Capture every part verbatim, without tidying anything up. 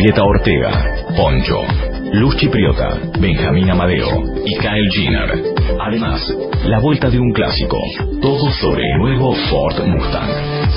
Julieta Ortega, Poncho, Luz Chipriota, Benjamín Amadeo y Kyle Jenner. Además, la vuelta de un clásico, todo sobre el nuevo Ford Mustang.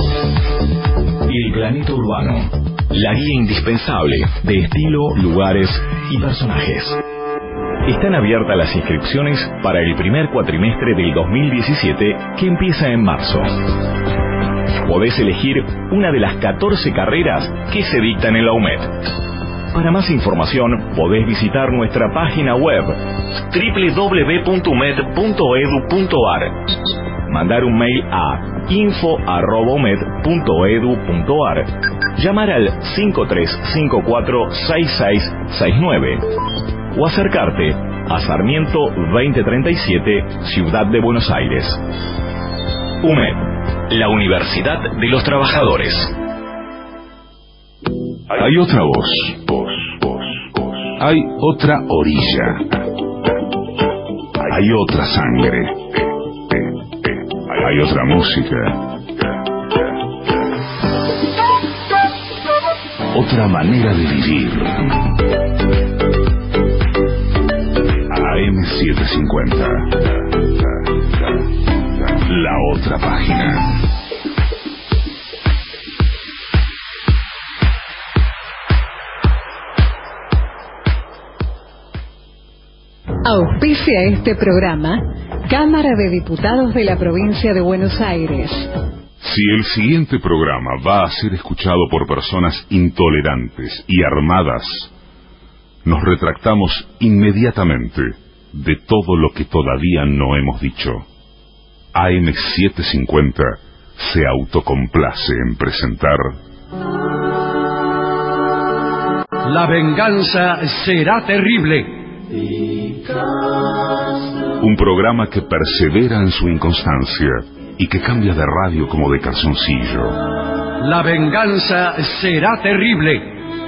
El Planeta Urbano, la guía indispensable de estilo, lugares y personajes. Están abiertas las inscripciones para el primer cuatrimestre del dos mil diecisiete, que empieza en marzo. Podés elegir una de las catorce carreras que se dictan en la U M E D. Para más información, podés visitar nuestra página web doble u doble u doble u punto u m e d punto e d u punto a r, mandar un mail a info arroba u m e d punto e d u punto a r, llamar al cinco tres cinco cuatro seis seis seis nueve o acercarte a Sarmiento veinte treinta y siete, Ciudad de Buenos Aires. U M E D, la Universidad de los Trabajadores. Hay otra voz, voz, voz, voz. Hay otra orilla. Hay otra sangre. Hay otra música. Otra manera de vivir. A M setecientos cincuenta. La otra página. Auspicia este programa Cámara de Diputados de la Provincia de Buenos Aires. Si el siguiente programa va a ser escuchado por personas intolerantes y armadas, nos retractamos inmediatamente de todo lo que todavía no hemos dicho. A M setecientos cincuenta se autocomplace en presentar La venganza será terrible. Un programa que persevera en su inconstancia y que cambia de radio como de calzoncillo. La venganza será terrible.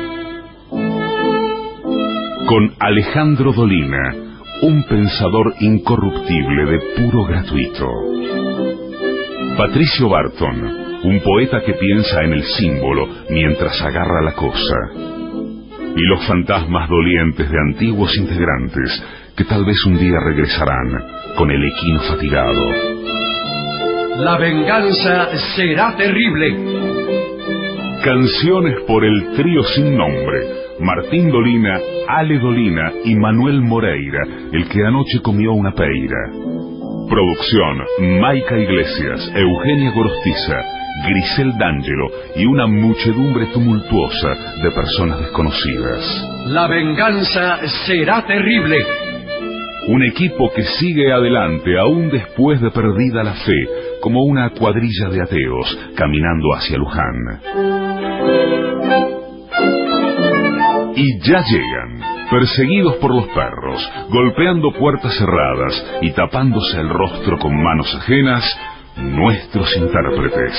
Con Alejandro Dolina, un pensador incorruptible de puro gratuito. Patricio Barton, un poeta que piensa en el símbolo mientras agarra la cosa. Y los fantasmas dolientes de antiguos integrantes que tal vez un día regresarán con el equino fatigado. La venganza será terrible. Canciones por el trío sin nombre: Martín Dolina, Ale Dolina y Manuel Moreira, el que anoche comió una peira. Producción: Maica Iglesias, Eugenia Gorostiza, Grisel D'Angelo y una muchedumbre tumultuosa de personas desconocidas. La venganza será terrible. Un equipo que sigue adelante aún después de perdida la fe, como una cuadrilla de ateos caminando hacia Luján. Y ya llegan, perseguidos por los perros, golpeando puertas cerradas y tapándose el rostro con manos ajenas, nuestros intérpretes.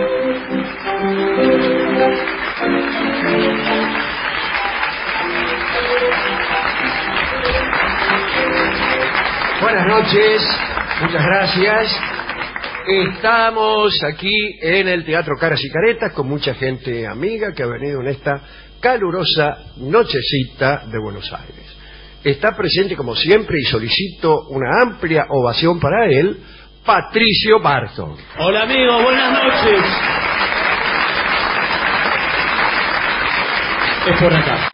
Buenas noches, muchas gracias. Estamos aquí en el Teatro Caras y Caretas con mucha gente amiga que ha venido en esta calurosa nochecita de Buenos Aires. Está presente como siempre y solicito una amplia ovación para él, Patricio Barton. Hola amigos, buenas noches. Es por acá.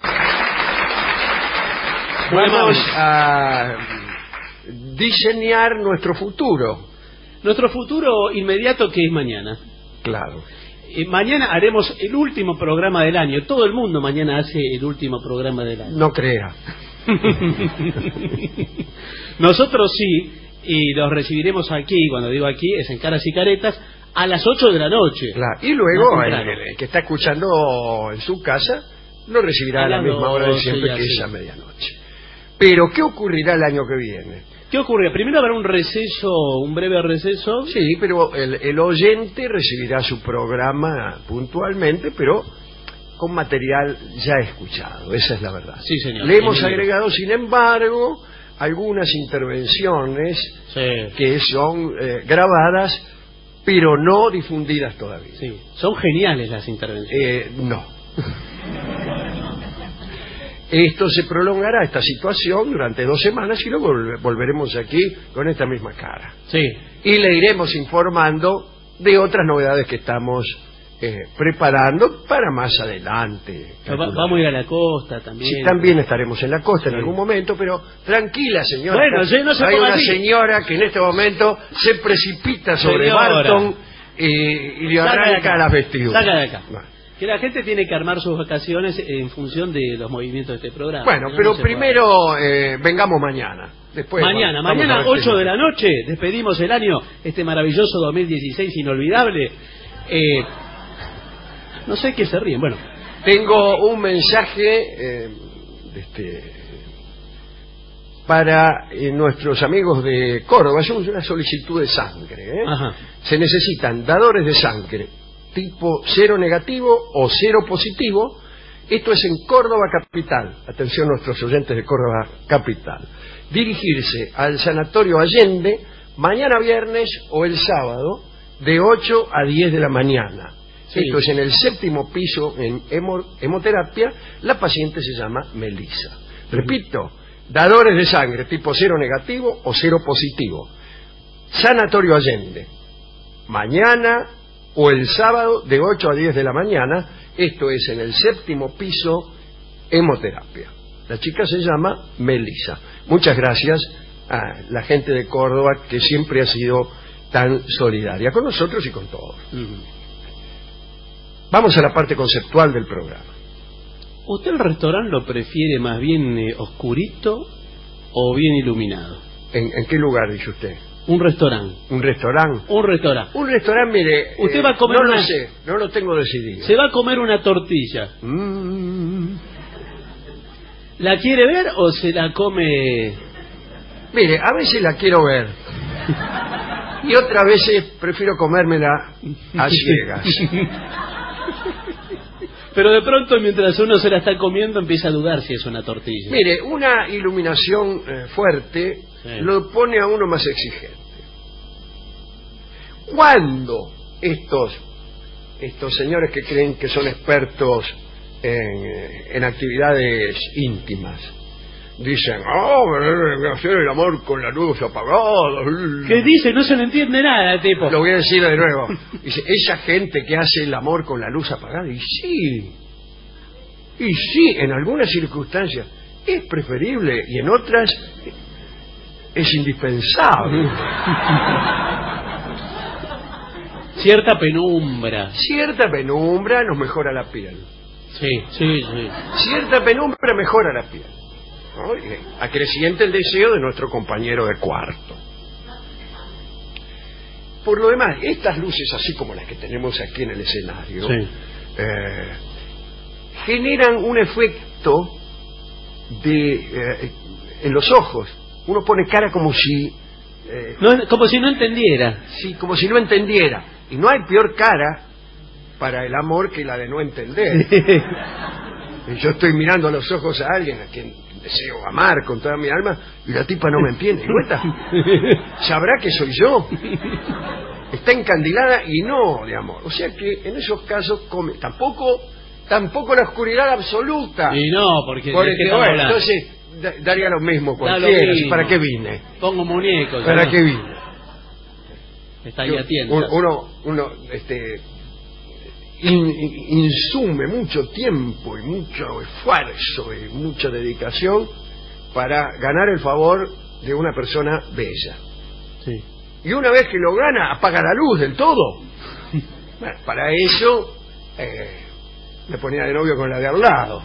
Vamos a diseñar nuestro futuro. Nuestro futuro inmediato, que es mañana. Claro. Eh, mañana haremos el último programa del año. Todo el mundo mañana hace el último programa del año. No crea. Nosotros sí, y los recibiremos aquí. Cuando digo aquí es en Caras y Caretas a las ocho de la noche. Claro. Y luego el, el que está escuchando en su casa lo recibirá a la misma hora de siempre, que es a medianoche. Pero ¿qué ocurrirá el año que viene? ¿Qué ocurre? Primero habrá un receso, un breve receso. Sí, pero el, el oyente recibirá su programa puntualmente, pero con material ya escuchado. Esa es la verdad. Sí, señor. Le hemos agregado, sin embargo, algunas intervenciones sí. que son eh, grabadas, pero no difundidas todavía. Sí. Son geniales las intervenciones. Eh, no. Esto se prolongará, esta situación, durante dos semanas y luego volveremos aquí con esta misma cara. Sí. Y le iremos informando de otras novedades que estamos eh, preparando para más adelante. Va, vamos a ir a la costa también. Sí, también estaremos en la costa sí. en algún momento, pero tranquila, señora. Bueno, sí, no se Hay una así. señora que en este momento se precipita sobre Señora. Barton y, y le arranca las vestiduras. Saca de acá. Bueno. Que la gente tiene que armar sus vacaciones en función de los movimientos de este programa. Bueno, no, pero no se primero eh, vengamos mañana. Después, mañana, vamos, mañana vamos a ver ocho qué- de la noche, despedimos el año, este maravilloso dos mil dieciséis inolvidable. Eh, no sé qué se ríen, bueno. Tengo un mensaje eh, este, para eh, nuestros amigos de Córdoba. Es una solicitud de sangre. ¿eh? Ajá. Se necesitan dadores de sangre tipo cero negativo o cero positivo. Esto es en Córdoba Capital. Atención nuestros oyentes de Córdoba Capital. Dirigirse al Sanatorio Allende mañana viernes o el sábado de ocho a diez de la mañana. Sí. Esto es en el séptimo piso en hemo- hemoterapia. La paciente se llama Melissa. Repito, dadores de sangre tipo cero negativo o cero positivo. Sanatorio Allende. Mañana o el sábado de ocho a diez de la mañana. Esto es en el séptimo piso hemoterapia. La chica se llama Melissa. Muchas gracias a la gente de Córdoba que siempre ha sido tan solidaria con nosotros y con todos. Uh-huh. Vamos a la parte conceptual del programa. ¿Usted el restaurante lo prefiere más bien eh, oscurito o bien iluminado? ¿En, en qué lugar dice usted? Un restaurante. ¿Un restaurante? Un restaurante. Un restaurante, mire... Usted eh, va a comer no una- lo sé, no lo tengo decidido. Se va a comer una tortilla. Mm, ¿La quiere ver o se la come? mire, a veces la quiero ver. Y otras veces prefiero comérmela a ciegas. Pero de pronto mientras uno se la está comiendo empieza a dudar si es una tortilla. Mire, una iluminación eh, fuerte Sí. lo pone a uno más exigente. ¿Cuándo estos, estos señores que creen que son expertos en, eh, en actividades íntimas dicen, oh, hacer el amor con la luz apagada? ¿Qué dice? No se le entiende nada, tipo. Lo voy a decir de nuevo. Dice, esa gente que hace el amor con la luz apagada, y sí, y sí, en algunas circunstancias es preferible y en otras es indispensable. Cierta penumbra. Cierta penumbra nos mejora la piel. Sí, sí, sí. Cierta penumbra mejora la piel, ¿no? Y acrecienta el deseo de nuestro compañero de cuarto. Por lo demás, estas luces, así como las que tenemos aquí en el escenario, Sí. eh, generan un efecto de eh, en los ojos. Uno pone cara como si, eh, No, como si no entendiera. sí, como si no entendiera. Y no hay peor cara para el amor que la de no entender. Y yo estoy mirando a los ojos a alguien a quien deseo amar con toda mi alma y la tipa no me entiende. ¿Y cuenta? ¿Sabrá que soy yo? Está encandilada y no de amor. O sea que en esos casos come. Tampoco, tampoco la oscuridad absoluta. Y no, porque... ¿de Porque qué estamos bueno, hablando? entonces da- daría lo mismo Da lo cualquiera. mismo. ¿Para qué vine? Pongo muñecos. ¿Para ¿no? qué vine? Está Yo- ahí a tientas. un- uno, uno, este, in- in- insume mucho tiempo y mucho esfuerzo y mucha dedicación para ganar el favor de una persona bella. Sí. Y una vez que lo gana, apaga la luz del todo. Bueno, para eso eh, me ponía de novio con la de al lado.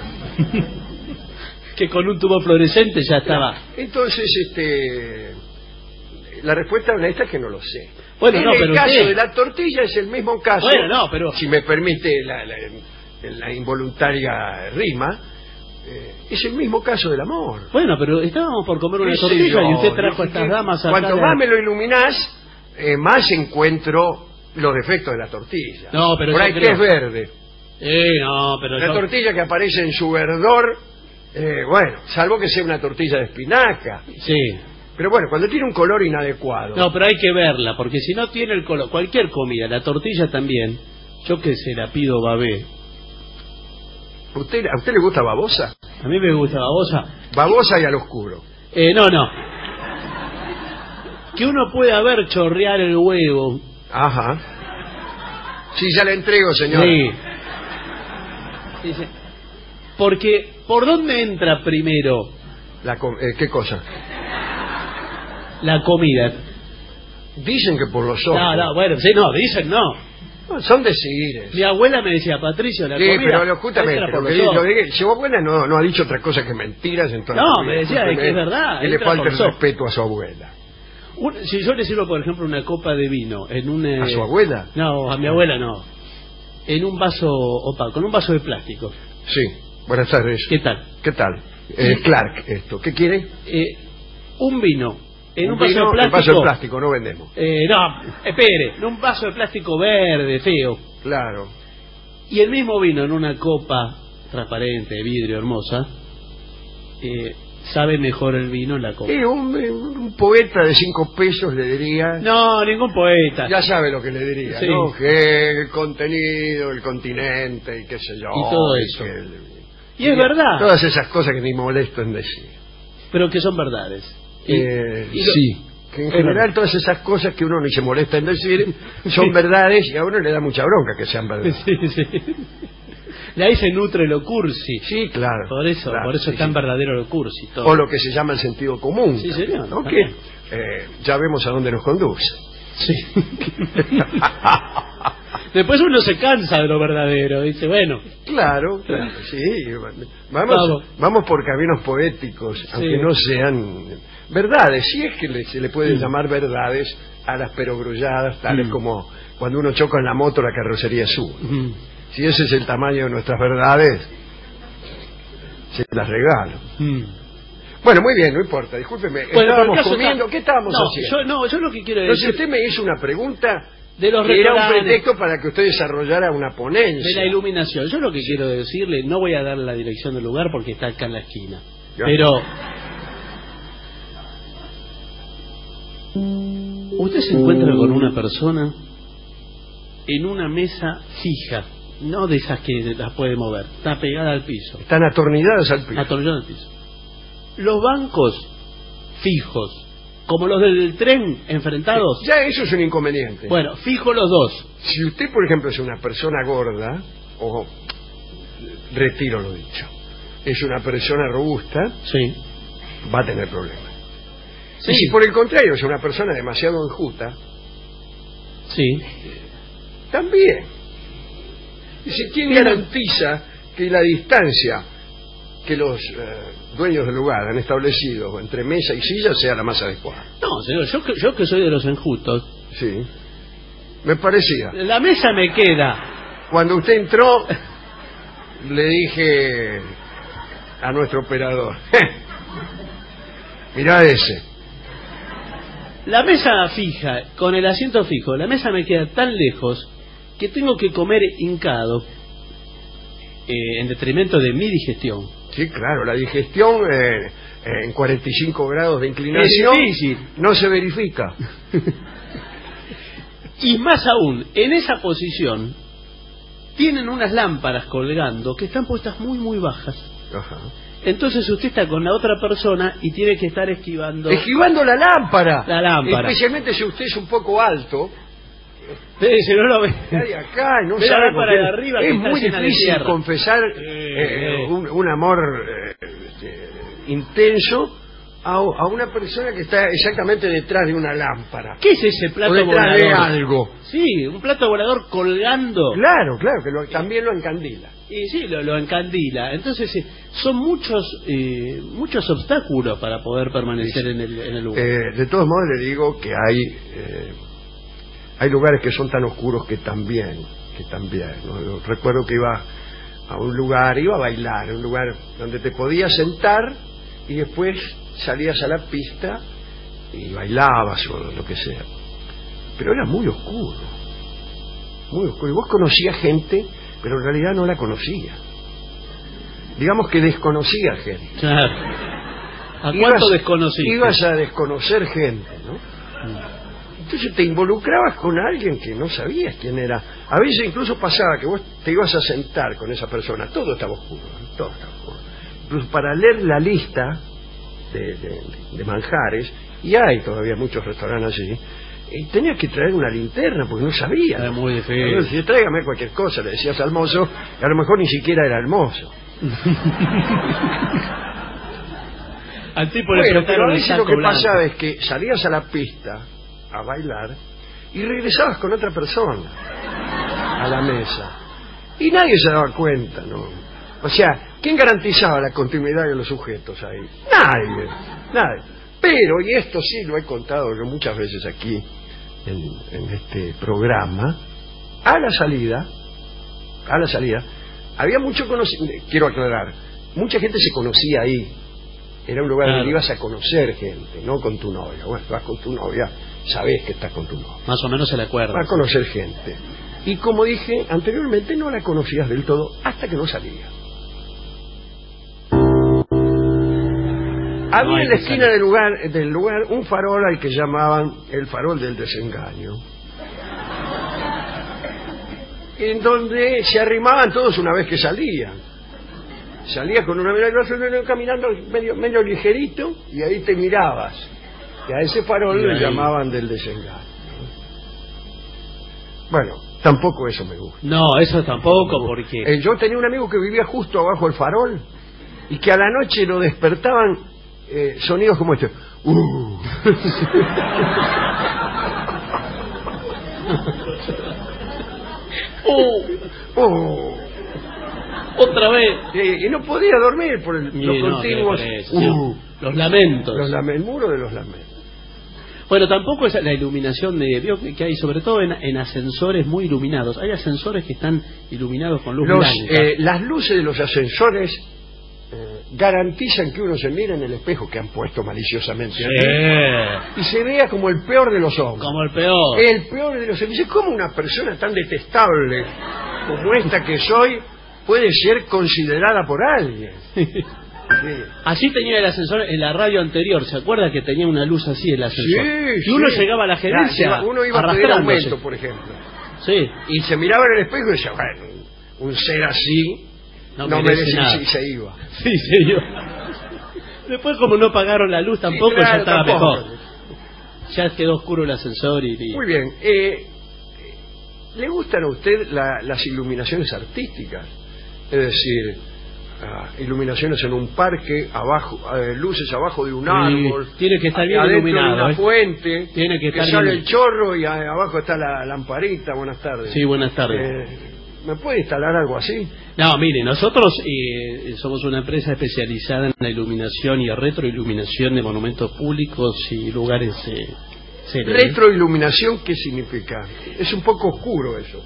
Que con un tubo fluorescente ya estaba. Entonces, este, la respuesta honesta es que no lo sé. Bueno, en no, el pero caso usted- de la tortilla es el mismo caso. Bueno, no, pero- si me permite la, la- la involuntaria rima, eh, es el mismo caso del amor. Bueno, pero estábamos por comer una ¿Qué sé tortilla yo? y usted trajo Yo a estas que- damas acá Cuanto de- más me lo iluminás, eh, más encuentro los defectos de la tortilla. No, pero por yo ahí que creo- es verde. Eh, no, pero La yo- tortilla que aparece en su verdor, eh, bueno, salvo que sea una tortilla de espinaca. Sí. Pero bueno, cuando tiene un color inadecuado. No, pero hay que verla, porque si no tiene el color, cualquier comida, la tortilla también, yo que se la pido babé. ¿Usted, ¿A usted le gusta babosa? A mí me gusta babosa. Babosa y al oscuro. Eh, no, no. Que uno pueda ver chorrear el huevo. Ajá. Sí, ya le entrego, señor. Sí. Sí, sí. Porque, ¿por dónde entra primero La com- eh, ¿Qué cosa? la comida? Dicen que por los ojos. No, no, bueno, sí, no, dicen no. No, son decires. Mi abuela me decía, Patricio, la Sí, comida pero lo- justamente, entra por lo que, los lo ojos. que- si abuela no, no ha dicho otra cosa que mentiras, entonces... No, me decía que es verdad, Que le entra falta por el los ojos. respeto a su abuela. Un- si yo le sirvo, por ejemplo, una copa de vino en un... eh, ¿A su abuela? No, a mi abuela no. En un vaso opaco, en un vaso de plástico. Sí. Buenas tardes. ¿Qué tal? ¿Qué tal? Eh, Clark, esto. ¿Qué quiere? Eh, un vino en un, Un vaso vino de en plástico. vaso de plástico, no vendemos. Eh, no, espere, en un vaso de plástico verde, feo. Claro. Y el mismo vino en una copa transparente, de vidrio, hermosa. Eh, sabe mejor el vino en la copa. Sí, un, un poeta de cinco pesos le diría... No, ningún poeta. Ya sabe lo que le diría, Sí. ¿no? Que el contenido, el continente y qué sé yo. Y todo eso. que el- Y es verdad. Todas esas cosas que ni molesto en decir. Pero que son verdades. Y- Eh, y lo- sí. Que en Es general verdad. todas esas cosas que uno ni se molesta en decir son verdades y a uno le da mucha bronca que sean verdades. Sí, sí. De ahí se nutre lo cursi. Sí, claro. Por eso, claro, por eso sí, es tan sí. verdadero lo cursi. Todo. O lo que se llama el sentido común. Sí, también, señor, ¿no? también. Que eh, ya vemos a dónde nos conduce. Sí. Después uno se cansa de lo verdadero. Dice, bueno, Claro, claro, sí. Vamos, Vamos. vamos por caminos poéticos, aunque no sean verdades. Si es que le- se le puede Mm. llamar verdades a las perogrulladas, tales Mm. como cuando uno choca en la moto la carrocería sube. mm, Si ese es el tamaño de nuestras verdades, se las regalo. mm. Bueno, muy bien, no importa, discúlpeme. Bueno, estábamos pero el caso comiendo, está- ¿qué estábamos no, haciendo? Yo, no, yo lo que quiero Entonces decir usted me hizo una pregunta de los que era un restaurantes, pretexto para que usted desarrollara una ponencia. de la iluminación. Yo lo que quiero decirle, no voy a dar la dirección del lugar porque está acá en la esquina. Ya. Pero usted se encuentra con una persona en una mesa fija, no de esas que las puede mover, está pegada al piso, Están atornilladas al piso. atornillada al piso. Los bancos fijos, como los del tren enfrentados, Ya eso es un inconveniente. bueno, fijos los dos. Si usted, por ejemplo, es una persona gorda, o retiro lo dicho, es una persona robusta, Sí. va a tener problemas. Sí. Y si por el contrario es una persona demasiado enjuta, Sí. también. Dice, ¿quién Pero- garantiza que la distancia que los eh, dueños del lugar han establecido entre mesa y silla sea la más adecuada? No, señor, yo, que- yo que soy de los enjutos, Sí. Me parecía. la mesa me queda. Cuando usted entró, le dije a nuestro operador, mirá ese. La mesa fija, con el asiento fijo, la mesa me queda tan lejos que tengo que comer hincado eh, en detrimento de mi digestión. Sí, claro, la digestión eh, en cuarenta y cinco grados de inclinación Es difícil. no se verifica. Y más aún, en esa posición tienen unas lámparas colgando que están puestas muy muy bajas. Ajá. Entonces usted está con la otra persona y tiene que estar esquivando. Esquivando la lámpara. La lámpara. Especialmente si usted es un poco alto. Sí, si no lo ve. Hay acá y no Ve la sabe lámpara con qué- de arriba que es está muy llena de difícil tierra. confesar Eh, eh, eh. un, un amor eh, este, intenso a, a una persona que está exactamente detrás de una lámpara ¿Qué es ese plato o detrás volador? de algo. Sí, un plato volador colgando. Claro, claro, que lo- también lo encandila. Y sí, lo, lo encandila. Entonces, eh, son muchos eh, muchos obstáculos para poder permanecer Sí, sí. en el, en el lugar. Eh, de todos modos le digo que hay eh, hay lugares que son tan oscuros que también, que también. ¿no? Yo recuerdo que iba a un lugar, iba a bailar, un lugar donde te podías sentar y después salías a la pista y bailabas o lo que sea. Pero era muy oscuro, muy oscuro. Y vos conocías gente, pero en realidad no la conocías. Digamos que desconocías gente. Claro. ¿A Ibas- cuánto desconociste? Ibas a desconocer gente, ¿no? Entonces te involucrabas con alguien que no sabías quién era. A veces incluso pasaba que vos te ibas a sentar con esa persona. Todo estaba oscuro, ¿no? Todo estaba oscuro. incluso para leer la lista de, de, de manjares, y hay todavía muchos restaurantes así, y tenía que traer una linterna porque no sabía. Era muy difícil. Entonces, tráigame cualquier cosa, le decías al mozo, y a lo mejor ni siquiera era el mozo. Al tipo Bueno, le pero a prestaron el veces lo saco que blanco. pasaba es que salías a la pista a bailar y regresabas con otra persona a la mesa. Y nadie se daba cuenta, ¿no? O sea, ¿quién garantizaba la continuidad de los sujetos ahí? Nadie, nadie. Pero, y esto sí lo he contado yo muchas veces aquí, en, en este programa, a la salida, a la salida, había mucho conocimiento, quiero aclarar, mucha gente se conocía ahí. Era un lugar Claro. donde ibas a conocer gente, no con tu novia. Bueno, vas con tu novia, sabés que estás con tu novia. Más o menos se le acuerda. Vas a conocer gente. Y como dije anteriormente, no la conocías del todo hasta que no salía. No Había hay en la que esquina salir. del lugar, del lugar un farol al que llamaban el farol del desengaño, en donde se arrimaban todos una vez que salían. Salías con una mirada caminando medio, medio ligerito y ahí te mirabas. Y a ese farol Y le ahí. llamaban del desengaño. Bueno, tampoco eso me gusta. No, eso tampoco, porque... Eh, yo tenía un amigo que vivía justo abajo del farol y que a la noche lo despertaban eh, sonidos como este. Uh. ¡Oh! Oh. ¡Otra vez! Y, y no podía dormir por el- Y los no, continuos. que por eso, Uh. sí, los lamentos. Los lame- el muro de los lamentos. Bueno, tampoco es la iluminación de... Veo que que hay, sobre todo en, en ascensores muy iluminados. Hay ascensores que están iluminados con luz Los, blanca. eh, las luces de los ascensores eh, garantizan que uno se mire en el espejo que han puesto maliciosamente Sí, ahí, y se vea como el peor de los hombres. como el peor. El peor de los hombres. Dice, ¿cómo una persona tan detestable como esta que soy puede ser considerada por alguien? Sí. Así tenía el ascensor en la radio anterior. ¿Se acuerda que tenía una luz así el ascensor? Sí, y uno sí. llegaba a la gerencia Claro, uno iba a pedir arrastrándose. aumento, por ejemplo, Sí. y se miraba en el espejo y decía, bueno, un ser así No no, merece merece nada. y se iba. Sí, señor. Después, como no pagaron la luz tampoco, Sí, claro, ya estaba tampoco. mejor. Ya quedó oscuro el ascensor y... y- Muy bien. Eh, ¿Le gustan a usted la- las iluminaciones artísticas? Es decir, ah, iluminaciones en un parque, abajo, eh, luces abajo de un Sí, árbol, tiene que estar bien adentro iluminado, de una ¿eh? fuente, Tiene que estar sale bien- el chorro y a- abajo está la lamparita. Buenas tardes. Sí, buenas tardes. Eh, ¿Me puede instalar algo así? No, mire, nosotros eh, somos una empresa especializada en la iluminación y retroiluminación de monumentos públicos y lugares eh, célebres. Retroiluminación, ¿qué significa? Es un poco oscuro eso.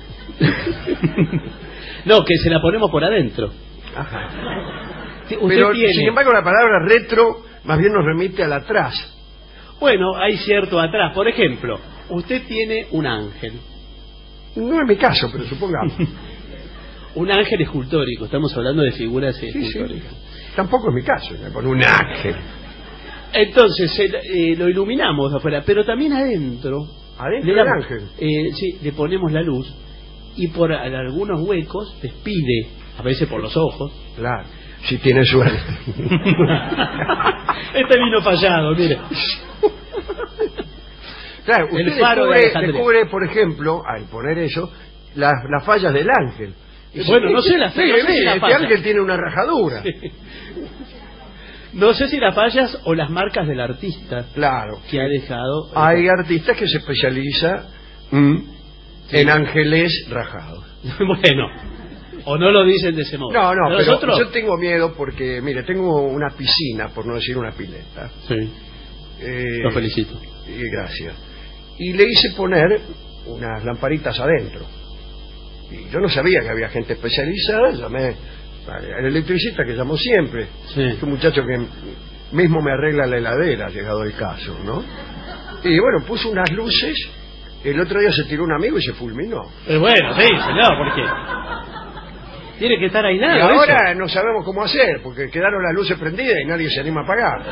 No, que se la ponemos por adentro. Ajá. Sí, Usted Pero, tiene... sin embargo, la palabra retro más bien nos remite al atrás. Bueno, hay cierto atrás. Por ejemplo, usted tiene un ángel. No es mi caso, pero supongamos. Un ángel escultórico. Estamos hablando de figuras Sí, escultóricas. sí. Tampoco es mi caso, me pone un ángel. Entonces, eh, eh, lo iluminamos afuera, pero también adentro. Adentro le del damos- ángel. eh, sí, le ponemos la luz y por a- algunos huecos despide, a veces por los ojos. Claro, si tiene suerte. Este vino fallado, mire. Claro, usted El faro de descubre, Alejandría. descubre, por ejemplo, al poner eso, las, las fallas del ángel. Y dice, Bueno, no "Este- sé las- no mire, sé si mire, las este fallas". ángel tiene una rajadura. No sé si las fallas o las marcas del artista Claro. que ha dejado. Hay artistas que se especializan mm, en ángeles rajados. Bueno, o no lo dicen de ese modo. No, no, pero nosotros... yo tengo miedo porque, mire, tengo una piscina, por no decir una pileta. Sí, Eh, lo felicito. y gracias. Y le hice poner unas lamparitas adentro. Y yo no sabía que había gente especializada, llamé al electricista que llamo siempre. Sí. Es un muchacho que mismo me arregla la heladera, llegado el caso, ¿no? Y bueno, puso unas luces. El otro día se tiró un amigo y se fulminó. Eh, bueno, sí, señor, porque tiene que estar aislado. Y ahora eso. no sabemos cómo hacer, porque quedaron las luces prendidas y nadie se anima a apagar.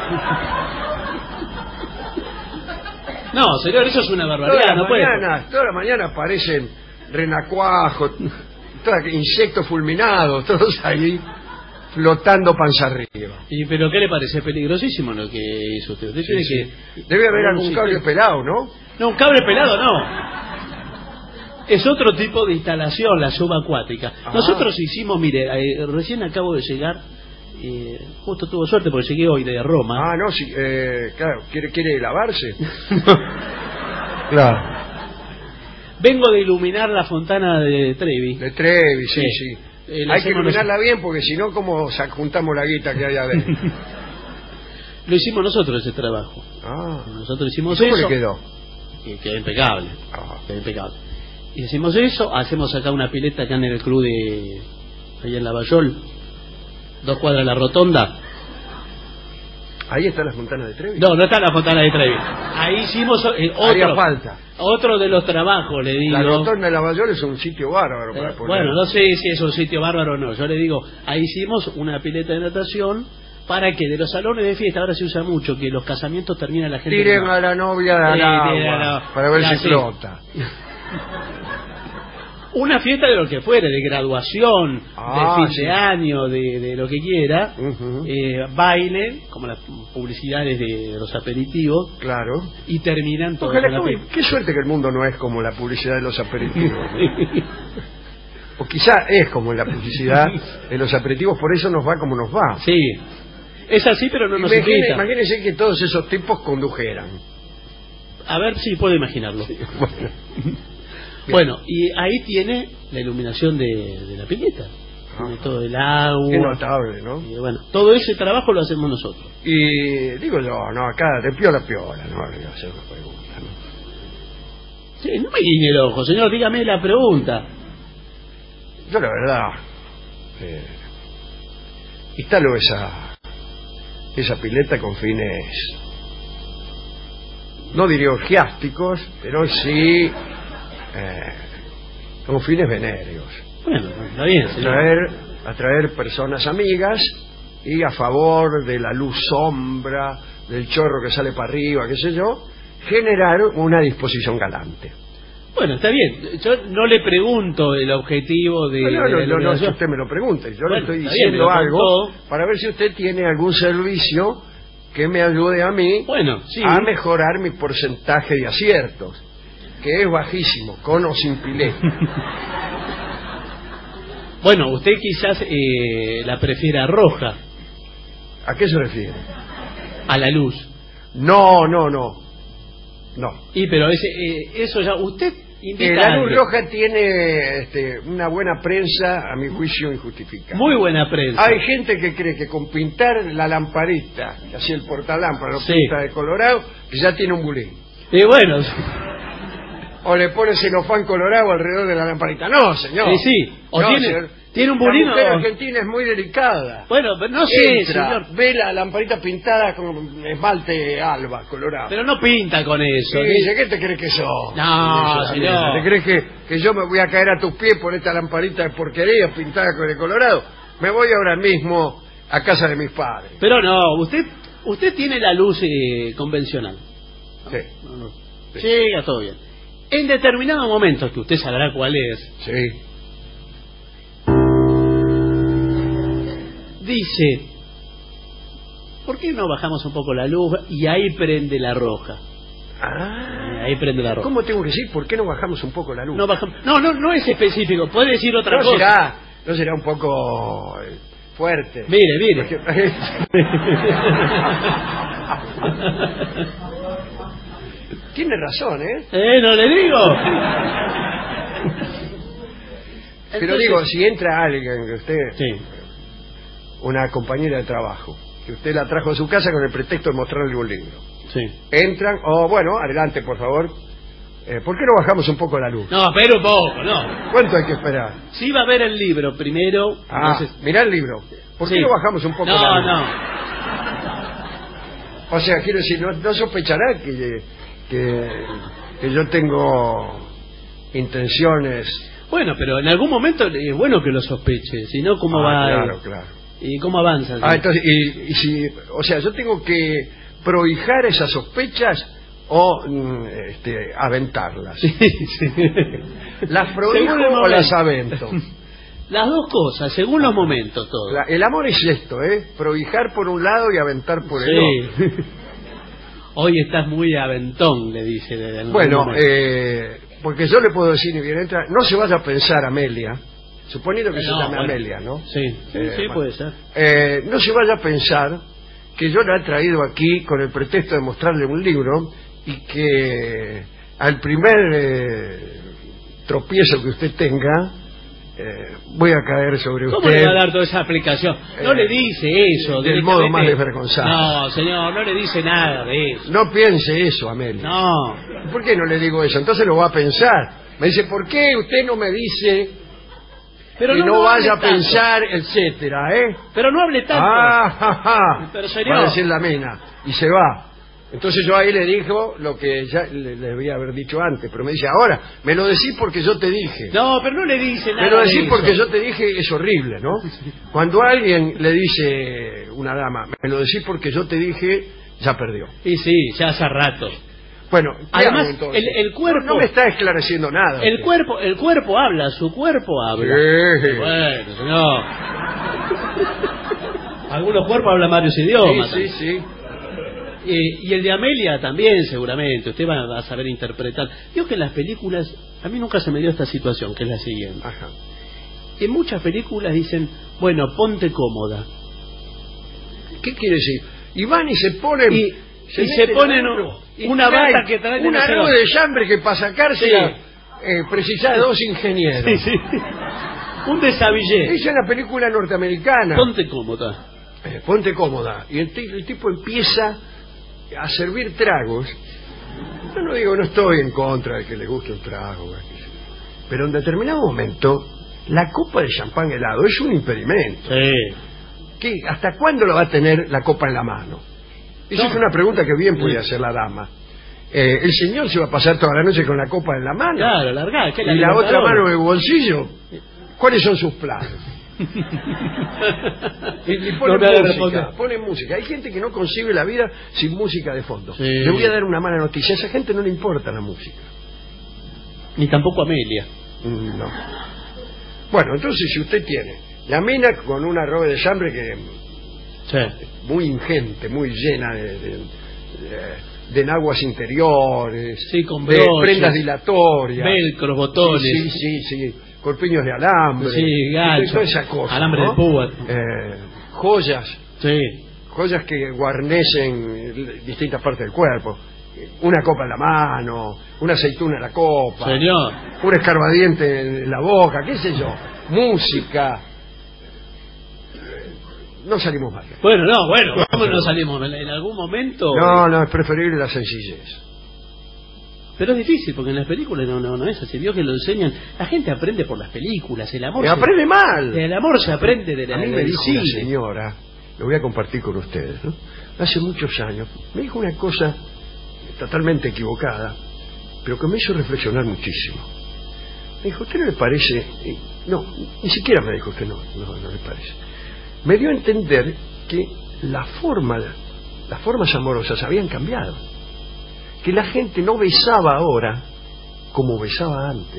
No, señor, eso es una Toda barbaridad, la no puede. mañana, toda la mañana aparecen renacuajos, toda- insectos fulminados, todos ahí flotando panza arriba. ¿Y pero qué le parece? Peligrosísimo lo que hizo usted. Usted Sí, tiene sí. que... Debe haber poner un algún cable sistema. pelado, ¿no? No, un cable pelado no. Es otro tipo de instalación, la subacuática. Ah. Nosotros hicimos, mire, eh, recién acabo de llegar, eh, justo tuvo suerte porque llegué hoy de Roma. Ah, no, sí, eh, claro, ¿quiere, quiere lavarse? Claro. Vengo de iluminar la fontana de Trevi. De Trevi, sí, Sí. sí. Eh, le Hay que hacemos iluminarla bien porque si no, ¿cómo sa- juntamos la guita que hay adentro? Lo hicimos nosotros ese trabajo. Ah, Nosotros hicimos ¿cómo eso. le quedó? Y quedó impecable. Ah. Quedó impecable. Y hacemos eso, hacemos acá una pileta acá en el club de... Ahí en Lavallol. Dos cuadras de la rotonda. Ahí está la fontana de Trevi. No, no está la fontana de Trevi. Ahí hicimos eh, Haría otro, falta. otro de los trabajos, le digo. La rotonda de Lavallol es un sitio bárbaro para Eh, poner. bueno, no sé si es un sitio bárbaro o no. Yo le digo, ahí hicimos una pileta de natación para que de los salones de fiesta, ahora se usa mucho, que los casamientos terminan la gente... Tiren a la novia al Sí, tiren agua a la- para ver Ya, si sí. flota. Una fiesta de lo que fuere, de graduación, Ah, de fin sí. de año, de, de lo que quiera, Ujú. eh, baile, como las publicidades de los aperitivos, Claro. y terminan todos Ojalá, con la uy, fiesta. qué suerte que el mundo no es como la publicidad de los aperitivos. ¿no? O quizá es como la publicidad de los aperitivos, por eso nos va como nos va. Sí, es así, pero no nos Imagine- invita. imagínense que todos esos tipos condujeran. A ver si puedo imaginarlo. Bueno, Bueno, y ahí tiene la iluminación de, de la pileta. Tiene todo el agua. qué notable, ¿no? Y bueno, todo ese trabajo lo hacemos nosotros. Y digo yo, no, acá de piola a piola, no le voy a hacer una pregunta, ¿no? Sí, no me guiñe el ojo, señor, dígame la pregunta. Yo la verdad, eh, instalo esa, esa pileta con fines, no diría orgiásticos, pero sí eh, con fines venéreos. Bueno, está bien, señor. Atraer, atraer personas amigas y a favor de la luz sombra, del chorro que sale para arriba, qué sé yo, generar una disposición galante. Bueno, está bien. Yo no le pregunto el objetivo de... No, no, de la no, no, no es que iluminación. usted me lo pregunte, yo Bueno, le estoy está bien, diciendo me lo algo contó. para ver si usted tiene algún servicio que me ayude a mí Bueno, sí. a mejorar mi porcentaje de aciertos, que es bajísimo, con o sin pileta. Bueno, usted quizás eh, la prefiera roja, ¿A qué se refiere? a la luz. No, no, no. No. Y pero ese, eh, eso ya... Usted invita Eh, a la luz alguien. roja tiene este, una buena prensa, a mi juicio injustificada. Muy buena prensa. Hay gente que cree que con pintar la lamparita, así el portalámpara, lo Sí. pinta de colorado, que ya tiene un bulín. Y bueno, O le pone celofán colorado alrededor de la lamparita. No, señor. Sí, sí. O No, tiene- señor. tiene un La bulín mujer o- argentina es muy delicada. bueno, pero no sé, Entra, señor. ve la lamparita pintada con esmalte alba, colorado. Pero no pinta con eso. Y dice, ¿qué te crees que sos? No, Dice, señor. ¿te crees que, que yo me voy a caer a tus pies por esta lamparita de porquería pintada con el colorado? Me voy ahora mismo a casa de mis padres. Pero no, usted usted tiene la luz eh, convencional. Sí, No, no. Llega todo bien. En determinados momentos, que usted sabrá cuál es, sí. dice, ¿por qué no bajamos un poco la luz? Y ahí prende la roja. Ah, Ahí prende la roja. ¿cómo tengo que decir? ¿Por qué no bajamos un poco la luz? No, bajamos- no, no, no es específico, puede decir otra no cosa. será, no será un poco eh, fuerte. Mire, mire. Porque- Tiene razón, ¿eh? Eh, no le digo. Pero Entonces- digo, si entra alguien que usted, Sí. una compañera de trabajo, que usted la trajo a su casa con el pretexto de mostrarle un libro. Sí. Entran, o bueno, adelante, por favor. Eh, ¿Por qué no bajamos un poco la luz? No, espera un poco, no. ¿Cuánto hay que esperar? Sí va a ver el libro primero. Ah, entonces- mirá el libro. ¿Por qué Sí. no bajamos un poco No, la luz? no. O sea, quiero decir, no, no sospechará que, que, que yo tengo intenciones. Bueno, pero en algún momento es bueno que lo sospeche, si no, ¿cómo Ah, va? claro, claro. ¿Y cómo avanza? Ah, entonces, y, y si, o sea, yo tengo que prohijar esas sospechas o mm, este, aventarlas. Sí, sí. ¿Las Según el prohijo o momento. las avento? Las dos cosas, según los momentos, todo. La- el amor es esto, ¿eh? Prohijar por un lado y aventar por el Sí. otro. Hoy estás muy aventón, le dice. de- de algún Bueno, momento. eh, porque yo le puedo decir, ni bien entra, no se vaya a pensar, Amelia, suponiendo que Eh, se no, llame bueno. Amelia, ¿no? Sí, sí, Eh, sí, bueno. puede ser. Eh, no se vaya a pensar que yo la he traído aquí con el pretexto de mostrarle un libro y que al primer eh, tropiezo que usted tenga, eh, voy a caer sobre ¿Cómo usted. le va a dar toda esa explicación? No Eh, le dice eso. del directamente. modo más desvergonzado. No, señor, no le dice nada de eso. No piense eso, Amelia. No. ¿Por qué no le digo eso? Entonces lo va a pensar. Me dice, ¿por qué usted no me dice Pero que no, no, no vaya a hable tanto. pensar, etcétera, eh? Pero no hable tanto. Ah, ja, ja. Pero, señor. Va a decir la mina. Y se va. Entonces yo ahí le dijo lo que ya le, le debía haber dicho antes. Pero me dice, ahora, me lo decís porque yo te dije. No, pero no le dice nada. Me lo de decís eso. porque yo te dije, es horrible, ¿no? Cuando alguien le dice, una dama, me lo decís porque yo te dije, ya perdió. Sí, sí, ya hace rato. Bueno, ¿qué Además, hago, entonces? el- el cuerpo- No, no me está esclareciendo nada. El usted. cuerpo, el cuerpo habla, su cuerpo habla. Sí. Bueno, señor. Algunos cuerpos hablan varios idiomas. Sí, sí, sí. Eh, y el de Amelia también, seguramente. Usted va, va a saber interpretar. Digo que en las películas, a mí nunca se me dio esta situación, que es la siguiente. Ajá. En muchas películas dicen, bueno, ponte cómoda. ¿Qué quiere decir? Y van y se ponen... Y, y meten se ponen adentro y una traen bata que traen de una no sé nube dónde. de chambre que para sacársela eh, precisa de dos ingenieros. Sí, sí. Un desabillé. Esa es la película norteamericana. Ponte cómoda. Eh, ponte cómoda. Y el, ti- el tipo empieza a servir tragos. Yo no digo, no estoy en contra de que le guste un trago, pero en determinado momento la copa de champán helado es un impedimento. Sí. ¿Qué? ¿Hasta cuándo lo va a tener la copa en la mano? Esa No. es una pregunta que bien podía hacer la dama. Eh, el señor se va a pasar toda la noche con la copa en la mano Claro, largá. ¿qué es y la otra Libertadores? mano en el bolsillo. ¿Cuáles son sus planes? Y, y No pone me haga música, responder. pone música. Hay gente que no concibe la vida sin música de fondo. Sí. Le voy a dar una mala noticia. A esa gente no le importa la música. Ni tampoco Amelia. Mm, No. Bueno, entonces si usted tiene la mina con una robe de chambre que Sí. muy ingente, muy llena de, de, de, de enaguas interiores, Sí, con de broches, prendas dilatorias, velcros, botones. sí, sí, sí, sí, corpiños de alambre, Sí, gancho, toda esa cosa, alambre ¿no? de púa. Eh, joyas, Sí. joyas que guarnecen distintas partes del cuerpo, una copa en la mano, una aceituna en la copa, Señor. un escarbadiente en la boca, qué sé yo, música. No salimos mal. Bueno, no, bueno, ¿cómo no salimos? ¿En, en algún momento? No, no, es preferible la sencillez. Pero es difícil, porque en las películas no, no, no es así. Vio que lo enseñan. La gente aprende por las películas. El amor Me se, aprende mal. el amor se aprende de la A mí me del dijo cine. una señora, lo voy a compartir con ustedes, ¿no? Hace muchos años, me dijo una cosa totalmente equivocada, pero que me hizo reflexionar muchísimo. Me dijo, ¿usted no le parece? Eh, No, ni siquiera me dijo usted no, no, no le parece. Me dio a entender que la forma, las formas amorosas habían cambiado. Que la gente no besaba ahora como besaba antes.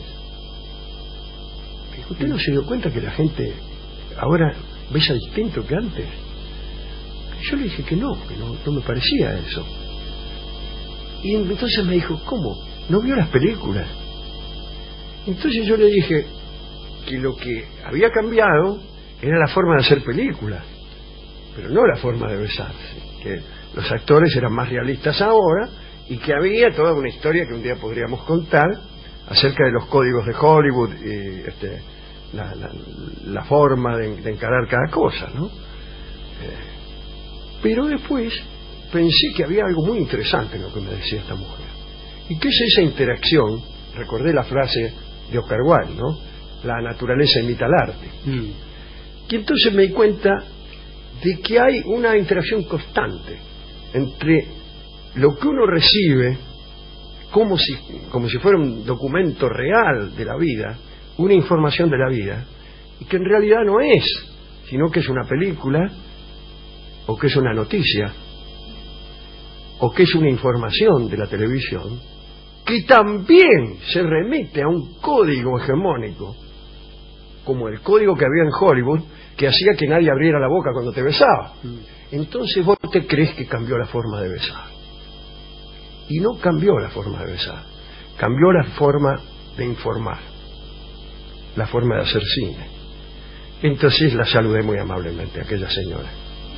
Dijo, ¿usted no se dio cuenta que la gente ahora besa distinto que antes? Yo le dije que no, que no, no me parecía eso. Y entonces me dijo, ¿cómo? ¿No vio las películas? Entonces yo le dije que lo que había cambiado era la forma de hacer películas, pero no la forma de besarse, que los actores eran más realistas ahora y que había toda una historia que un día podríamos contar acerca de los códigos de Hollywood y este, la, la, la forma de, de encarar cada cosa, ¿no? Eh, pero después pensé que había algo muy interesante en lo que me decía esta mujer. ¿Y qué es esa interacción? Recordé la frase de Oscar Wilde, ¿no? La naturaleza imita al arte. Mm. Y entonces me di cuenta de que hay una interacción constante entre lo que uno recibe como si, como si fuera un documento real de la vida, una información de la vida, y que en realidad no es, sino que es una película, o que es una noticia, o que es una información de la televisión, que también se remite a un código hegemónico como el código que había en Hollywood, que hacía que nadie abriera la boca cuando te besaba. Mm. Entonces vos te crees que cambió la forma de besar. Y no cambió la forma de besar. Cambió la forma de informar. La forma de hacer cine. Entonces la saludé muy amablemente a aquella señora.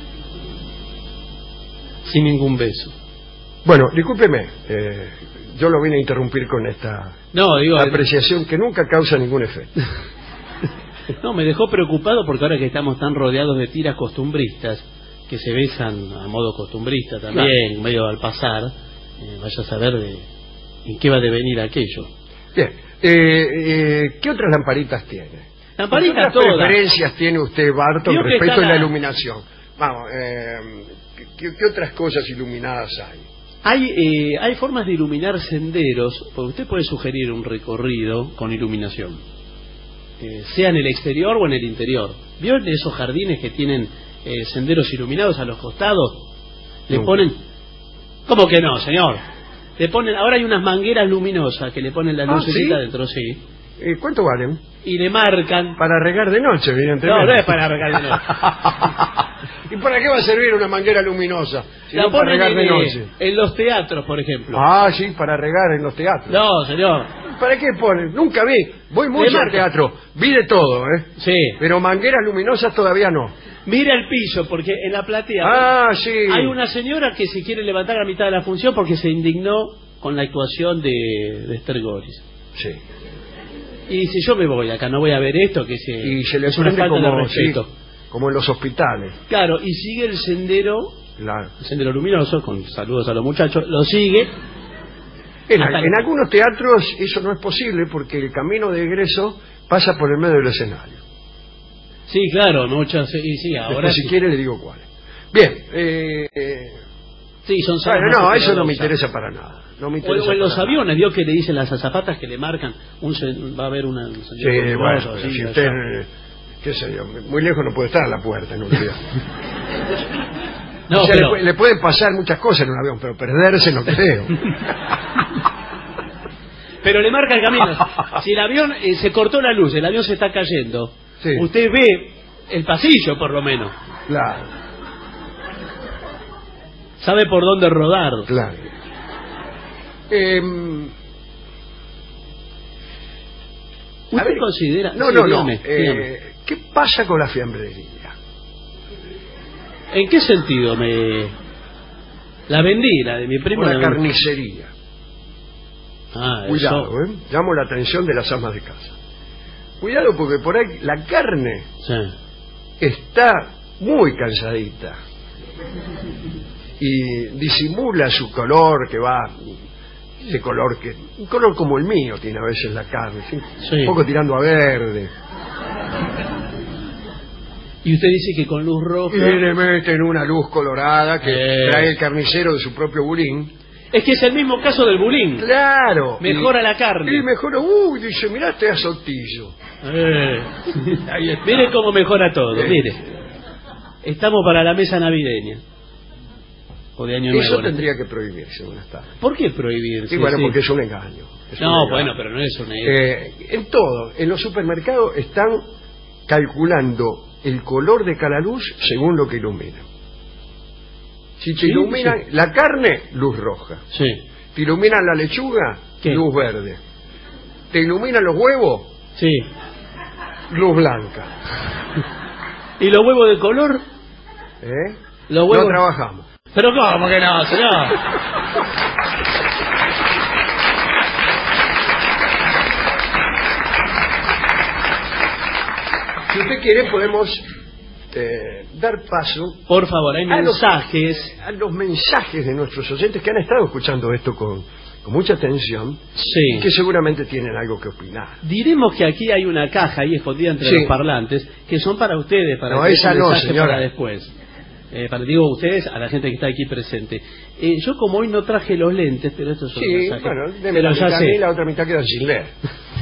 Sin ningún beso. Bueno, discúlpeme, eh, yo lo vine a interrumpir con esta No, digo, apreciación que nunca causa ningún efecto. no, me dejó preocupado porque ahora que estamos tan rodeados de tiras costumbristas, que se besan a modo costumbrista también, claro, medio al pasar, eh, vaya a saber de en qué va a devenir aquello. Bien, eh, eh, ¿qué otras lamparitas tiene? Lamparitas ¿Qué todas. preferencias tiene usted, Barton, Digo que respecto está a la la- iluminación? Vamos, eh, ¿qué, qué otras cosas iluminadas hay? Hay, eh, hay formas de iluminar senderos, porque usted puede sugerir un recorrido con iluminación, eh, sea en el exterior o en el interior. ¿Vio esos jardines que tienen eh, senderos iluminados a los costados? Le Nunca. ponen... ¿Cómo que no, señor? Le ponen... Ahora hay unas mangueras luminosas que le ponen la Ah, lucecita ¿sí? dentro, sí, Eh, ¿Cuánto valen? y le marcan... Para regar de noche, evidentemente. No, no es para regar de noche. ¿Y para qué va a servir una manguera luminosa? Si La no para ponen regar de en, noche. en los teatros, por ejemplo. Ah, sí, para regar en los teatros. No, señor. ¿Para qué ponen? Nunca vi. Voy mucho Le al marca. teatro. Vi de todo, ¿eh? Sí. Pero mangueras luminosas todavía no. Mira el piso, porque en la platea... Ah, sí. Hay una señora que se quiere levantar a mitad de la función porque se indignó con la actuación de, de Esther Goris. Sí. Y dice, yo me voy acá, no voy a ver esto, que se, Y se le es una prende falta de como, sí, respeto. como en los hospitales. Claro, y sigue el sendero, Claro. el sendero luminoso, con saludos a los muchachos, lo sigue. En, Hasta en que- algunos teatros eso no es posible porque el camino de egreso pasa por el medio del escenario. Sí, claro, muchas, sí, sí, ahora Después, si sí. quiere le digo cuál. Bien, eh, eh, Sí, son salas bueno, más no, eso no me cuidadosas. interesa para nada. No me O, interesa o en los para nada. aviones, vio que le dicen las azafatas que le marcan, un sen- va a haber una... un Sí, señor con bueno, gorro, pero así, si allá. usted, eh, qué sé yo, muy lejos no puede estar a la puerta en un avión. No, O sea, pero... le, pu- le pueden pasar muchas cosas en un avión, pero perderse no creo. Pero le marca el camino. Si el avión eh, se cortó la luz, el avión se está cayendo, Sí. usted ve el pasillo por lo menos. Claro, Sabe por dónde rodar. claro. Em, a ¿Usted ver, considera...? No, sí, no, no. dígame, Eh, dígame. ¿Qué pasa con la fiambrería? ¿En qué sentido me...? La vendí, la de mi primo. Con la la vendí. carnicería. Ah, Cuidado, eso. ¿eh? Llamo la atención de las amas de casa. Cuidado porque por ahí la carne Sí. está muy cansadita y disimula su color que va, ese color que, un color como el mío tiene a veces la carne, ¿sí? Sí. Un poco tirando a verde. Y usted dice que con luz roja... Y le meten una luz colorada que Eh. trae el carnicero de su propio bulín. Es que es el mismo caso del bulín. Claro. Mejora y, la carne. Y mejora, uy, dice, mirá este azotillo. Eh. Ahí está. Mire cómo mejora todo, Sí. mire. Estamos para la mesa navideña. O de año Eso nuevo. ¿no? tendría que prohibirse, buenas tardes. ¿Por qué prohibir? Sí, Sí, bueno, sí. porque es un engaño. Es un No, engaño. bueno, pero no es una... Eh, en todo, en los supermercados están calculando el color de cada luz según lo que iluminan. Si te Sí, iluminan sí. la carne, luz roja. Sí. Te iluminan la lechuga, ¿Qué? luz verde. Te iluminan los huevos, Sí. luz blanca. ¿Y los huevos de color? ¿Eh? Los huevos... No trabajamos. Pero ¿cómo que no, señor? Si usted quiere, podemos eh, dar paso Por favor, hay a los- mensajes. a los mensajes de nuestros oyentes que han estado escuchando esto con, con mucha atención y Sí. que seguramente tienen algo que opinar. Diremos que aquí hay una caja ahí escondida entre Sí. los parlantes que son para ustedes, para No, que esa ese no, mensaje señora. para después. Eh, para digo ustedes, a la gente que está aquí presente. Eh, yo como hoy no traje los lentes, pero estos son Sí, mensajes. bueno, deme pero la ya mitad a mí, sé. la otra mitad queda sin leer.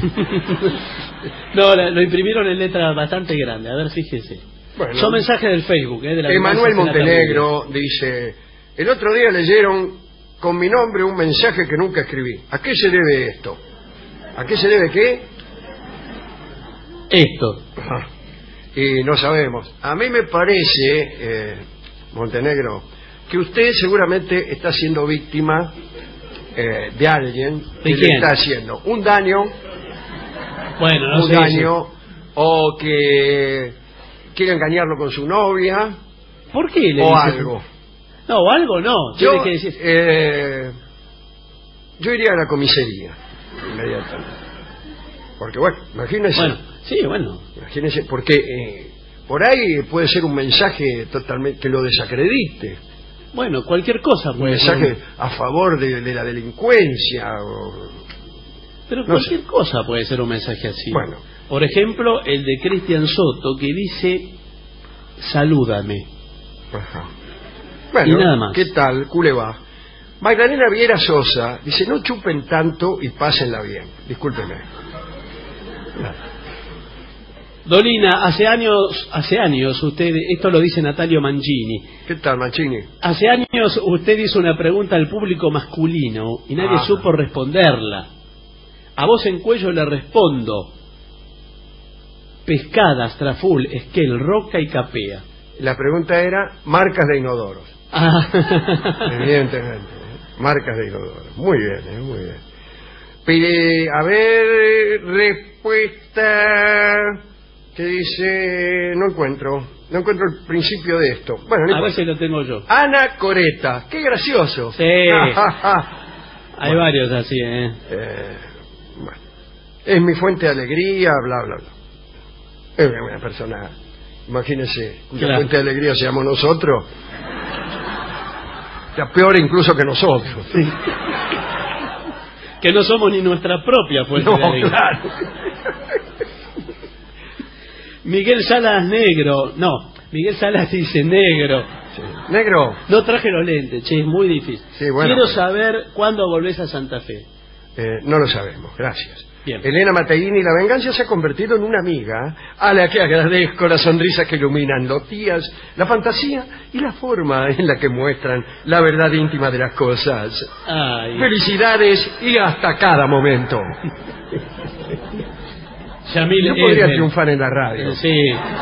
No, la- lo imprimieron en letras bastante grandes. A ver, fíjese. Bueno. Son mensajes del Facebook, ¿eh? De la Emanuel Venganza Será Montenegro dice: el otro día leyeron con mi nombre un mensaje que nunca escribí. ¿A qué se debe esto? ¿A qué se debe qué? Esto. Ajá. Y no sabemos. A mí me parece, eh, Montenegro, que usted seguramente está siendo víctima eh, de alguien que ¿De le quién? está haciendo un daño, Bueno, no un sé. daño, o que quiere engañarlo con su novia, ¿Por qué le o dice? algo. No, o algo no. Yo, Tiene que decir. eh, yo iría a la comisaría inmediatamente. Porque bueno, imagínese, Bueno, sí, bueno. imagínese, porque eh, por ahí puede ser un mensaje totalmente que lo desacredite. Bueno, cualquier cosa Un puede ser. mensaje a favor de, de la delincuencia. O... Pero no cualquier sé. cosa puede ser un mensaje así. Bueno. Por ejemplo, el de Cristian Soto, que dice: salúdame. Ajá. Bueno, Y nada más. ¿qué tal? Culeba. Magdalena Viera Sosa dice: no chupen tanto y pásenla bien. Discúlpeme. Dolina, hace años, hace años usted, esto lo dice Natalio Mangini, ¿Qué tal, Mancini? hace años usted hizo una pregunta al público masculino y nadie Ah. supo responderla. A voz en cuello le respondo: pescadas, traful, esquel, roca y capea. La pregunta era marcas de inodoros. Ah. Evidentemente. ¿eh? Marcas de inodoros. Muy bien, ¿eh? Muy bien. Pero, a ver, respuesta que dice... No encuentro. No encuentro el principio de esto. Bueno, no A ver importa. si lo tengo yo. Ana Coreta. ¡Qué gracioso! Sí. Hay Bueno. varios así, ¿eh? Eh, bueno. Es mi fuente de alegría, bla, bla, bla. Es una buena persona. Imagínese, cuya Claro. fuente de alegría seamos nosotros. Ya peor incluso que nosotros. Sí. Que no somos ni nuestra propia fuente No, de alegría. claro. Miguel Salas negro. No, Miguel Salas dice negro. Sí. Negro, No traje los lentes, che, es muy difícil. Sí, bueno, Quiero pero- saber cuándo volvés a Santa Fe. eh, no lo sabemos, gracias. Bien. Elena Mateini, la venganza se ha convertido en una amiga a la que agradezco las sonrisas que iluminan los días, la fantasía y la forma en la que muestran la verdad íntima de las cosas. Ay, Felicidades y hasta cada momento. Yamil Yo podría Edel. triunfar en la radio. Sí.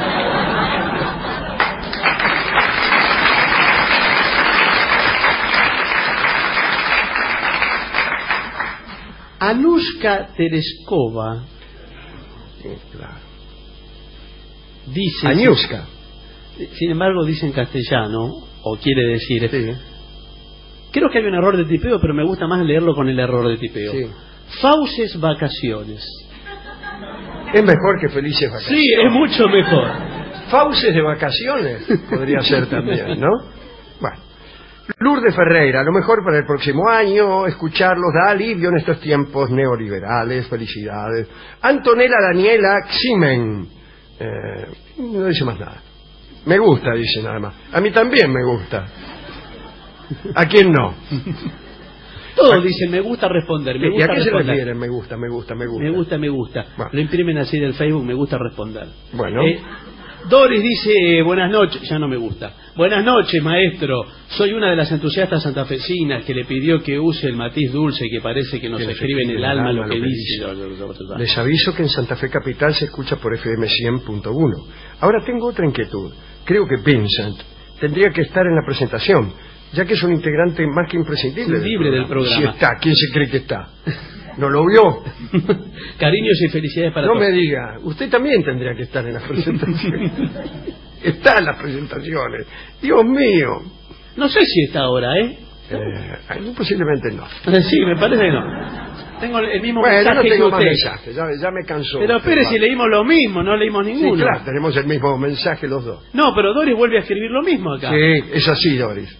Anushka Tereskova Sí, claro. dice... Añuska. Sin embargo, dice en castellano, o quiere decir... Sí, Creo que hay un error de tipeo, pero me gusta más leerlo con el error de tipeo. sí. Fauces vacaciones. Es mejor que felices vacaciones. Sí, es mucho mejor. Fauces de vacaciones podría ser también, ¿no? Bueno. Lourdes Ferreira, lo mejor para el próximo año, escucharlos da alivio en estos tiempos neoliberales, felicidades. Antonella Daniela Ximen, eh, no dice más nada. Me gusta, dice nada más. A mí también me gusta. ¿A quién no? Todos dicen, me gusta responder, me ¿Y a gusta qué se responder. refieren? Me gusta, me gusta, me gusta. Me gusta, me gusta. Bueno. Lo imprimen así del Facebook, me gusta responder. Bueno. Eh, Doris dice, buenas noches, ya no me gusta. Buenas noches, maestro. Soy una de las entusiastas santafesinas que le pidió que use el matiz dulce que parece que nos Que nos escribe en el alma lo que dice. Les aviso que en Santa Fe Capital se escucha por F M cien punto uno. Ahora tengo otra inquietud. Creo que Vincent tendría que estar en la presentación, ya que es un integrante más que imprescindible Libre del programa. Si está, ¿quién se cree que está? ¿No lo vio? Cariños y felicidades para No todos. me diga, usted también tendría que estar en las presentaciones. Está en las presentaciones. Dios mío. No sé si está ahora, ¿eh? Eh, posiblemente no. Sí, me parece que no. Tengo el mismo Bueno, mensaje no tengo que más usted. mensajes, ya, ya me cansó. Pero espere, si leímos lo mismo, no leímos Sí, ninguno. claro, tenemos el mismo mensaje los dos. No, pero Doris vuelve a escribir lo mismo acá. Sí, es así, Doris.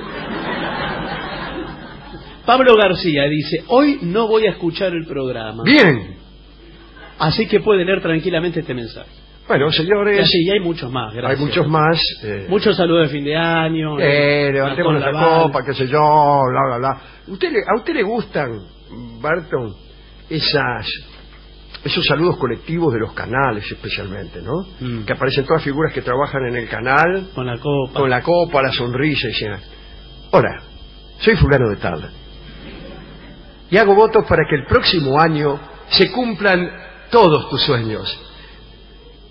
Pablo García dice, hoy no voy a escuchar el programa. Bien. Así que puede leer tranquilamente este mensaje. Bueno, Y señores, así, y hay muchos más, gracias. hay muchos más. Eh, Muchos saludos de fin de año. eh, levantemos Con nuestra la banda. copa, qué sé yo, bla, bla, bla. ¿Usted, le- ¿A usted le gustan, Barton, esas, esos saludos colectivos de los canales especialmente, ¿no? Mm. Que aparecen todas figuras que trabajan en el canal, Con la copa. con la copa, la sonrisa, y dicen, hola, soy fulano de tal. Y hago votos para que el próximo año se cumplan todos tus sueños.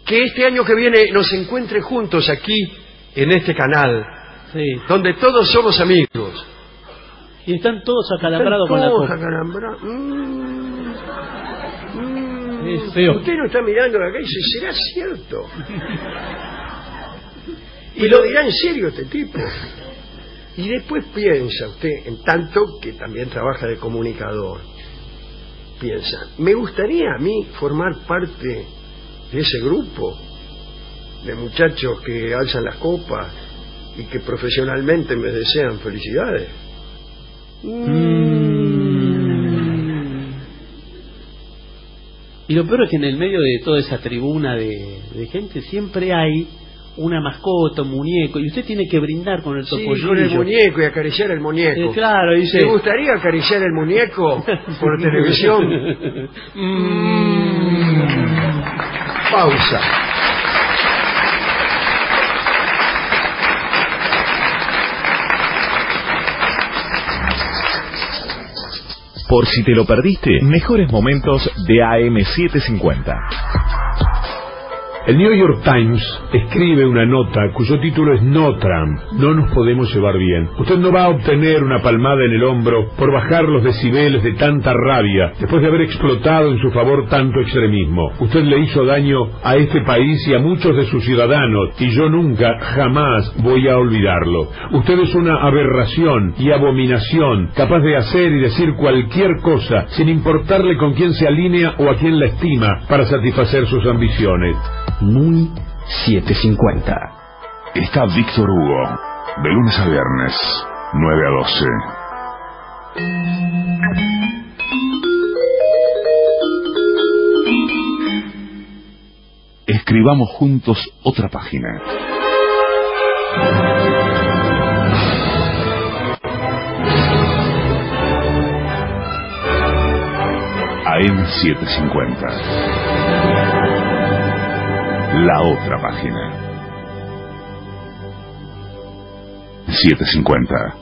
que este año que viene nos encuentre juntos aquí en este canal, Sí. donde todos somos amigos. Y están todos acalambrados con la Todos copa. acalambrados. Mm, mm. Es feo. Usted no está mirando acá y dice, ¿será cierto? Y lo dirá en serio este tipo. Y después piensa usted, en tanto que también trabaja de comunicador, piensa, me gustaría a mí formar parte de ese grupo de muchachos que alzan las copas y que profesionalmente me desean felicidades. Mm. Y lo peor es que en el medio de toda esa tribuna de, de gente siempre hay una mascota, un muñeco, y usted tiene que brindar con el Sí, topollillo. con el muñeco y acariciar el muñeco. Eh, claro, dice. ¿Te gustaría acariciar el muñeco por televisión? Mm. Pausa. Por si te lo perdiste, mejores momentos de A M setecientos cincuenta. El New York Times escribe una nota cuyo título es No Trump, no nos podemos llevar bien. Usted no va a obtener una palmada en el hombro por bajar los decibeles de tanta rabia después de haber explotado en su favor tanto extremismo. Usted le hizo daño a este país y a muchos de sus ciudadanos y yo nunca, jamás voy a olvidarlo. Usted es una aberración y abominación, capaz de hacer y decir cualquier cosa sin importarle con quién se alinea o a quién la estima para satisfacer sus ambiciones. Muy setecientos cincuenta. Está Víctor Hugo, de lunes a viernes, nueve a doce. Escribamos juntos otra página. A M setecientos cincuenta. La otra página. setecientos cincuenta.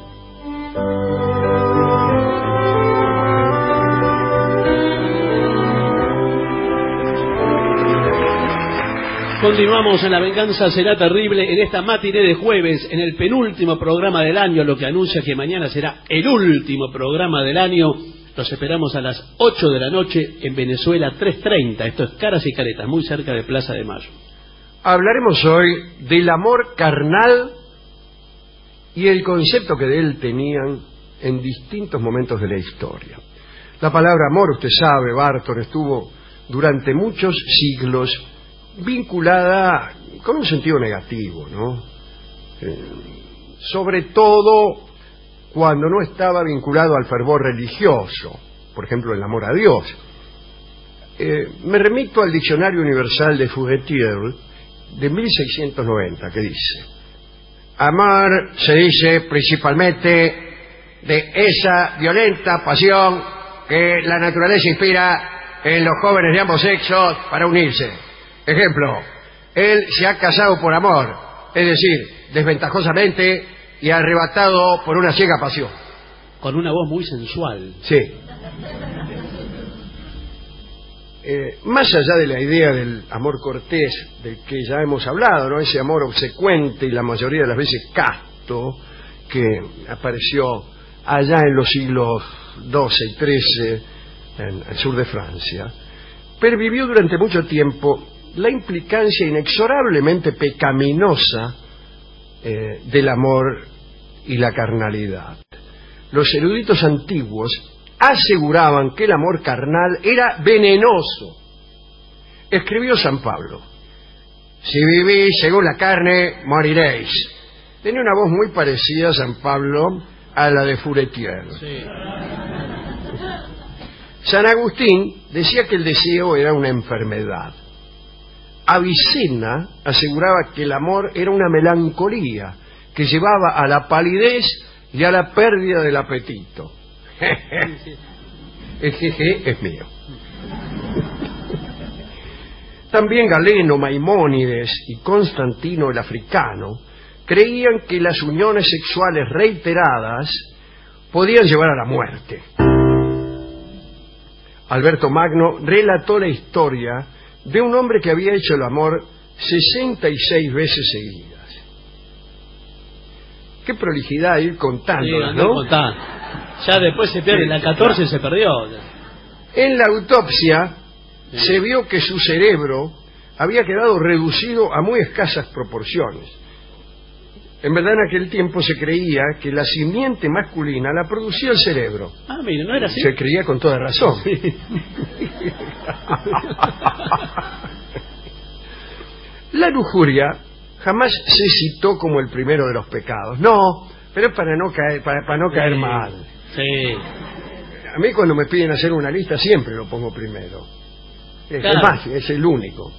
Continuamos en La Venganza Será Terrible en esta matiné de jueves, en el penúltimo programa del año, lo que anuncia que mañana será el último programa del año. Los esperamos a las ocho de la noche en Venezuela tres treinta. Esto es Caras y Caretas, muy cerca de Plaza de Mayo. Hablaremos hoy del amor carnal y el concepto que de él tenían en distintos momentos de la historia. La palabra amor, usted sabe, Barton, estuvo durante muchos siglos vinculada con un sentido negativo, ¿no? Eh, sobre todo cuando no estaba vinculado al fervor religioso, por ejemplo, el amor a Dios. Eh, me remito al Diccionario Universal de Furetière de mil seiscientos noventa, que dice: amar se dice principalmente de esa violenta pasión que la naturaleza inspira en los jóvenes de ambos sexos para unirse. Ejemplo, él se ha casado por amor, es decir, desventajosamente y arrebatado por una ciega pasión. Con una voz muy sensual. Sí. Eh, más allá de la idea del amor cortés, del que ya hemos hablado, ¿no? Ese amor obsecuente y la mayoría de las veces casto, que apareció allá en los siglos doce y trece en el sur de Francia, pervivió durante mucho tiempo la implicancia inexorablemente pecaminosa eh, del amor y la carnalidad. Los eruditos antiguos aseguraban que el amor carnal era venenoso. Escribió San Pablo: si vivís según la carne, moriréis. Tenía una voz muy parecida, San Pablo, a la de Furetière. Sí. San Agustín decía que el deseo era una enfermedad. Avicena aseguraba que el amor era una melancolía que llevaba a la palidez y a la pérdida del apetito. El jeje es mío. También Galeno, Maimónides y Constantino el Africano creían que las uniones sexuales reiteradas podían llevar a la muerte. Alberto Magno relató la historia de un hombre que había hecho el amor sesenta y seis veces seguidas. Qué prolijidad ir contando, sí, ¿no? Contando. Ya después se pierde, la catorce se perdió. En la autopsia sí. se vio que su cerebro había quedado reducido a muy escasas proporciones. En verdad, en aquel tiempo se creía que la simiente masculina la producía el cerebro. Ah, mire, ¿no era así? Se creía con toda razón. Sí. La lujuria jamás se citó como el primero de los pecados. No, pero es para no caer, para, para no caer sí. mal. Sí. A mí cuando me piden hacer una lista siempre lo pongo primero. Es, claro. es más, es el único.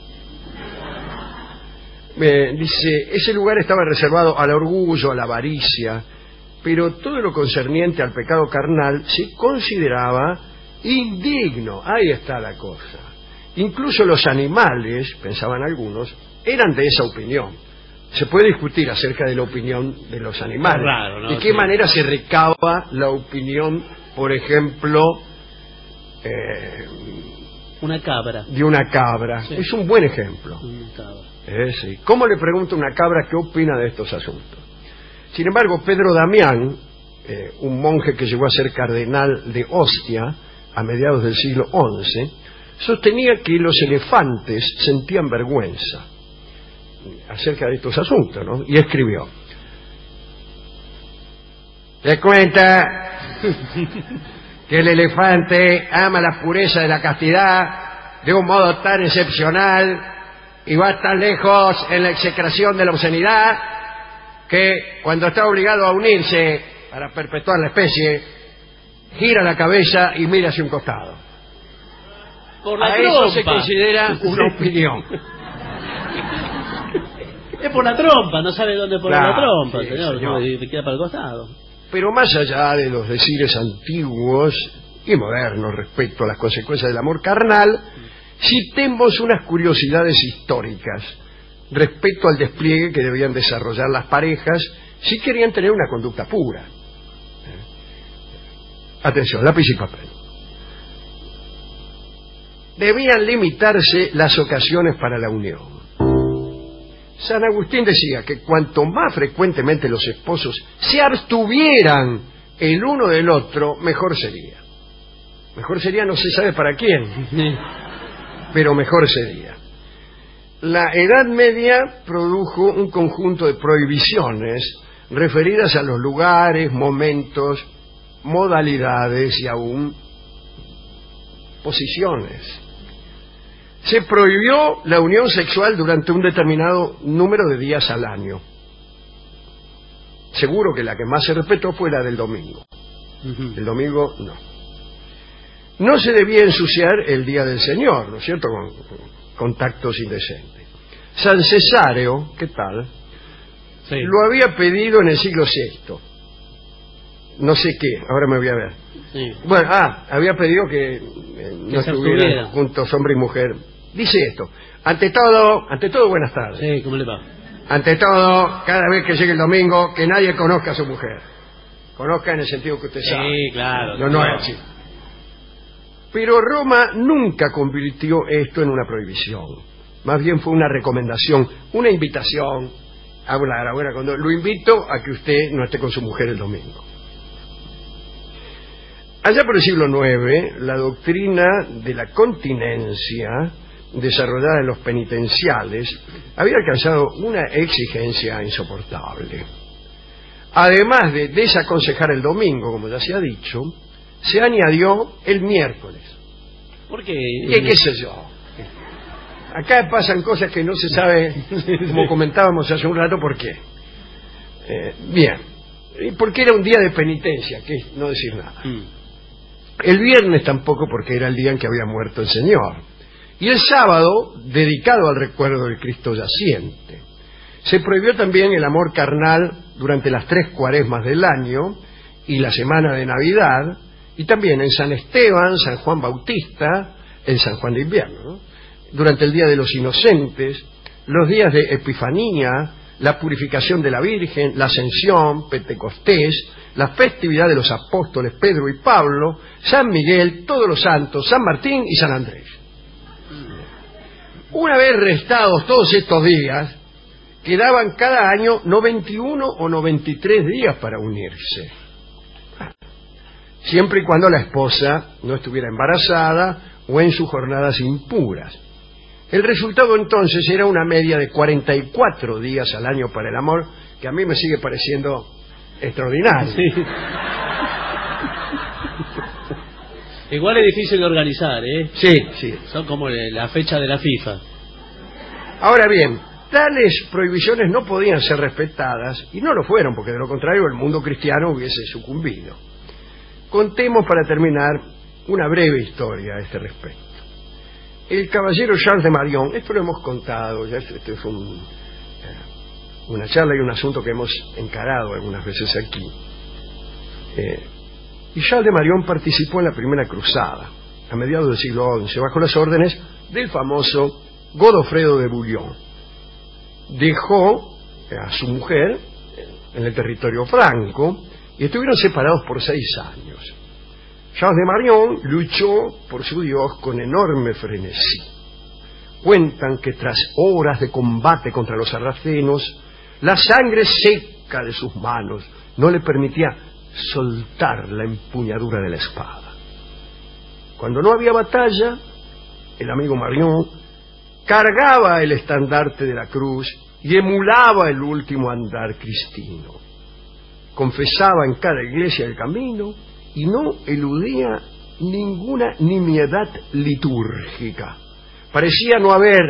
Eh, dice, ese lugar estaba reservado al orgullo, a la avaricia, pero todo lo concerniente al pecado carnal se consideraba indigno. Ahí está la cosa. Incluso los animales, pensaban algunos, eran de esa opinión. Se puede discutir acerca de la opinión de los animales. Raro, ¿no? ¿De qué Sí. manera se recaba la opinión, por ejemplo, eh, una cabra? de una cabra? Sí. Es un buen ejemplo. Una cabra. Eh, sí. ¿Cómo le pregunta una cabra qué opina de estos asuntos? Sin embargo, Pedro Damián, eh, un monje que llegó a ser cardenal de Ostia a mediados del siglo once, sostenía que los elefantes sentían vergüenza acerca de estos asuntos, ¿no? Y escribió: "Se cuenta que el elefante ama la pureza de la castidad de un modo tan excepcional y va tan lejos en la execración de la obscenidad que cuando está obligado a unirse para perpetuar la especie, gira la cabeza y mira hacia un costado". Por la A trompa. eso se considera una opinión. Es por la trompa, no sabe dónde poner Claro, la trompa, sí, señor. señor. Y te queda para el costado. Pero más allá de los decires antiguos y modernos respecto a las consecuencias del amor carnal, citemos unas curiosidades históricas respecto al despliegue que debían desarrollar las parejas si querían tener una conducta pura. Atención, lápiz y papel. Debían limitarse las ocasiones para la unión. San Agustín decía que cuanto más frecuentemente los esposos se abstuvieran el uno del otro, mejor sería. Mejor sería, no se sabe para quién, pero mejor sería. La Edad Media produjo un conjunto de prohibiciones referidas a los lugares, momentos, modalidades y aún posiciones. Se prohibió la unión sexual durante un determinado número de días al año. Seguro que la que más se respetó fue la del domingo. El domingo no. No se debía ensuciar el día del Señor, ¿no es cierto?, con, con contactos indecentes. San Cesáreo, ¿qué tal?, Sí. lo había pedido en el siglo sexto. No sé qué, ahora me voy a ver. Sí. Bueno, ah, había pedido que eh, no se estuvieran abstuviera. juntos hombre y mujer. Dice esto: ante todo, ante todo, buenas tardes. Sí, ¿cómo le va? Ante todo, cada vez que llegue el domingo, que nadie conozca a su mujer. Conozca en el sentido que usted sabe. Sí, claro. No, no es así. Pero Roma nunca convirtió esto en una prohibición. Más bien fue una recomendación, una invitación a la buena conducta. Lo invito a que usted no esté con su mujer el domingo. Allá por el siglo nueve, la doctrina de la continencia, desarrollada en los penitenciales, había alcanzado una exigencia insoportable. Además de desaconsejar el domingo, como ya se ha dicho, se añadió el miércoles. ¿Por qué? ¿Qué, qué sé yo? Acá pasan cosas que no se sabe, como comentábamos hace un rato, por qué. Eh, bien, porque era un día de penitencia, que es no decir nada. Mm. El viernes tampoco, porque era el día en que había muerto el Señor. Y el sábado, dedicado al recuerdo del Cristo yaciente. Se prohibió también el amor carnal durante las tres cuaresmas del año y la semana de Navidad, y también en San Esteban, San Juan Bautista, en San Juan de Invierno, ¿no?, durante el Día de los Inocentes, los días de Epifanía, la purificación de la Virgen, la Ascensión, Pentecostés, la festividad de los apóstoles Pedro y Pablo, San Miguel, todos los santos, San Martín y San Andrés. Una vez restados todos estos días, quedaban cada año noventa y uno o noventa y tres días para unirse. Siempre y cuando la esposa no estuviera embarazada o en sus jornadas impuras. El resultado entonces era una media de cuarenta y cuatro días al año para el amor, que a mí me sigue pareciendo extraordinario. Sí. Igual es difícil de organizar, ¿eh? Sí, sí. Son como la fecha de la FIFA. Ahora bien, tales prohibiciones no podían ser respetadas, y no lo fueron, porque de lo contrario el mundo cristiano hubiese sucumbido. Contemos para terminar una breve historia a este respecto. El caballero Charles de Marion, esto lo hemos contado, ya este es un, eh, una charla y un asunto que hemos encarado algunas veces aquí. Eh, y Charles de Marion participó en la primera cruzada, a mediados del siglo once, bajo las órdenes del famoso Godofredo de Bouillon. Dejó a su mujer en el territorio franco y estuvieron separados por seis años. Charles de Marion luchó por su Dios con enorme frenesí. Cuentan que tras horas de combate contra los sarracenos, la sangre seca de sus manos no le permitía soltar la empuñadura de la espada. Cuando no había batalla, el amigo Marion cargaba el estandarte de la cruz y emulaba el último andar cristino. Confesaba en cada iglesia del camino y no eludía ninguna nimiedad litúrgica. Parecía no haber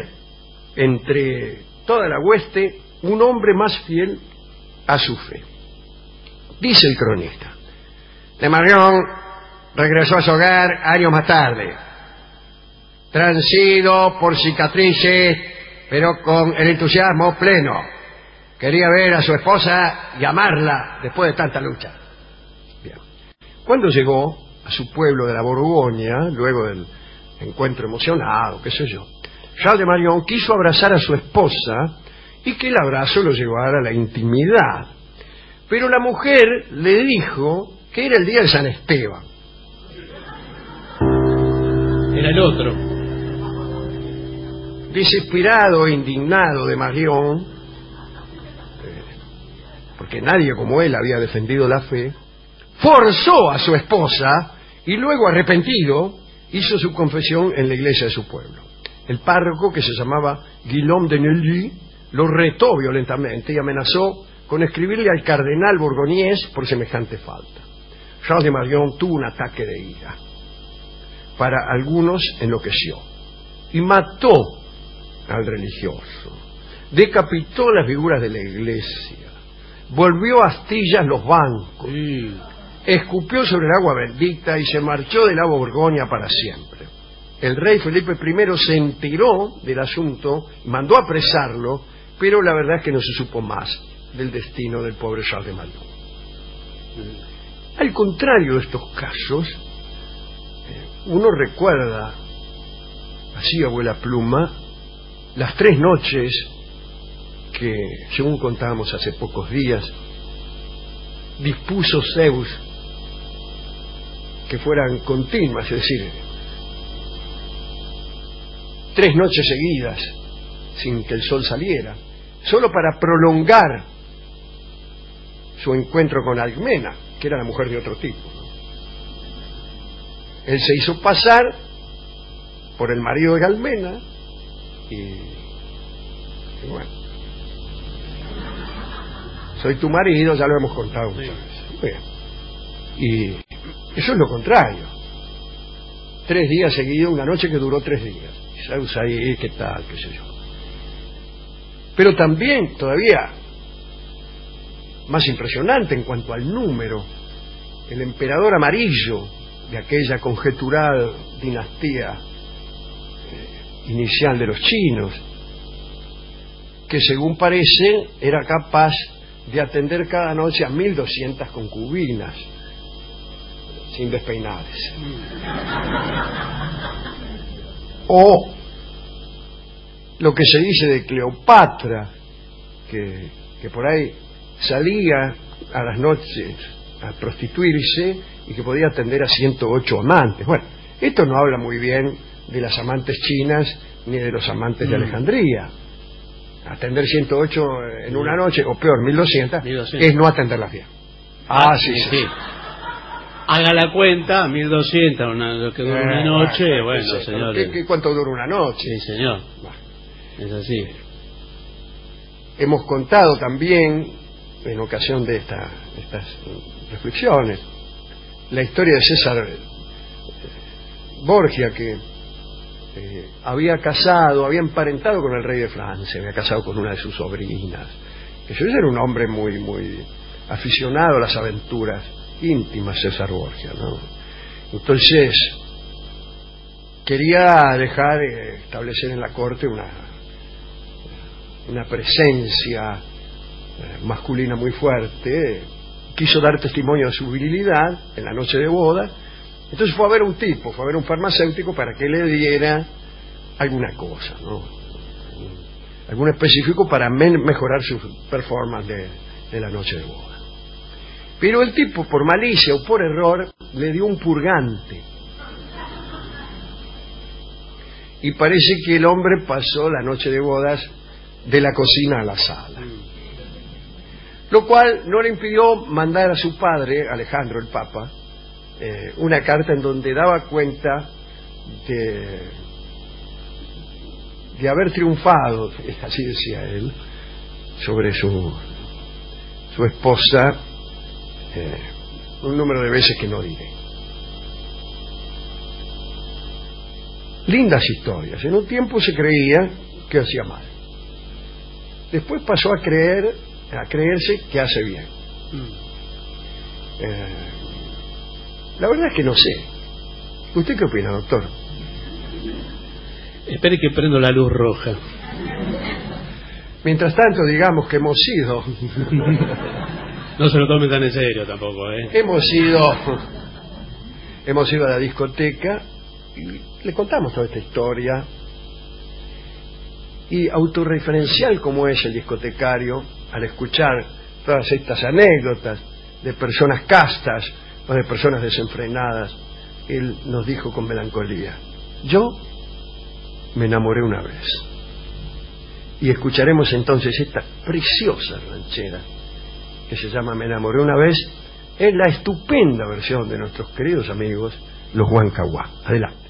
entre toda la hueste un hombre más fiel a su fe. Dice el cronista: de Marion regresó a su hogar años más tarde, transido por cicatrices, pero con el entusiasmo pleno. Quería ver a su esposa y amarla después de tanta lucha. Bien. Cuando llegó a su pueblo de la Borgoña, luego del encuentro emocionado, qué sé yo, Charles de Marion quiso abrazar a su esposa y que el abrazo lo llevara a la intimidad. Pero la mujer le dijo que era el día de San Esteban. Era el otro. Desesperado e indignado de Marion, porque nadie como él había defendido la fe, forzó a su esposa y luego, arrepentido, hizo su confesión en la iglesia de su pueblo. El párroco, que se llamaba Guillaume de Neuilly, lo retó violentamente y amenazó con escribirle al cardenal borgoñés por semejante falta. Charles de Marion tuvo un ataque de ira. Para algunos enloqueció y mató al religioso, decapitó las figuras de la iglesia, volvió a astillas los bancos, Sí. escupió sobre el agua bendita y se marchó de la Borgoña para siempre. El rey Felipe primero se enteró del asunto y mandó apresarlo, pero la verdad es que no se supo más del destino del pobre Charles de Marion. Al contrario de estos casos, uno recuerda, así abuela Pluma, las tres noches que, según contábamos hace pocos días, dispuso Zeus que fueran continuas, es decir, tres noches seguidas sin que el sol saliera, solo para prolongar su encuentro con Alcmena, que era la mujer de otro tipo. Él se hizo pasar por el marido de Galmena y, y bueno, soy tu marido, ya lo hemos contado muchas veces. Bien. Y eso es lo contrario. Tres días seguidos, una noche que duró tres días. Y sabes ahí qué tal, qué sé yo. Pero también, todavía más impresionante en cuanto al número, el emperador amarillo de aquella conjeturada dinastía eh, inicial de los chinos, que según parece era capaz de atender cada noche a mil doscientas concubinas sin despeinarse. O lo que se dice de Cleopatra, que, que por ahí salía a las noches a prostituirse y que podía atender a ciento ocho amantes. Bueno, esto no habla muy bien de las amantes chinas ni de los amantes mm. de Alejandría. Atender ciento ocho en una noche, o peor, mil doscientos, mil doscientos. Es no atenderlas bien. Ah, sí, sí. sí. Haga la cuenta, mil doscientos, una, lo que dura eh, una noche, bueno, bueno sí, señor. ¿Qué, qué, ¿Cuánto dura una noche? Sí, señor. Bueno. Es así. Hemos contado también, en ocasión de esta, estas reflexiones, la historia de César Borgia, que eh, había casado, había emparentado con el rey de Francia, había casado con una de sus sobrinas. Eso era un hombre muy, muy aficionado a las aventuras íntimas, César Borgia, ¿no? Entonces quería dejar eh, establecer en la corte una una presencia eh, masculina muy fuerte. Quiso dar testimonio de su virilidad en la noche de boda. Entonces fue a ver un tipo, fue a ver un farmacéutico para que le diera alguna cosa, ¿no? Algún específico para me mejorar su performance de, de la noche de boda. Pero el tipo, por malicia o por error, le dio un purgante. Y parece que el hombre pasó la noche de bodas de la cocina a la sala. Lo cual no le impidió mandar a su padre, Alejandro el Papa, eh, una carta en donde daba cuenta de, de haber triunfado, así decía él, sobre su, su esposa, eh, un número de veces que no diré. Lindas historias. En un tiempo se creía que hacía mal. Después pasó a creer, a creerse que hace bien. Eh, la verdad es que no sé. ¿Usted qué opina, doctor? Espere que prendo la luz roja. Mientras tanto, digamos que hemos ido. No se lo tomen tan en serio tampoco, ¿eh? Hemos ido, hemos ido a la discoteca y le contamos toda esta historia. Y autorreferencial como es el discotecario, al escuchar todas estas anécdotas de personas castas o de personas desenfrenadas, él nos dijo con melancolía: yo me enamoré una vez. Y escucharemos entonces esta preciosa ranchera que se llama Me enamoré una vez, en la estupenda versión de nuestros queridos amigos los Huancahuá. Adelante.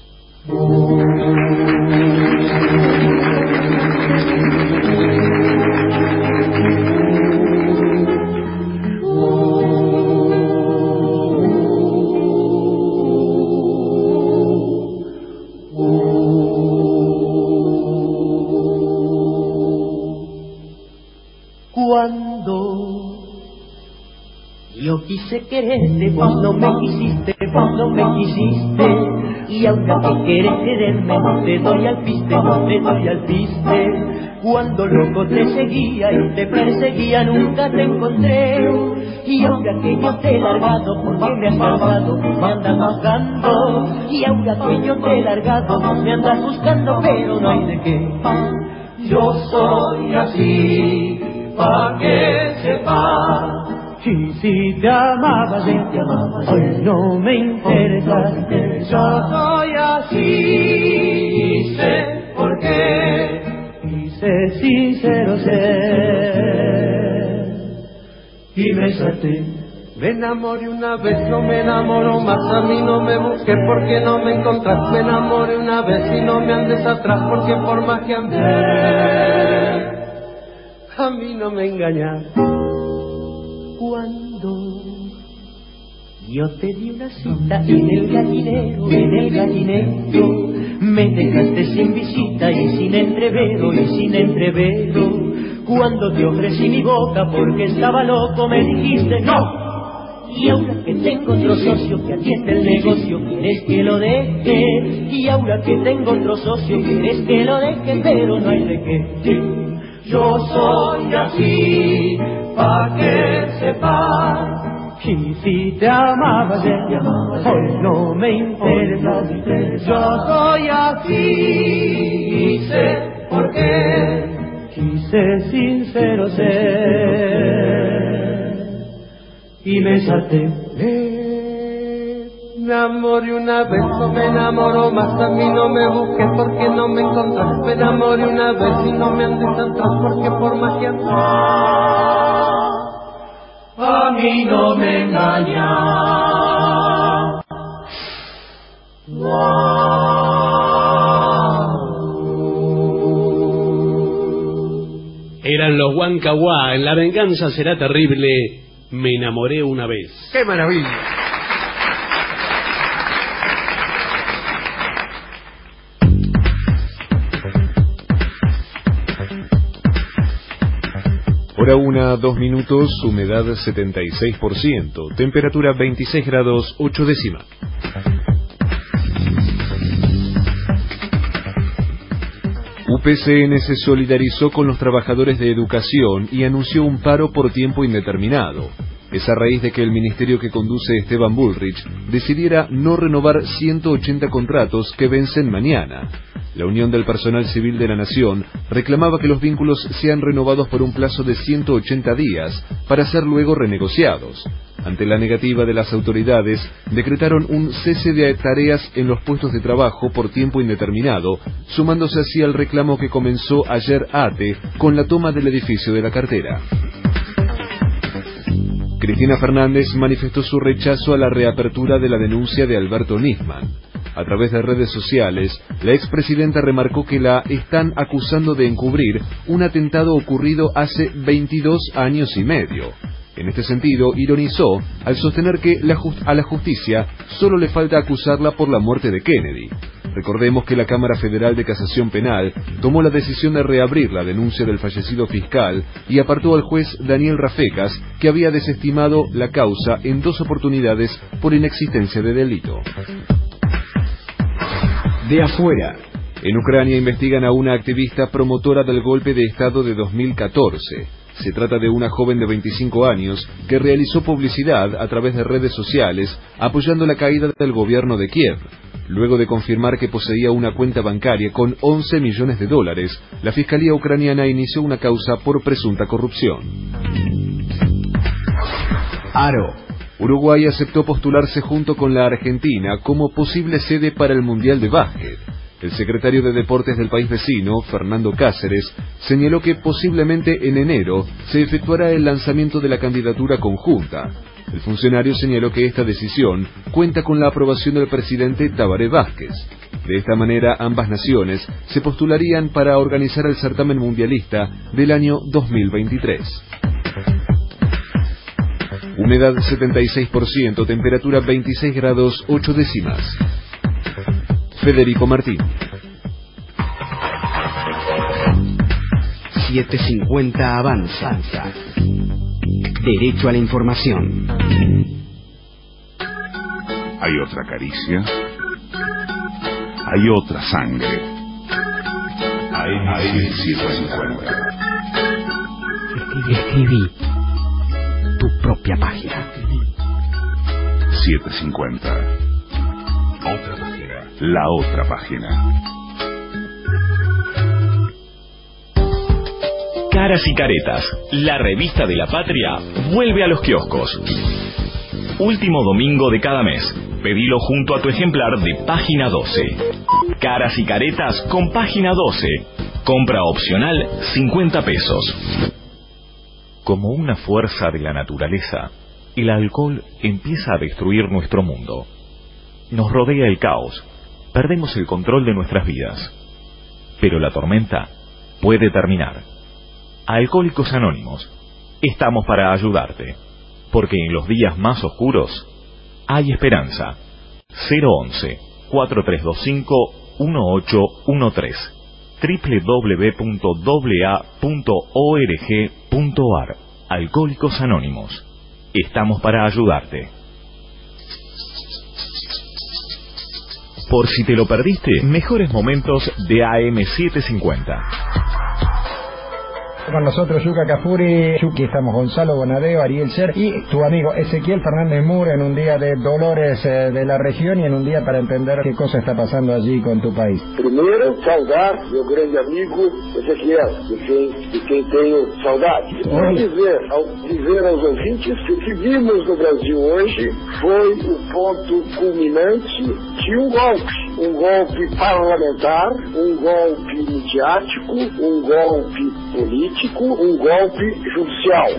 Yo quise quererte, vos no me quisiste, vos no me quisiste, y ahora que quieres quererme, no te doy al piste, no te doy al piste. Cuando loco te seguía y te perseguía, nunca te encontré, y ahora que yo te he largado, porque me has salvado, me andas buscando, y ahora que yo te he largado, me andas buscando, pero no hay de qué. Yo soy así, pa' que sepas. Y si te amaba, si te amaba, hoy no me interesa. Yo soy así, y sé por qué, y sé sincero ser. Y me salté. Me enamoré una vez, no me enamoro más, a mí no me busques porque no me encontrás. Me enamoré una vez y no me andes atrás, porque por más que andé, a mí no me engañas. Cuando yo te di una cita en el gallinero, en el gallinero, me dejaste sin visita y sin entrevero, y sin entrevero. Cuando te ofrecí mi boca porque estaba loco, me dijiste no. Y ahora que tengo otro socio que atiende el negocio, quieres que lo deje. Y ahora que tengo otro socio, quieres que lo deje, pero no hay de qué. Yo soy así, pa' que sepas. Y si te amaba ayer, hoy no me interesa. Yo soy así, y sé por qué. Quise sincero ser, y me salté. Me enamoré una vez, no me enamoro más, a mí no me busques porque no me encontrás. Me enamoré una vez y no me andes atrás porque por magia a mí no me engaña. Eran los Huancahuá, en La venganza será terrible, me enamoré una vez. ¡Qué maravilla! Hora una, dos minutos, humedad setenta y seis por ciento, temperatura veintiséis grados, ocho décimas. U P C N se solidarizó con los trabajadores de educación y anunció un paro por tiempo indeterminado. Es a raíz de que el ministerio que conduce Esteban Bullrich decidiera no renovar ciento ochenta contratos que vencen mañana. La Unión del Personal Civil de la Nación reclamaba que los vínculos sean renovados por un plazo de ciento ochenta días para ser luego renegociados. Ante la negativa de las autoridades, decretaron un cese de tareas en los puestos de trabajo por tiempo indeterminado, sumándose así al reclamo que comenzó ayer A T E con la toma del edificio de la cartera. Cristina Fernández manifestó su rechazo a la reapertura de la denuncia de Alberto Nisman. A través de redes sociales, la expresidenta remarcó que la están acusando de encubrir un atentado ocurrido hace veintidós años y medio. En este sentido, ironizó al sostener que la just- a la justicia solo le falta acusarla por la muerte de Kennedy. Recordemos que la Cámara Federal de Casación Penal tomó la decisión de reabrir la denuncia del fallecido fiscal y apartó al juez Daniel Rafecas, que había desestimado la causa en dos oportunidades por inexistencia de delito. De afuera. En Ucrania investigan a una activista promotora del golpe de Estado de dos mil catorce. Se trata de una joven de veinticinco años que realizó publicidad a través de redes sociales apoyando la caída del gobierno de Kiev. Luego de confirmar que poseía una cuenta bancaria con once millones de dólares, la Fiscalía ucraniana inició una causa por presunta corrupción. Aro. Uruguay aceptó postularse junto con la Argentina como posible sede para el Mundial de Básquet. El secretario de Deportes del país vecino, Fernando Cáceres, señaló que posiblemente en enero se efectuará el lanzamiento de la candidatura conjunta. El funcionario señaló que esta decisión cuenta con la aprobación del presidente Tabaré Vázquez. De esta manera, ambas naciones se postularían para organizar el certamen mundialista del año dos mil veintitrés. Humedad setenta y seis por ciento, temperatura veintiséis grados, ocho décimas. Federico Martín. setecientos cincuenta avanza. Derecho a la información. Hay otra caricia. Hay otra sangre. Hay setecientos cincuenta. Escribí, escribí tu propia página. setecientos cincuenta. Otra página. La otra página. Caras y Caretas, la revista de la patria, vuelve a los kioscos. Último domingo de cada mes. Pedilo junto a tu ejemplar de página doce. Caras y Caretas con página doce. Compra opcional cincuenta pesos. Como una fuerza de la naturaleza, el alcohol empieza a destruir nuestro mundo. Nos rodea el caos, perdemos el control de nuestras vidas. Pero la tormenta puede terminar. Alcohólicos Anónimos, estamos para ayudarte, porque en los días más oscuros hay esperanza. cero once, cuatro tres dos cinco, uno ocho uno tres doble u doble u doble u punto a a punto org punto a r. Alcohólicos Anónimos, estamos para ayudarte. Por si te lo perdiste, mejores momentos de A M setecientos cincuenta. Con nosotros Yuka Cafuri, Yuki, estamos Gonzalo Bonadeo, Ariel Ser y tu amigo Ezequiel Fernández Mur en un día de dolores eh, de la región y en un día para entender qué cosa está pasando allí con tu país. Primeiro, saudar meu grande amigo Ezequiel, de quem, de quem tenho saudade. Vou dizer, ao dizer aos ouvintes que o que vimos no Brasil hoje foi o ponto culminante de um golpe. Um golpe parlamentar, um golpe midiático, um golpe político, um golpe judicial.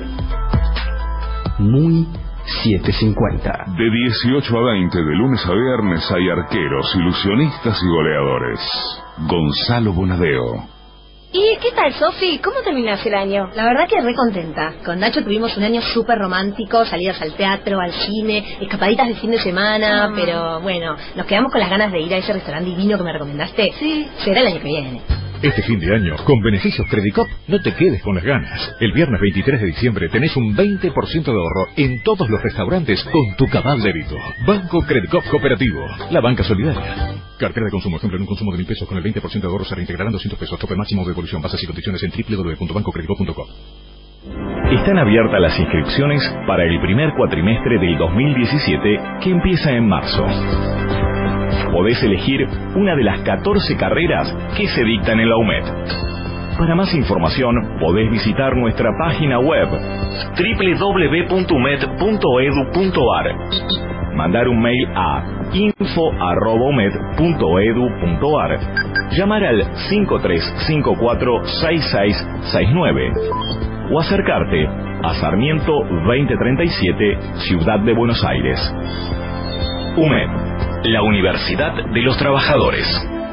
Muy setecientos cincuenta. De dieciocho a veinte, de lunes a viernes, hay arqueros, ilusionistas y goleadores. Gonzalo Bonadeo. ¿Y qué tal, Sofi? ¿Cómo terminaste el año? La verdad que re contenta. Con Nacho tuvimos un año súper romántico, salidas al teatro, al cine, escapaditas de fin de semana, mm. pero bueno, nos quedamos con las ganas de ir a ese restaurante divino que me recomendaste. Sí. Será el año que viene. Este fin de año, con beneficios Credicop, no te quedes con las ganas. El viernes veintitrés de diciembre tenés un veinte por ciento de ahorro en todos los restaurantes con tu cabal débito. Banco Credicop Cooperativo, la banca solidaria. Cartera de consumo, ejemplo, en un consumo de mil pesos con el veinte por ciento de ahorro se reintegrarán doscientos pesos. Tope máximo de devolución. Bases y condiciones en doble u doble u doble u punto banco credicop punto com. Están abiertas las inscripciones para el primer cuatrimestre del dos mil diecisiete que empieza en marzo. Podés elegir una de las catorce carreras que se dictan en la U M E D. Para más información, podés visitar nuestra página web doble u doble u doble u punto u m e d punto e d u punto a r, mandar un mail a info arroba u m e d punto e d u punto a r, llamar al cinco tres cinco cuatro seis seis seis nueve o acercarte a Sarmiento veinte treinta y siete, Ciudad de Buenos Aires. U M E D, la Universidad de los Trabajadores.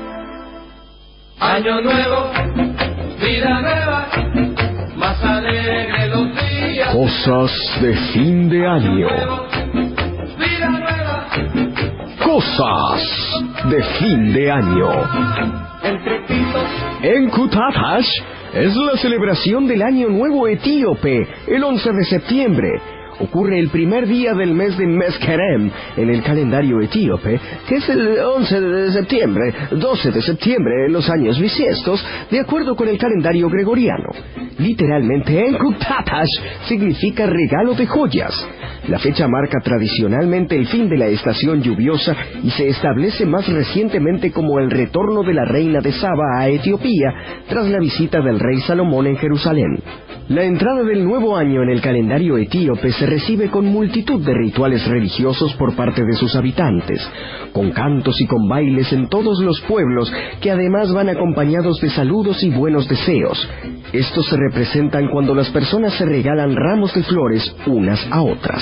Año nuevo, vida nueva, más alegre los días. Cosas de fin de año. Vida nueva. Cosas de fin de año. En Kutatash es la celebración del Año Nuevo Etíope, el once de septiembre. Ocurre el primer día del mes de Meskerem en el calendario etíope, que es el once de septiembre, doce de septiembre en los años bisiestos, de acuerdo con el calendario gregoriano. Literalmente, Enkuktatash significa regalo de joyas. La fecha marca tradicionalmente el fin de la estación lluviosa y se establece más recientemente como el retorno de la reina de Saba a Etiopía tras la visita del rey Salomón en Jerusalén. La entrada del nuevo año en el calendario etíope se recibe con multitud de rituales religiosos por parte de sus habitantes, con cantos y con bailes en todos los pueblos que además van acompañados de saludos y buenos deseos. Estos se representan cuando las personas se regalan ramos de flores unas a otras.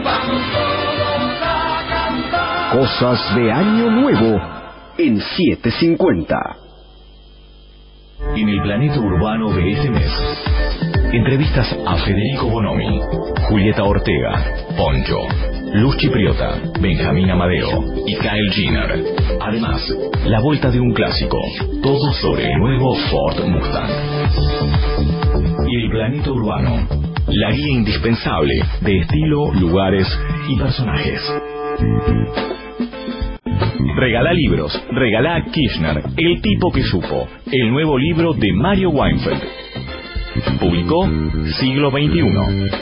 Cosas de Año Nuevo en setecientos cincuenta. En el planeta urbano de este mes, entrevistas a Federico Bonomi, Julieta Ortega, Poncho, Luz Chipriota, Benjamín Amadeo y Kyle Jenner. Además, la vuelta de un clásico, todo sobre el nuevo Ford Mustang. Y el planeta urbano, la guía indispensable de estilo, lugares y personajes. Regalá libros, regalá a Kirchner, el tipo que supo, el nuevo libro de Mario Weinfeld. Publicó Siglo veintiuno.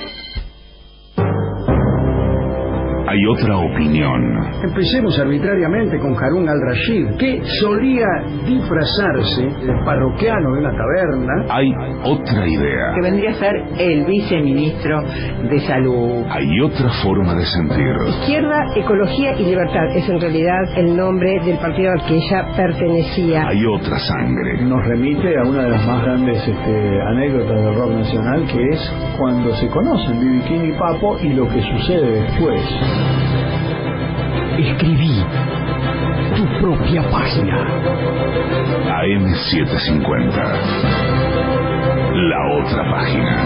Hay otra opinión. Empecemos arbitrariamente con Harún al-Rashid, que solía disfrazarse de parroquiano de una taberna. Hay otra idea. Que vendría a ser el viceministro de Salud. Hay otra forma de sentir. Izquierda, Ecología y Libertad es en realidad el nombre del partido al que ella pertenecía. Hay otra sangre. Nos remite a una de las más grandes este, anécdotas del rock nacional, que es cuando se conocen B B King y Papo y lo que sucede después. Escribí tu propia página. A M setecientos cincuenta. La otra página.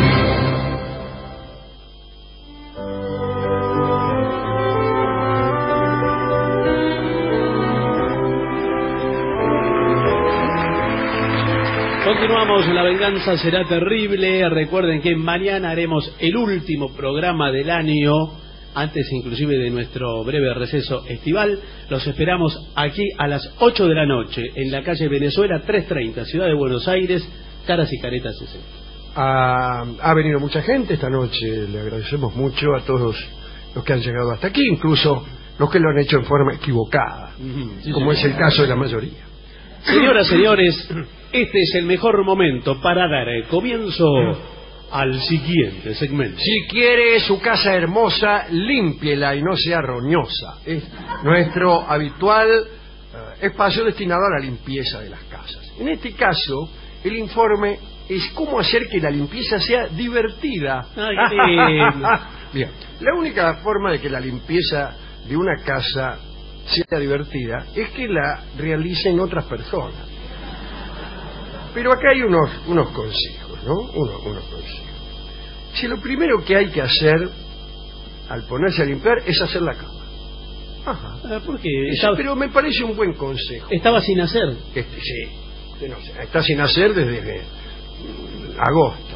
Continuamos, La Venganza Será Terrible. Recuerden que mañana haremos el último programa del año, antes inclusive de nuestro breve receso estival. Los esperamos aquí a las ocho de la noche, en la calle Venezuela trescientos treinta, Ciudad de Buenos Aires, Caras y Caretas sesenta. ha, ha venido mucha gente esta noche. Le agradecemos mucho a todos los que han llegado hasta aquí, incluso los que lo han hecho en forma equivocada, Sí, como señor. es el caso de la mayoría. Señoras, señores, este es el mejor momento para dar el comienzo al siguiente segmento. Si quiere su casa hermosa, límpiela y no sea roñosa. Es nuestro habitual eh, espacio destinado a la limpieza de las casas. En este caso, el informe es cómo hacer que la limpieza sea divertida. Ay, qué lindo. Bien, la única forma de que la limpieza de una casa sea divertida es que la realicen otras personas. Pero acá hay unos, unos consejos, ¿no? Unos, unos consejos. Si lo primero que hay que hacer al ponerse a limpiar es hacer la cama. Ajá. Ah, ¿por qué? Eso, Estaba, pero me parece un buen consejo. estaba sin hacer. Este, sí, usted no sé, está sin hacer desde mm, agosto.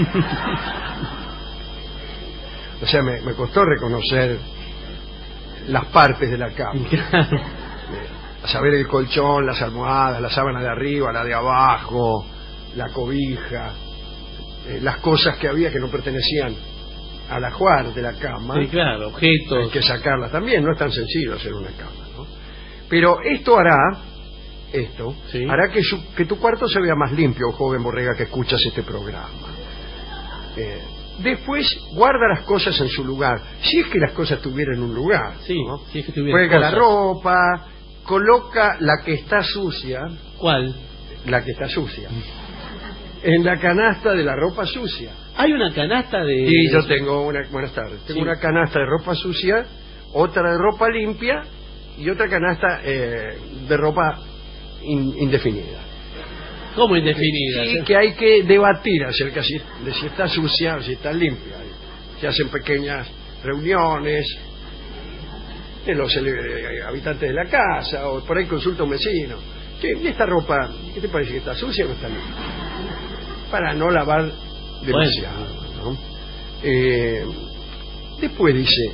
O sea, me, me costó reconocer las partes de la cama. A saber, el colchón, las almohadas, la sábana de arriba, la de abajo, la cobija, eh, las cosas que había que no pertenecían al ajuar de la cama. Sí, claro, objetos. Hay que sacarlas también, no es tan sencillo hacer una cama, ¿no? Pero esto hará, esto, Sí. hará que, su- que tu cuarto se vea más limpio, joven borrega que escuchas este programa. Eh, después, guarda las cosas en su lugar, si es que las cosas tuvieran un lugar. Sí, ¿no? si es que tuviera Juega la cosas. ropa, coloca la que está sucia. ¿Cuál? La que está sucia. En la canasta de la ropa sucia. Hay una canasta de... Sí, yo tengo una... Buenas tardes. Tengo Sí. una canasta de ropa sucia, otra de ropa limpia y otra canasta eh, de ropa in- indefinida. ¿Cómo indefinida? Sí, que hay que debatir acerca si- de si está sucia o si está limpia. Se hacen pequeñas reuniones de los eh, habitantes de la casa, o por ahí consulta a un vecino. ¿Qué, ¿y esta ropa, qué te parece, que está sucia o no está limpia? Para no lavar demasiado, ¿no? Eh, después dice,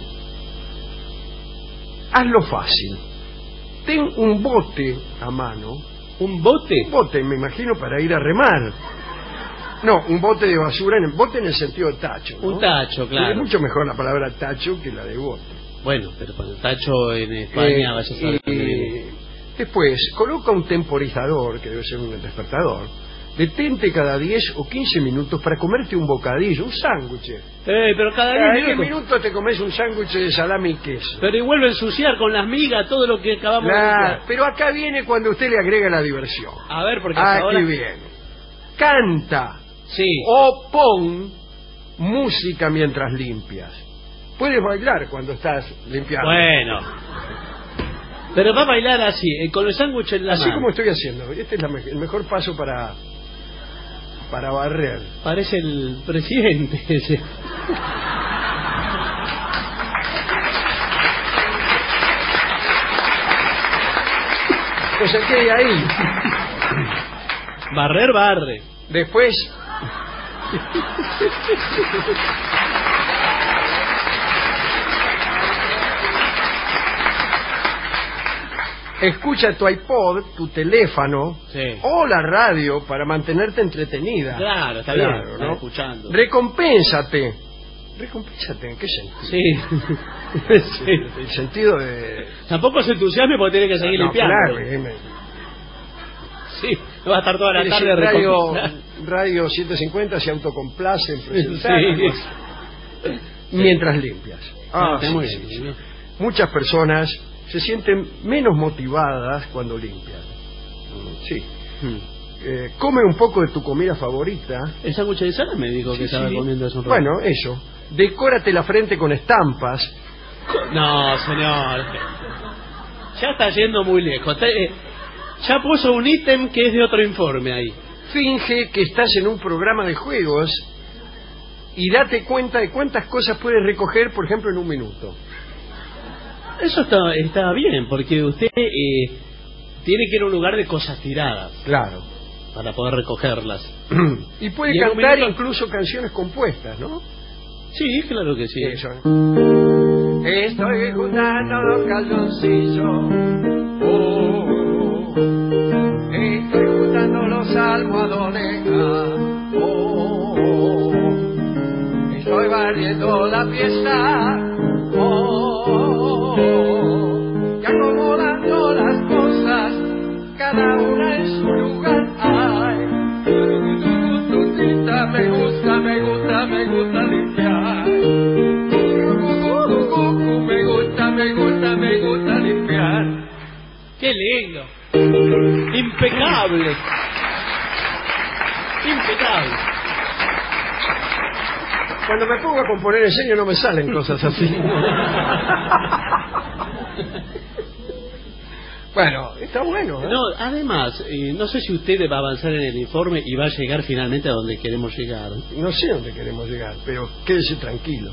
hazlo fácil. Ten un bote a mano. ¿Un bote? Un bote, me imagino, para ir a remar. No, un bote de basura, en el bote en el sentido de tacho, ¿no? Un tacho, claro. Es mucho mejor la palabra tacho que la de bote. Bueno, pero con el tacho en España Eh, vaya a saber y- dónde viene. Después, coloca un temporizador, que debe ser un despertador. Detente cada diez o quince minutos para comerte un bocadillo, un sándwich. Eh, pero cada Cada diez diez minutos. minutos te comes un sándwich de salami y queso. Pero y vuelve a ensuciar con las migas todo lo que acabamos de Claro, limpiar. pero acá viene cuando usted le agrega la diversión. A ver, porque hasta Aquí ahora... viene. Canta Sí. o pon música mientras limpias. Puedes bailar cuando estás limpiando. Bueno. Pero va a bailar así, eh, con el sándwich en la Así mano. como estoy haciendo. Este es la me- el mejor paso para para barrer. Parece el presidente ese. Pues aquí hay ahí. Barrer, barre. Después. Escucha tu iPod, tu teléfono Sí. o la radio para mantenerte entretenida. Claro, está Claro, bien, ¿no? está escuchando. Recompénsate. Recompénsate, ¿en qué sentido? Sí. Sí. El sentido de... Tampoco se entusiasme porque tiene que seguir No, limpiando. claro, eh, me- Sí, va a estar toda la Mire, tarde si radio, recompensando. radio setecientos cincuenta se autocomplace en Sí. presentar mientras limpias. Ah, Ah, está sí, muy sí, bien, sí. muy bien. Muchas personas se sienten menos motivadas cuando limpian. Mm, Sí. Hmm. Eh, come un poco de tu comida favorita. El sándwich de sala me dijo Sí, que estaba sí. comiendo hace un rato. Bueno, eso. Decórate la frente con estampas. No, señor. Ya está yendo muy lejos. Te- eh, ya puso un ítem que es de otro informe ahí. Finge que estás en un programa de juegos y date cuenta de cuántas cosas puedes recoger, por ejemplo, en un minuto. Eso está, está bien, porque usted eh, tiene que ir a un lugar de cosas tiradas Claro. para poder recogerlas. Y puede Y en un cantar minuto- incluso canciones compuestas, ¿no? Sí, claro que sí. Eso. Estoy juntando los calzoncillos. Oh, estoy juntando los almohadones. Ah, oh, la fiesta. Oh, y acomodando las cosas, cada una en su lugar. Ay, tutita, me gusta, me gusta, me gusta limpiar. Me gusta, me gusta, me gusta limpiar. ¡Qué lindo! Impecable. Impecable. Cuando me pongo a componer en serio no me salen cosas así. Bueno, está bueno, ¿eh? No, además, eh, no sé si usted va a avanzar en el informe y va a llegar finalmente a donde queremos llegar. No sé dónde queremos llegar, pero quédese tranquilo.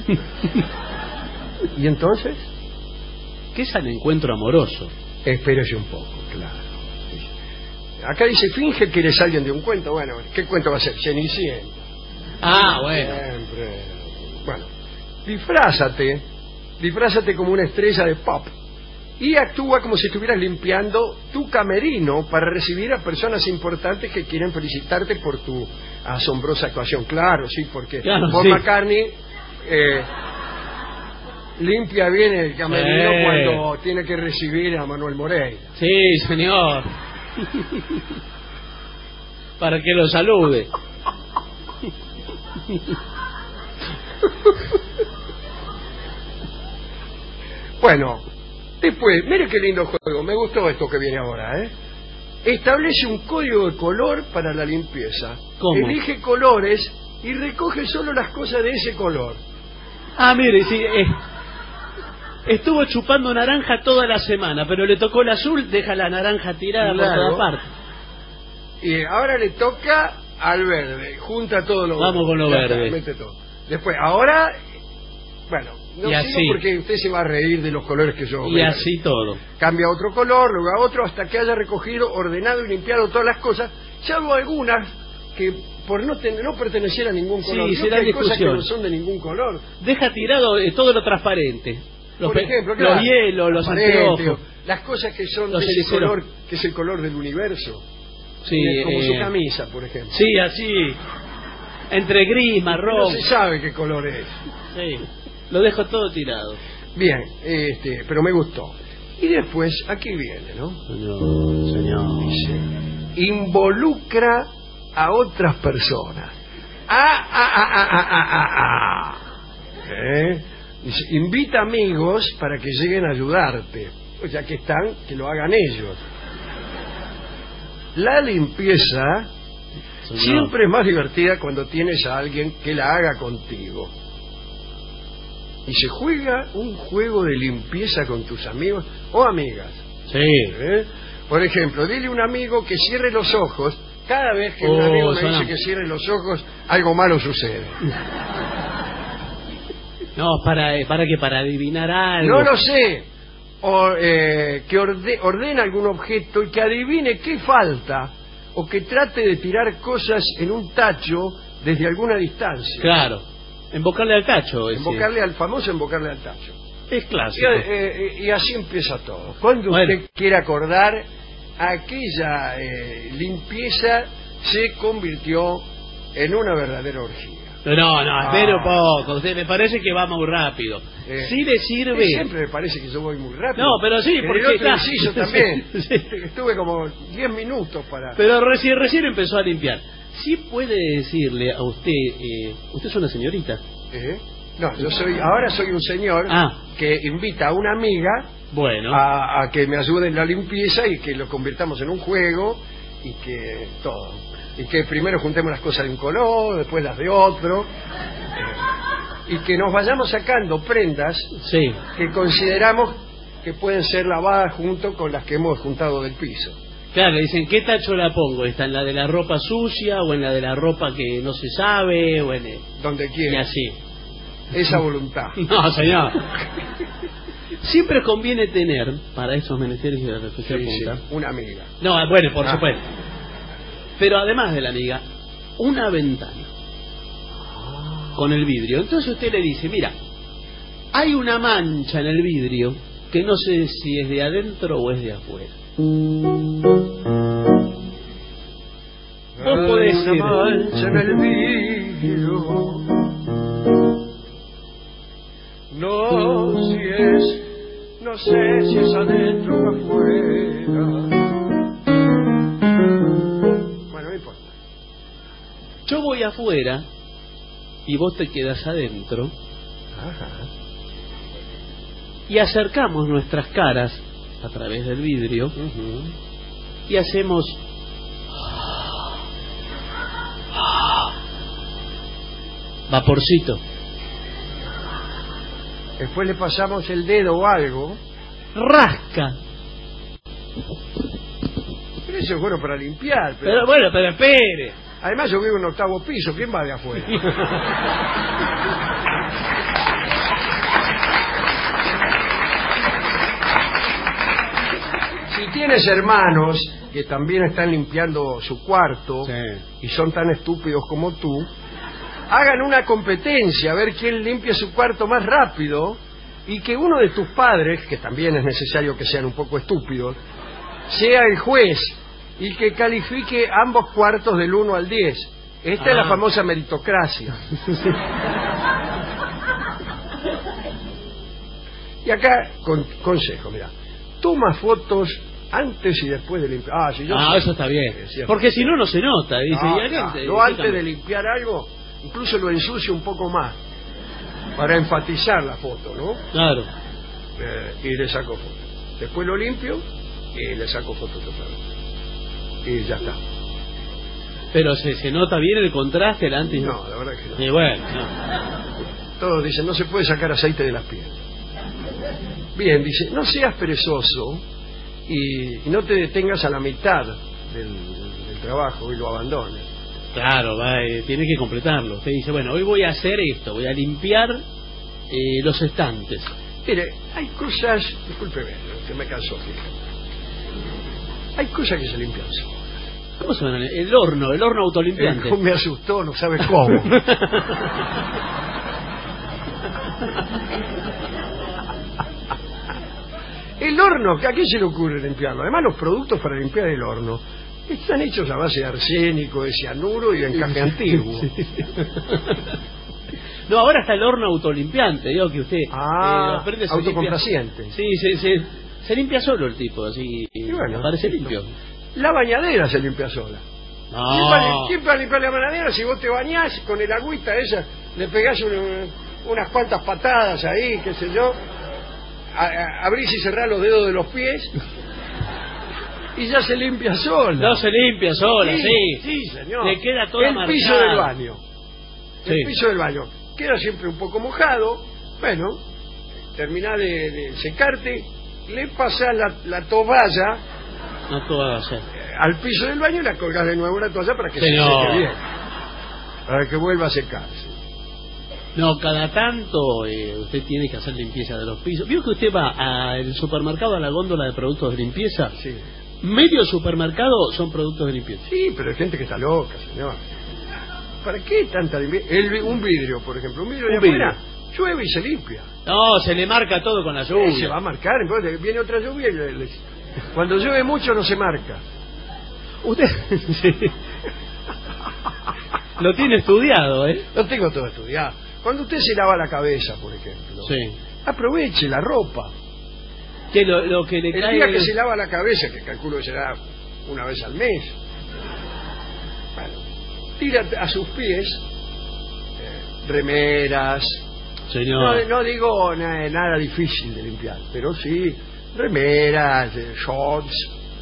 ¿Y entonces? ¿Qué es el encuentro amoroso? Espérese un poco, claro. Acá dice, finge que eres alguien de un cuento. Bueno, ¿qué cuento va a ser? Cenicienta. Ah, bueno. Siempre. Bueno, disfrázate, disfrázate como una estrella de pop y actúa como si estuvieras limpiando tu camerino para recibir a personas importantes que quieren felicitarte por tu asombrosa actuación. Claro, sí, porque claro, Paul sí. McCartney eh, limpia bien el camerino eh. cuando tiene que recibir a Manuel Moreira. Sí, señor. Para que lo salude. Bueno, después, mire qué lindo juego, me gustó esto que viene ahora, ¿eh? Establece un código de color para la limpieza. ¿Cómo? Elige colores y recoge solo las cosas de ese color. Ah, mire, sí, eh, estuvo chupando naranja toda la semana, pero le tocó el azul, deja la naranja tirada Claro. por todas partes. Y ahora le toca al verde, junta todo lo Vamos con lo ya está, verde. mete todo. Después, ahora, bueno, no Y sigo así. porque usted se va a reír de los colores que yo... Y mira, así todo. cambia a otro color, luego a otro, hasta que haya recogido, ordenado y limpiado todas las cosas, salvo algunas que por no, ten, no pertenecer a ningún Sí, color. Creo será que hay cosas que discusión. no son de ningún color. Deja tirado eh, todo lo transparente. Los, Por pe- ejemplo, los claro, hielos, los transparente, anteojos. las cosas que son Los de ese ceniceros. color, que es el color del universo. Sí, Eh, como eh, su camisa, por ejemplo. Sí, así. Entre gris, No marrón. se sabe qué color es. Sí. Lo dejo todo tirado. Bien, este, pero me gustó. Y después, aquí viene, ¿no? Señor, señor. Dice, involucra a otras personas. Ah, ah, ah, ah, ah, ah, ah, ah. ¿Eh? Dice, invita amigos para que lleguen a ayudarte. Pues ya que están, que lo hagan ellos. La limpieza Señor. siempre es más divertida cuando tienes a alguien que la haga contigo. Y se juega un juego de limpieza con tus amigos o amigas. Sí. ¿Eh? Por ejemplo, dile a un amigo que cierre los ojos. Cada vez que un Oh, amigo me suena- dice que cierre los ojos, algo malo sucede. No, para, eh, para que para adivinar algo. No lo sé. O eh, que orde- ordene algún objeto y que adivine qué falta. O que trate de tirar cosas en un tacho desde alguna distancia. Claro. Embocarle al tacho. ese. Embocarle al famoso embocarle al tacho. Es Y, clásico. eh, y así empieza todo. Cuando Bueno. usted quiere acordar, aquella eh, limpieza se convirtió en una verdadera orgía. No, no, espere un Ah. poco. Usted me parece que va muy rápido. Eh, Sí le sirve. Siempre me parece que yo voy muy rápido. No, pero sí, En porque el otro está- inciso también. Sí. Estuve como diez minutos para... Pero recién, recién empezó a limpiar. Sí puede decirle a usted, eh, usted es una señorita. ¿Eh? No, yo soy, ahora soy un señor Ah. que invita a una amiga Bueno. a, a que me ayude en la limpieza y que lo convirtamos en un juego y que todo. Y que primero juntemos las cosas de un color, después las de otro. eh, y que nos vayamos sacando prendas Sí. que consideramos que pueden ser lavadas junto con las que hemos juntado del piso. Claro, le dicen, ¿qué tacho la pongo? ¿Está en la de la ropa sucia o en la de la ropa que no se sabe? O en el... Donde Y quiera. así. Esa voluntad. No, señor. Siempre conviene tener, para esos menesteres de la reflexión Sí, sí, punta, una amiga. no, bueno, por Ah. supuesto. Pero además de la amiga, una ventana con el vidrio. Entonces usted le dice, mira, hay una mancha en el vidrio que no sé si es de adentro o es de afuera. Vos podés Hay una ir. mancha en el vidrio No, si es, no sé si es adentro o afuera. Bueno, no importa. Yo voy afuera y vos te quedas adentro. Ajá. Y acercamos nuestras caras a través del vidrio. Uh-huh. Y hacemos vaporcito. Después le pasamos el dedo o algo. Rasca. Pero eso es bueno para limpiar. Pero, pero bueno, pero espere. Además yo vivo en octavo piso. ¿Quién va de afuera? Si tienes hermanos que también están limpiando su cuarto, sí, y son tan estúpidos como tú, hagan una competencia a ver quién limpia su cuarto más rápido, y que uno de tus padres, que también es necesario que sean un poco estúpidos, sea el juez y que califique ambos cuartos del uno al diez. Esta ah. es la famosa meritocracia. Y acá, con, consejo, mira, toma fotos antes y después de limpiar. Ah, si yo ah sé, eso está bien. Porque si no, no se nota. Dice, no, y alguien te, no, antes de limpiar algo, incluso lo ensucio un poco más, para enfatizar la foto, ¿no? Claro. Eh, y le saco foto. Después lo limpio y le saco foto otra vez. Y ya está. Pero se, se nota bien el contraste, el antes. No, la verdad que no. Y bueno, no. Todos dicen, no se puede sacar aceite de las pieles. Bien, dice, no seas perezoso y, y no te detengas a la mitad del, del, del trabajo y lo abandones. Claro, va, eh, tiene que completarlo. Usted dice, bueno, hoy voy a hacer esto, voy a limpiar eh, los estantes. Mire, hay cosas, discúlpeme, que me cansó, fíjate. Hay cosas que se limpian solas. ¿Cómo se llama? El horno, el horno autolimpiante. Eh, me asustó, no sabe cómo. El horno, ¿a quién se le ocurre limpiarlo? Además, los productos para limpiar el horno están hechos a base de arsénico, de cianuro y de encaje antiguo. Sí. No, ahora está el horno autolimpiante, digo que usted ah, eh, aprende a autocomplaciente. Sí, se, se, se limpia solo el tipo, así y bueno, parece limpio. La bañadera se limpia sola. No. ¿Quién, va, ¿Quién va a limpiar la bañadera si vos te bañás con el agüita esa, le pegás un, unas cuantas patadas ahí, qué sé yo, a, a, abrís y cerrás los dedos de los pies y ya se limpia sola? No se limpia sola, sí. Sí, sí señor. Le queda toda el marcada. piso del baño. Sí. El piso del baño queda siempre un poco mojado. Bueno, terminás de, de secarte, le pasás la, la toalla no toalla, sí, al piso del baño y la colgás de nuevo la toalla para que Señor. se seque bien, para que vuelva a secarse. No, cada tanto eh, usted tiene que hacer limpieza de los pisos. ¿Vio que usted va al supermercado, a la góndola de productos de limpieza? Sí. Medio supermercado son productos de limpieza. Sí, pero hay gente que está loca, señor. ¿Para qué tanta limpieza? El, un vidrio, por ejemplo, un vidrio de un afuera, vidrio. llueve y se limpia. No, se le marca todo con la lluvia. Sí, se va a marcar, entonces viene otra lluvia y le, le, cuando llueve mucho no se marca. Usted sí. Lo tiene estudiado, ¿eh? Lo tengo todo estudiado. Cuando usted se lava la cabeza, por ejemplo, sí, aproveche la ropa. Que lo, lo que le el cae día que es... se lava la cabeza, que calculo que será una vez al mes, bueno, tira a sus pies eh, remeras. Señor. No, no digo na, nada difícil de limpiar, pero sí remeras, eh, shorts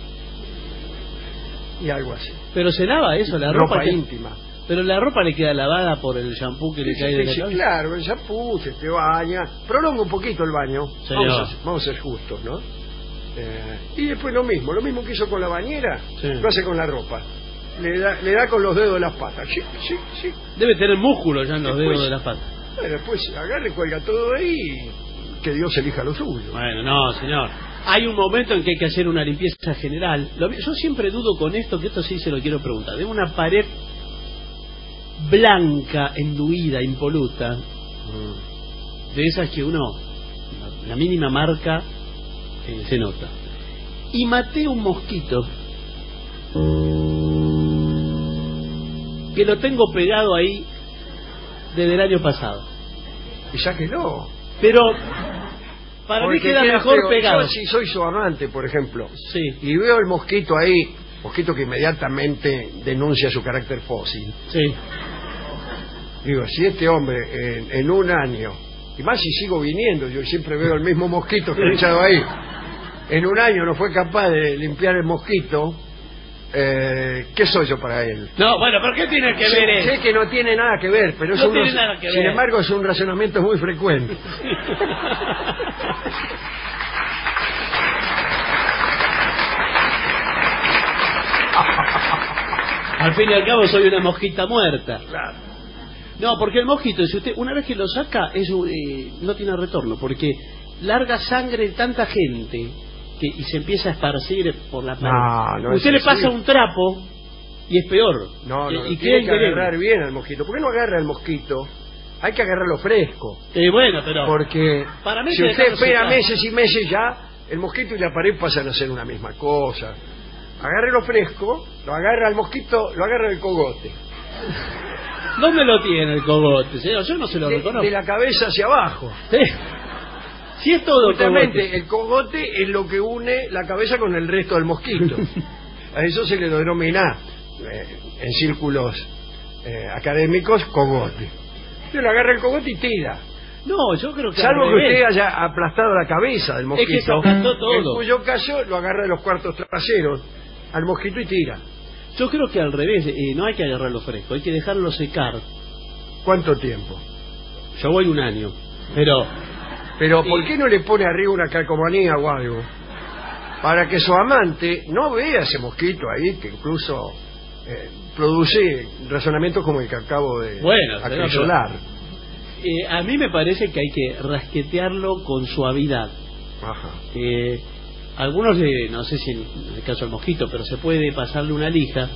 y algo así. Pero se lava eso, la ropa, ropa que... íntima. Pero la ropa le queda lavada por el shampoo que sí, le cae sí, de la sí, cabeza. Claro, el shampoo, se te baña, prolonga un poquito el baño. Señor. Vamos a, vamos a ser justos, ¿no? Eh, y después lo mismo, lo mismo que hizo con la bañera, sí, lo hace con la ropa. Le da, le da con los dedos de las patas. Sí, sí, sí. Debe tener músculo ya en los después, dedos de las patas. Bueno, después agarre, cuelga todo ahí y que Dios elija lo suyo. Bueno, no, señor. Hay un momento en que hay que hacer una limpieza general. Lo, yo siempre dudo con esto, que esto sí se lo quiero preguntar. De una pared blanca, enduida, impoluta, mm. de esas que uno, la mínima marca eh, se nota. Y maté un mosquito que lo tengo pegado ahí desde el año pasado. Y sáquelo. Pero para Porque mí queda queda mejor feo. pegado. Yo, si soy su amante, por ejemplo, Sí. y veo el mosquito ahí, mosquito que inmediatamente denuncia su carácter fósil. Sí. Digo, si este hombre en, en un año, y más si sigo viniendo, yo siempre veo el mismo mosquito que he echado ahí, en un año no fue capaz de limpiar el mosquito, eh, ¿qué soy yo para él? No, bueno, ¿pero qué tiene que sé, ver eso? sé que no tiene nada que ver, pero es No un tiene raz- nada que sin ver. embargo es un razonamiento muy frecuente. Al fin y al cabo soy una mosquita muerta. Claro. No, porque el mosquito, si usted una vez que lo saca, es un- eh, no tiene retorno, porque larga sangre de tanta gente que y se empieza a esparcir por la pared. No, no usted es le así. pasa un trapo y es peor. No, no, Eh, no, y tiene queda que indeleble. agarrar bien al mosquito. ¿Por qué no agarra el mosquito? Hay que agarrarlo fresco. Eh, bueno, pero Porque para mí si que usted dejarlo espera secar. meses y meses ya, el mosquito y la pared pasan a ser una misma cosa. Agárrelo fresco, lo agarra al mosquito, lo agarra del cogote. ¿Dónde lo tiene el cogote, señor? Yo no se lo De, reconozco. de la cabeza hacia abajo. Sí. Si es todo Justamente cogote. el cogote es lo que une la cabeza con el resto del mosquito. A eso se le denomina, eh, en círculos eh, académicos, cogote. Usted lo agarra el cogote y tira. No, yo creo que Salvo al que revés. usted haya aplastado la cabeza del Es que se mosquito, aplastó todo. en cuyo caso lo agarra de los cuartos traseros al mosquito y tira. Yo creo que al revés, eh, no hay que agarrarlo fresco, hay que dejarlo secar. ¿Cuánto tiempo? Yo voy un año, pero... Pero ¿por Y- qué no le pone arriba una calcomanía o algo? Para que su amante no vea ese mosquito ahí, que incluso eh, produce razonamientos como el que acabo de Bueno, pero- acrisolar. Eh, a mí me parece que hay que rasquetearlo con suavidad. Ajá. Eh, algunos, eh, no sé si en el caso del mosquito, pero se puede pasarle una lija,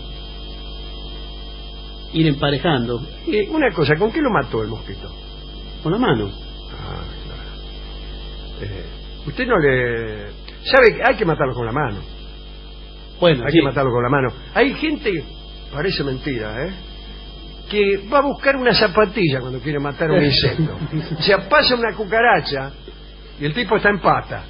ir emparejando Eh, una cosa, ¿con qué lo mató el mosquito? con la mano. Ah, claro. Eh, usted no le... ¿Sabe que hay que matarlo con la mano? Bueno, Hay sí. que matarlo con la mano. Hay gente, parece mentira, ¿eh?, que va a buscar una zapatilla cuando quiere matar un insecto. O sea, pasa una cucaracha y el tipo está en pata.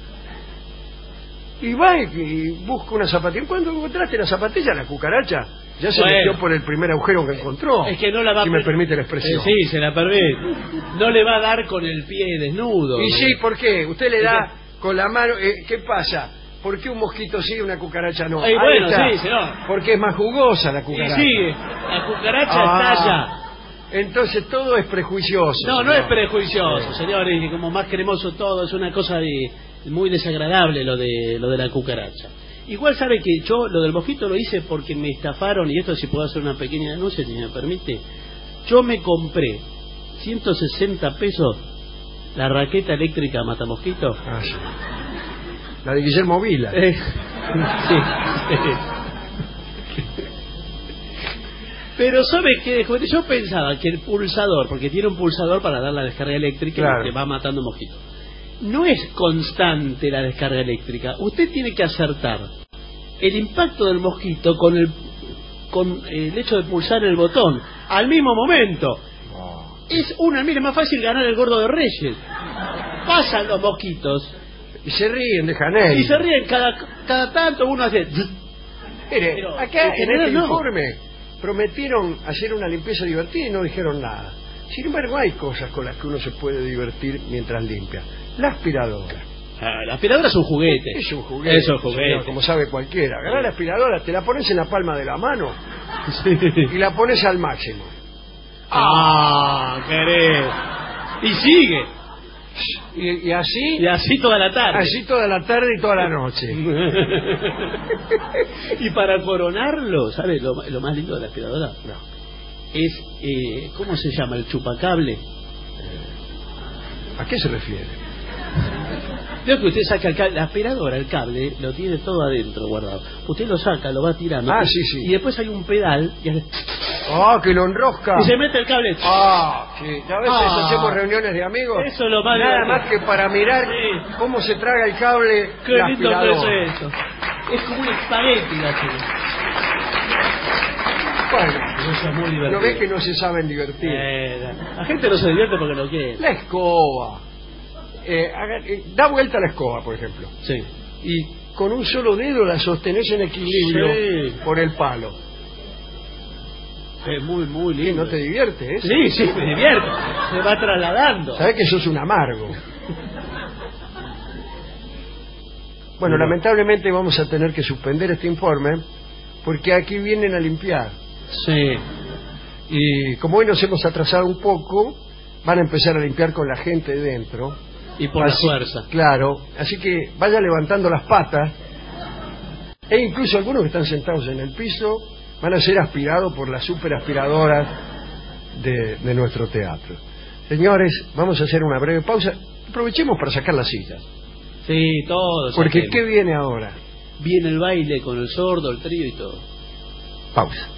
Y va y, y busca una zapatilla. Cuando encontraste la zapatilla, la cucaracha ya se Bueno. metió por el primer agujero que encontró. Es que no la va si a me per- permite la expresión. Eh, sí, se la permite. No le va a dar con el pie desnudo. Y sí, ¿por qué? Usted le da con la mano... eh, ¿qué pasa? ¿Por qué un mosquito sí y una cucaracha no? Eh, Ahí bueno, está. sí, señor. Porque es más jugosa la Y cucaracha. sí, la cucaracha Ah, está allá. Entonces todo es prejuicioso. No, no señor. es prejuicioso, señores, y como más cremoso todo, es una cosa de, muy desagradable lo de lo de la cucaracha. Igual sabe que yo lo del mosquito lo hice porque me estafaron, y esto si puedo hacer una pequeña denuncia, si me permite. Yo me compré ciento sesenta pesos la raqueta eléctrica matamosquito. Ah, sí. La de Guillermo Vila. Eh, sí. Pero ¿sabe qué? Yo pensaba que el pulsador, porque tiene un pulsador para dar la descarga eléctrica, Claro. que va matando mosquitos. No es constante la descarga eléctrica. Usted tiene que acertar el impacto del mosquito con el con el hecho de pulsar el botón al mismo momento. Es una, mire, más fácil ganar el gordo de Reyes. Pasan los mosquitos Y se ríen de Janel. y se ríen cada cada tanto, uno hace... Mire, Pero, acá en en general este no. informe prometieron hacer una limpieza divertida y no dijeron nada. Sin embargo, hay cosas con las que uno se puede divertir mientras limpia. La aspiradora. Ah, la aspiradora es un juguete. Es un juguete. Es un juguete. señor, como sabe cualquiera. Agarrar la aspiradora, te la pones en la palma de la mano Sí. y la pones al máximo. Ah, querés. Y sigue. Y, y así, Y así toda la tarde. así toda la tarde y toda la noche. Y para coronarlo, ¿sabes lo, lo más lindo de la aspiradora? No. Es, eh, ¿cómo se llama? El chupacable. ¿A qué se refiere? Veo que usted saca el cable, la aspiradora, el cable, lo tiene todo adentro guardado. Usted lo saca, lo va tirando. Ah, sí, sí. Y después hay un pedal y, hace- ¡Ah, que lo enrosca! y se mete el cable. ¡Ah! Sí. A veces Ah. hacemos reuniones de amigos. Eso es lo más Nada divertido. más que para mirar Sí. cómo se traga el cable Qué la lindo que aspiradora. es eso. Es como un espagueti la chica. Bueno, Eso es muy divertido. ¿no ves que no se saben divertir? Eh, la, la gente no se divierte porque lo quiere. La escoba. eh, haga- eh, da vuelta la escoba, por ejemplo. Sí. Y con un solo dedo la sostenés en equilibrio Sí. por el palo. Es muy, muy ¿Qué, lindo. ¿No te diviertes? Sí, sí, me divierto. Se va trasladando. Sabés que sos un amargo. Bueno, Bueno. lamentablemente vamos a tener que suspender este informe porque aquí vienen a limpiar. Sí. Y como hoy nos hemos atrasado un poco, van a empezar a limpiar con la gente dentro. Y por la Así- fuerza. Claro, así que vaya levantando las patas. E incluso algunos que están sentados en el piso van a ser aspirados por las superaspiradoras de, de nuestro teatro. Señores, vamos a hacer una breve pausa. Aprovechemos para sacar las sillas. Sí, todo. Porque saquemos. ¿qué viene ahora? Viene el baile con el sordo, el trío y todo. Pausa.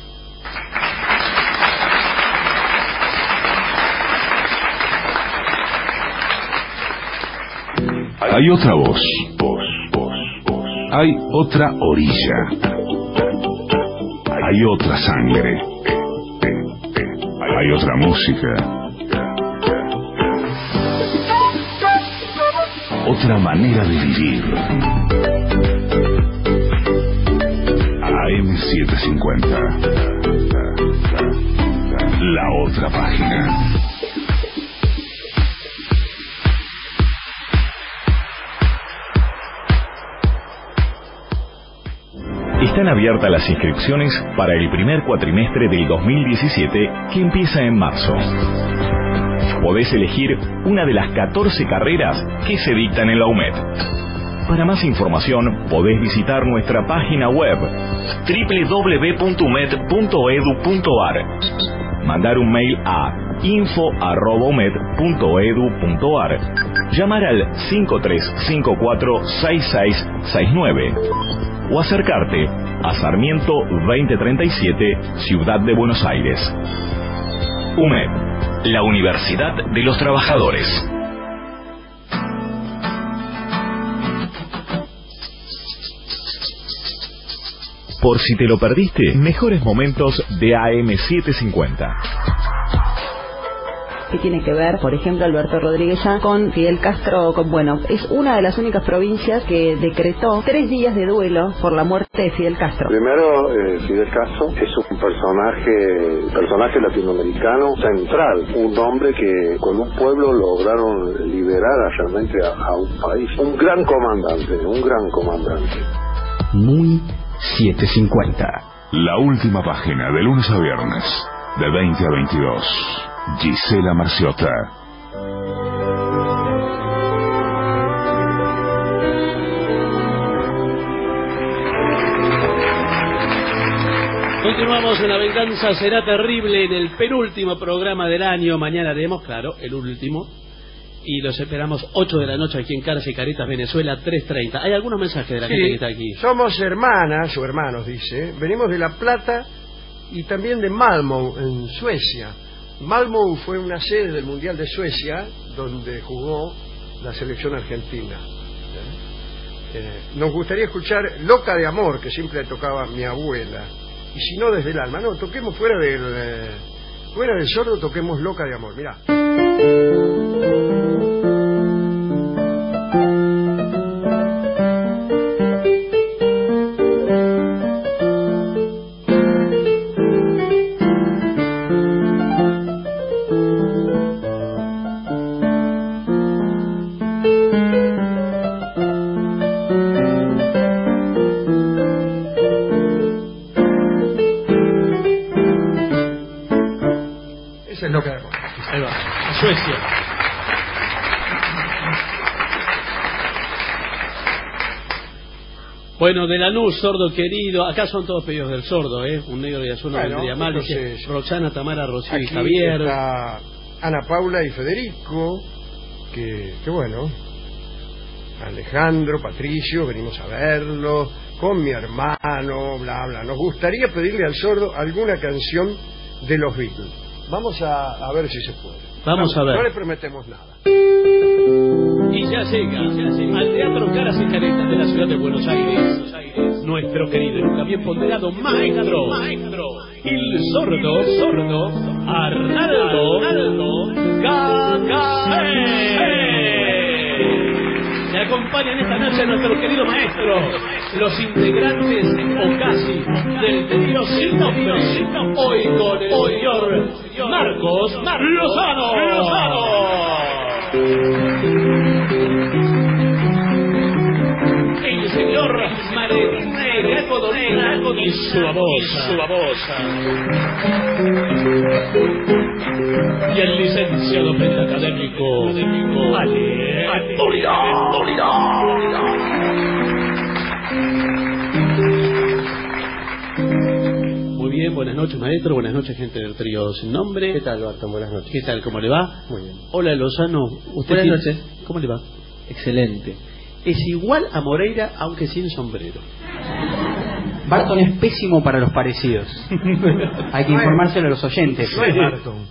Hay otra voz. Voz, voz, voz. Hay otra orilla. Hay otra sangre. Hay otra música. Otra manera de vivir. A M setecientos cincuenta. La otra página. Están abiertas las inscripciones para el primer cuatrimestre del dos mil diecisiete que empieza en marzo. Podés elegir una de las catorce carreras que se dictan en la U M E D. Para más información podés visitar nuestra página web doble u doble u doble u punto u m e d punto e d u punto a r, mandar un mail a info arroba u m e d punto e d u punto a r, llamar al cinco tres cinco cuatro seis seis seis nueve o acercarte a Sarmiento veinte treinta y siete, Ciudad de Buenos Aires. U M E D, la Universidad de los Trabajadores. Por si te lo perdiste, mejores momentos de A M setecientos cincuenta. que tiene que ver, por ejemplo, Alberto Rodríguez con Fidel Castro. Con, bueno, es una de las únicas provincias que decretó tres días de duelo por la muerte de Fidel Castro. Primero, eh, Fidel Castro es un personaje, personaje latinoamericano central, un hombre que con un pueblo lograron liberar realmente a, a un país. Un gran comandante, un gran comandante. Muy setecientos cincuenta. La última página, de lunes a viernes, de veinte a veintidós. Gisela Marciota. Continuamos en La Venganza Será Terrible en el penúltimo programa del año. Mañana haremos, claro, el último. Y los esperamos ocho de la noche aquí en Caras y Caretas, Venezuela, tres treinta. Hay algunos mensajes de la Sí, gente que está aquí. somos hermanas o hermanos, dice. Venimos de La Plata y también de Malmö, en Suecia. Malmö fue una sede del Mundial de Suecia donde jugó la selección argentina. Eh, nos gustaría escuchar Loca de Amor, que siempre tocaba mi abuela. Y si no, Desde el Alma. No, toquemos fuera del, eh, fuera del sordo, toquemos Loca de Amor. Mirá. Esa es Loca de Amor. Ahí va, a Suecia. Bueno, de Lanús, sordo querido. Acá son todos pedidos del sordo, ¿eh? Un negro y azul no Bueno, vendría mal. Dice entonces, Roxana, Tamara, Rocío y Aquí Javier. está Ana Paula y Federico, que, que bueno, Alejandro, Patricio, venimos a verlo, con mi hermano, bla, bla. Nos gustaría pedirle al sordo alguna canción de los Beatles. Vamos a, a ver si se puede. Vamos a ver. No le prometemos nada. Y ya llega, ya llega al Teatro Caras y Caretas de la ciudad de Buenos Aires, nuestro querido y nunca bien ponderado maestro, maestro, el sordo, sordo, Arnaldo, Arnaldo Gagacé. acompañan esta noche a nuestro querido maestro, los integrantes o casi del trío sin nombre, hoy con el señor Marcos Lozano. El señor Maretina Codorena y su babosa. Y el licenciado pentacadémico Ale Toledo. Muy bien, buenas noches maestro, buenas noches gente del trío sin nombre. ¿Qué tal, Barton? Buenas noches. ¿Qué tal? ¿Cómo le va? Muy bien. Hola Lozano. ¿Usted buenas tiene... noches. ¿Cómo le va? Excelente. Es igual a Moreira aunque sin sombrero. Barton es pésimo para los parecidos. Hay que informárselo a los oyentes. No es Barton.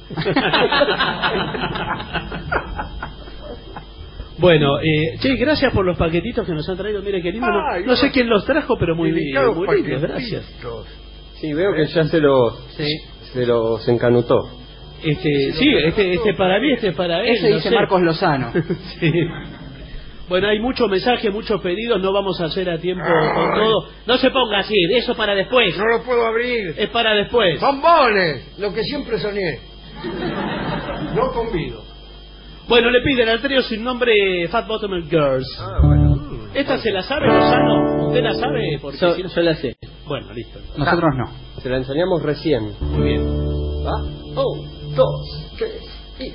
Bueno, eh, che, gracias por los paquetitos que nos han traído. Mire qué lindo. No, Ay, no sé quién los trajo, pero muy bien. Muy lindo, gracias. Sí, veo que ya se los, sí. se los encanutó. Este, sí, este, este para mí, este para él. Ese no dice sé. Marcos Lozano. Sí. Bueno, hay muchos mensajes, muchos pedidos, no vamos a hacer a tiempo con todo. No se ponga así, eso para después. No lo puedo abrir. Es para después. ¡Bombones! Lo que siempre soñé. No convido. Bueno, le piden al trío sin nombre Fat Bottom Girls. Ah, bueno. ¿Esta se la sabe, Lozano? ¿Usted la sabe? Porque Yo, si no... yo la sé. Bueno, listo. Nosotros no. Se la enseñamos recién. Muy bien. ¿Va? Un, dos, tres y...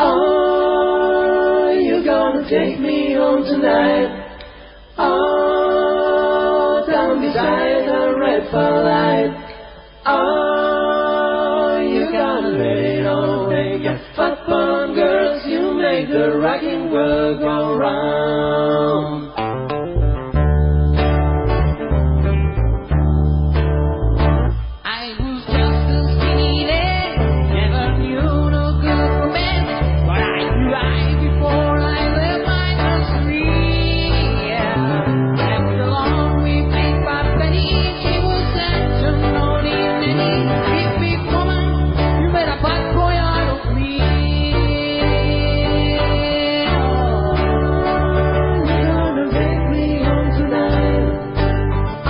Are you gonna take me home tonight? Oh, down beside the red light. Are you gonna let it all away? Get fat bum girls, you make the rocking world go round. I was just a skinny lad, never knew no good romance. Right before I left my nursery, yeah. After long we played by Penny, she was such a naughty nanny. Big, big woman, you made a bad boy out of me. Oh, you're gonna take me home tonight. Oh,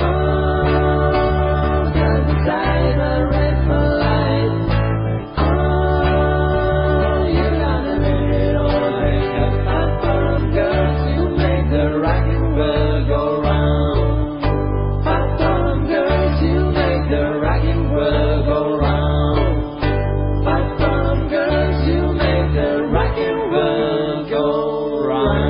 down beside the red light. Oh, you're gonna let it all away. Get fat bum girls, you make the rocking world go round. Fat bum girls, you make the rocking world go round. Fat bum girls, you make the rocking world go round.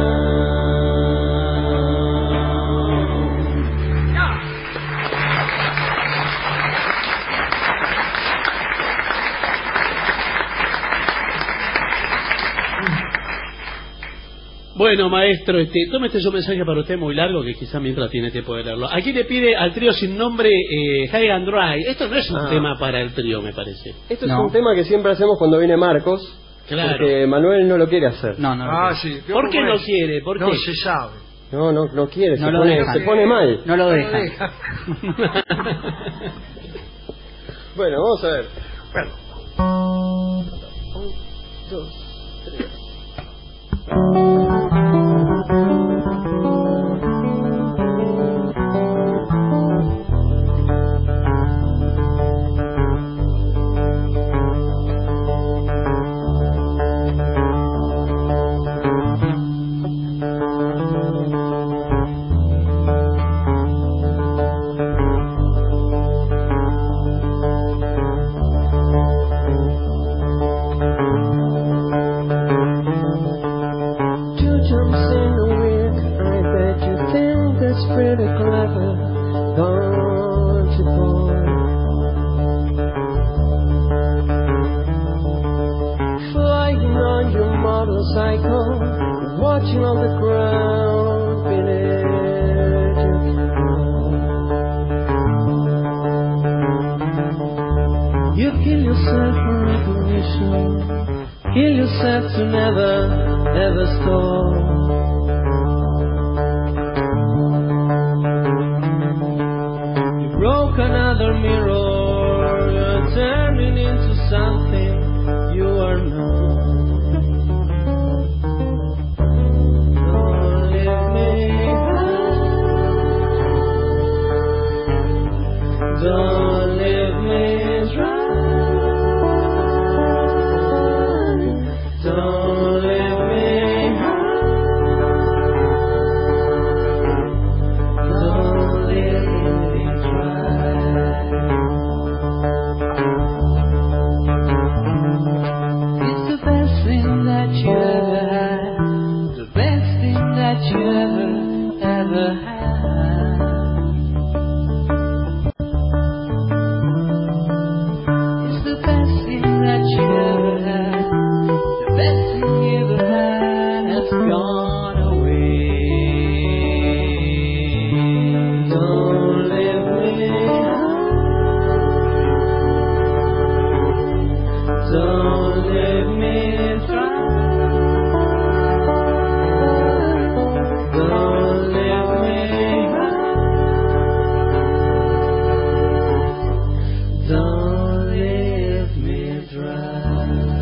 Bueno, maestro, este, tome este su mensaje para usted muy largo, que quizá mientras tiene tiempo de leerlo. Aquí le pide al trío sin nombre eh, High and Dry. Esto no es un Ah. tema para el trío, me parece. Esto No. es un tema que siempre hacemos cuando viene Marcos. Claro. Porque Manuel no lo quiere hacer. No, no lo Ah, quiere. sí. ¿Por qué no quiere? ¿Por No qué? se sabe. No, no, no quiere, No se, lo pone, dejan. se pone mal. No lo dejan. deja. Bueno, vamos a ver. Bueno. Un, dos, tres. Two jumps in a week, I bet you think that's pretty clever, don't you, boy? Flying on your motorcycle, watching on the ground beneath your car. You kill yourself for recognition, kill yourself to never ever stop. You broke another mirror, you're turning into something you are not. Don't leave me you ever, ever had. It's the best thing that you ever had. The best thing you ever had has gone away. Don't live with, don't let me try. Don't let me hide. Don't leave me dry.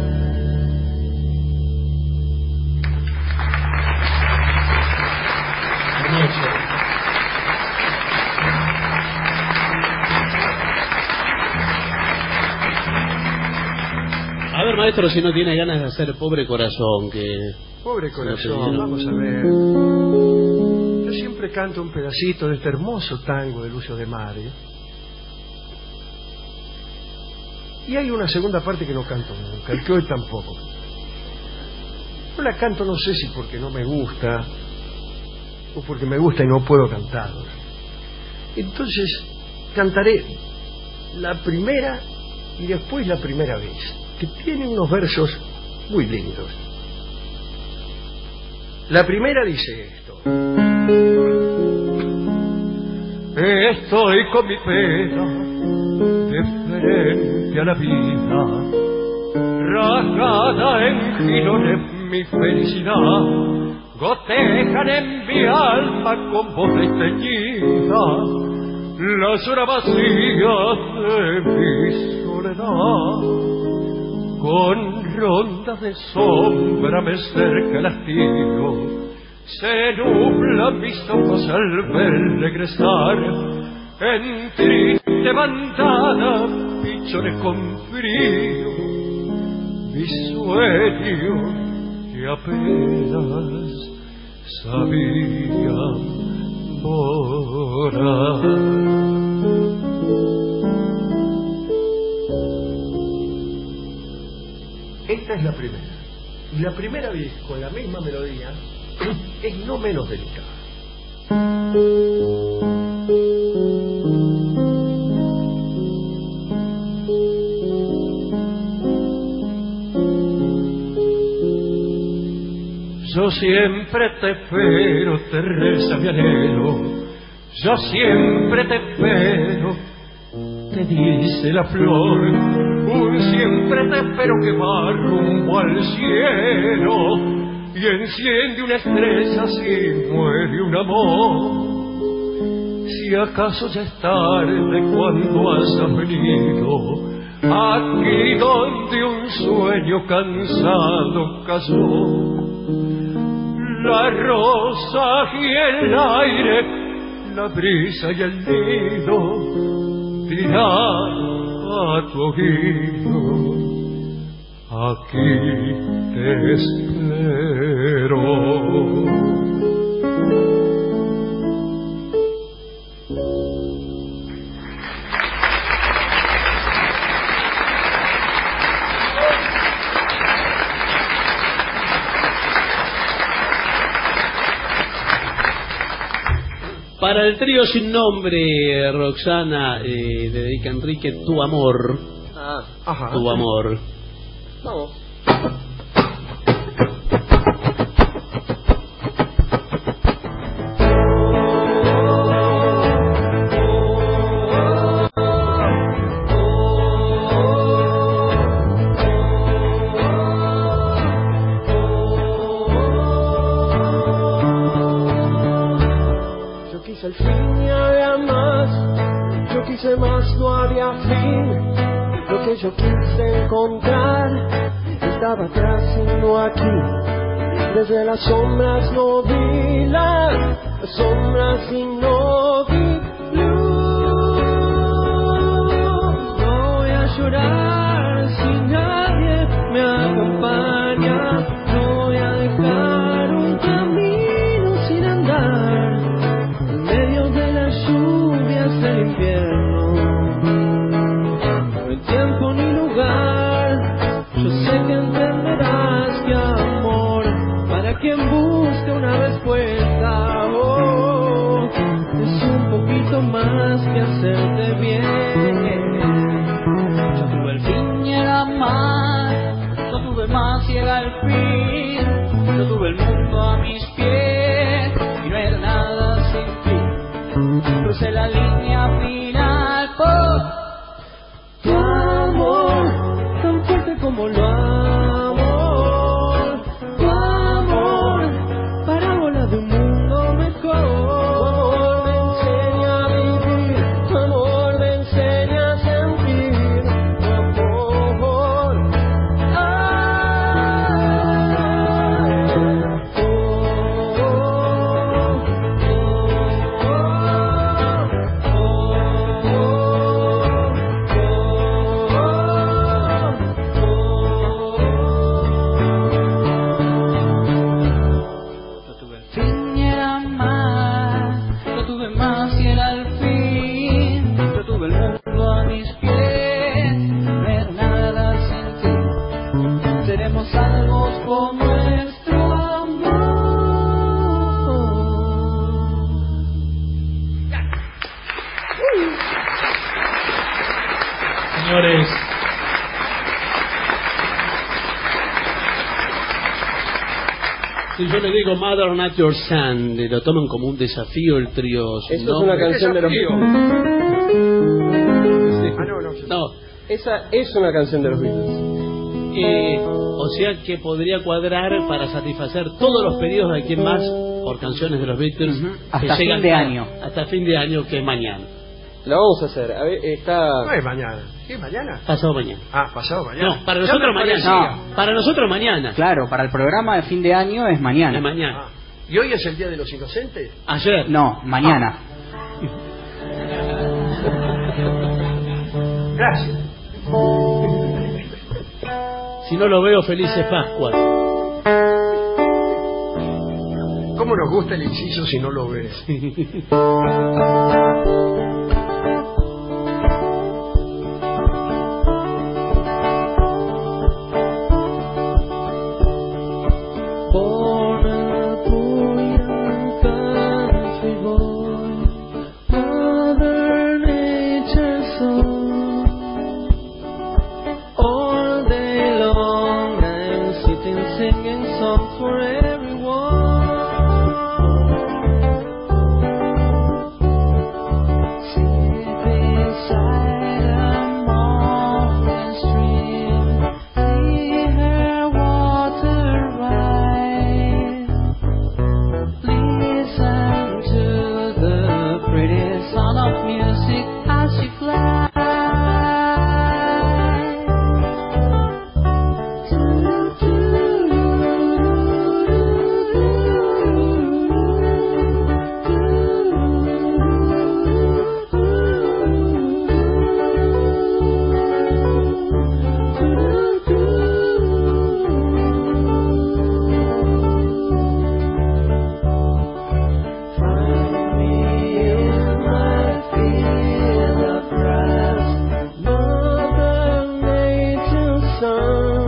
A ver, maestro, si no tiene ganas de hacer Pobre Corazón, que... Pobre se lo corazón, pidieron. vamos a ver. Yo siempre canto un pedacito de este hermoso tango de Lucio de Mario. Y hay una segunda parte que no canto nunca, el que hoy tampoco. No la canto, no sé si porque no me gusta o porque me gusta y no puedo cantarla. Entonces cantaré la primera y después la primera vez, que tiene unos versos muy lindos. La primera dice esto: estoy con mi pena de frente a la vida, rajada en girones mi felicidad, gotejan en mi alma con voz desteñida las horas vacías de mi soledad. Con rondas de sombra me cerca el hastío, se nublan mis ojos al ver regresar en triste bandada pichones con frío, mis sueños que apenas sabían volar. Esta es la primera. Y la primera vez con la misma melodía es no menos delicada. Yo siempre te espero, te reza mi anhelo. Yo siempre te espero, te dice la flor. Un siempre te espero que va rumbo al cielo y enciende una estrella si muere un amor. Si acaso ya es tarde cuando hayas venido aquí donde un sueño cansado cayó, la rosa y el aire, la brisa y el nido dirán a tu oído: aquí te espero. Para el trío sin nombre, Roxana, eh, le dedica a Enrique Tu Amor. Ah, ajá. Tu Amor. Vamos. Al fin y había más, yo quise más, no había fin. Lo que yo quise encontrar estaba atrás y no aquí. Desde las sombras no vi las sombras y no vi luz. No voy a llorar si nadie me acompaña. No voy a dejar un camino sin andar del infierno. No hay tiempo ni lugar. Yo sé que entenderás que amor, para quien busque una respuesta, la línea final por Tu amor, tan fuerte como lo amo. Tu amor, parábola de un mundo mejor. Tu amor me enseña a vivir, tu amor me enseña a sentir. Tu amor, ah, oh, fin y era más, yo tuve más y era el fin, yo tuve el mundo a mis pies, no era nada sin ti, seremos salvos por nuestro amor. Señores, si yo le digo Mother Nature Sand, lo toman como un desafío el trío. Eso es una canción de los Beatles. No, Esa es una canción de los Beatles. eh, o sea que podría cuadrar para satisfacer todos los pedidos de quien más por canciones de los Beatles. que Hasta llegan fin de a- año. Hasta fin de año, que es mañana. Lo vamos a hacer. A ver, está... No es mañana. ¿Qué es mañana? Pasado mañana. Ah, pasado mañana. No, para Ya nosotros me mañana. parecía. No, para nosotros mañana. Claro, para el programa de fin de año es mañana. Es mañana. ¿Y hoy es el Día de los Inocentes? Ayer. No, mañana. Gracias. Si no lo veo, felices Pascuas. ¿Cómo nos gusta el inciso si no lo ves? Born a poor young country boy, Mother Nature's son. All day long I'm sitting singing songs for everyone. Sit beside a mountain stream, see her water rise. Listen to the pretty sound of music as she flies. Find me in my field of grass, Mother Nature's son,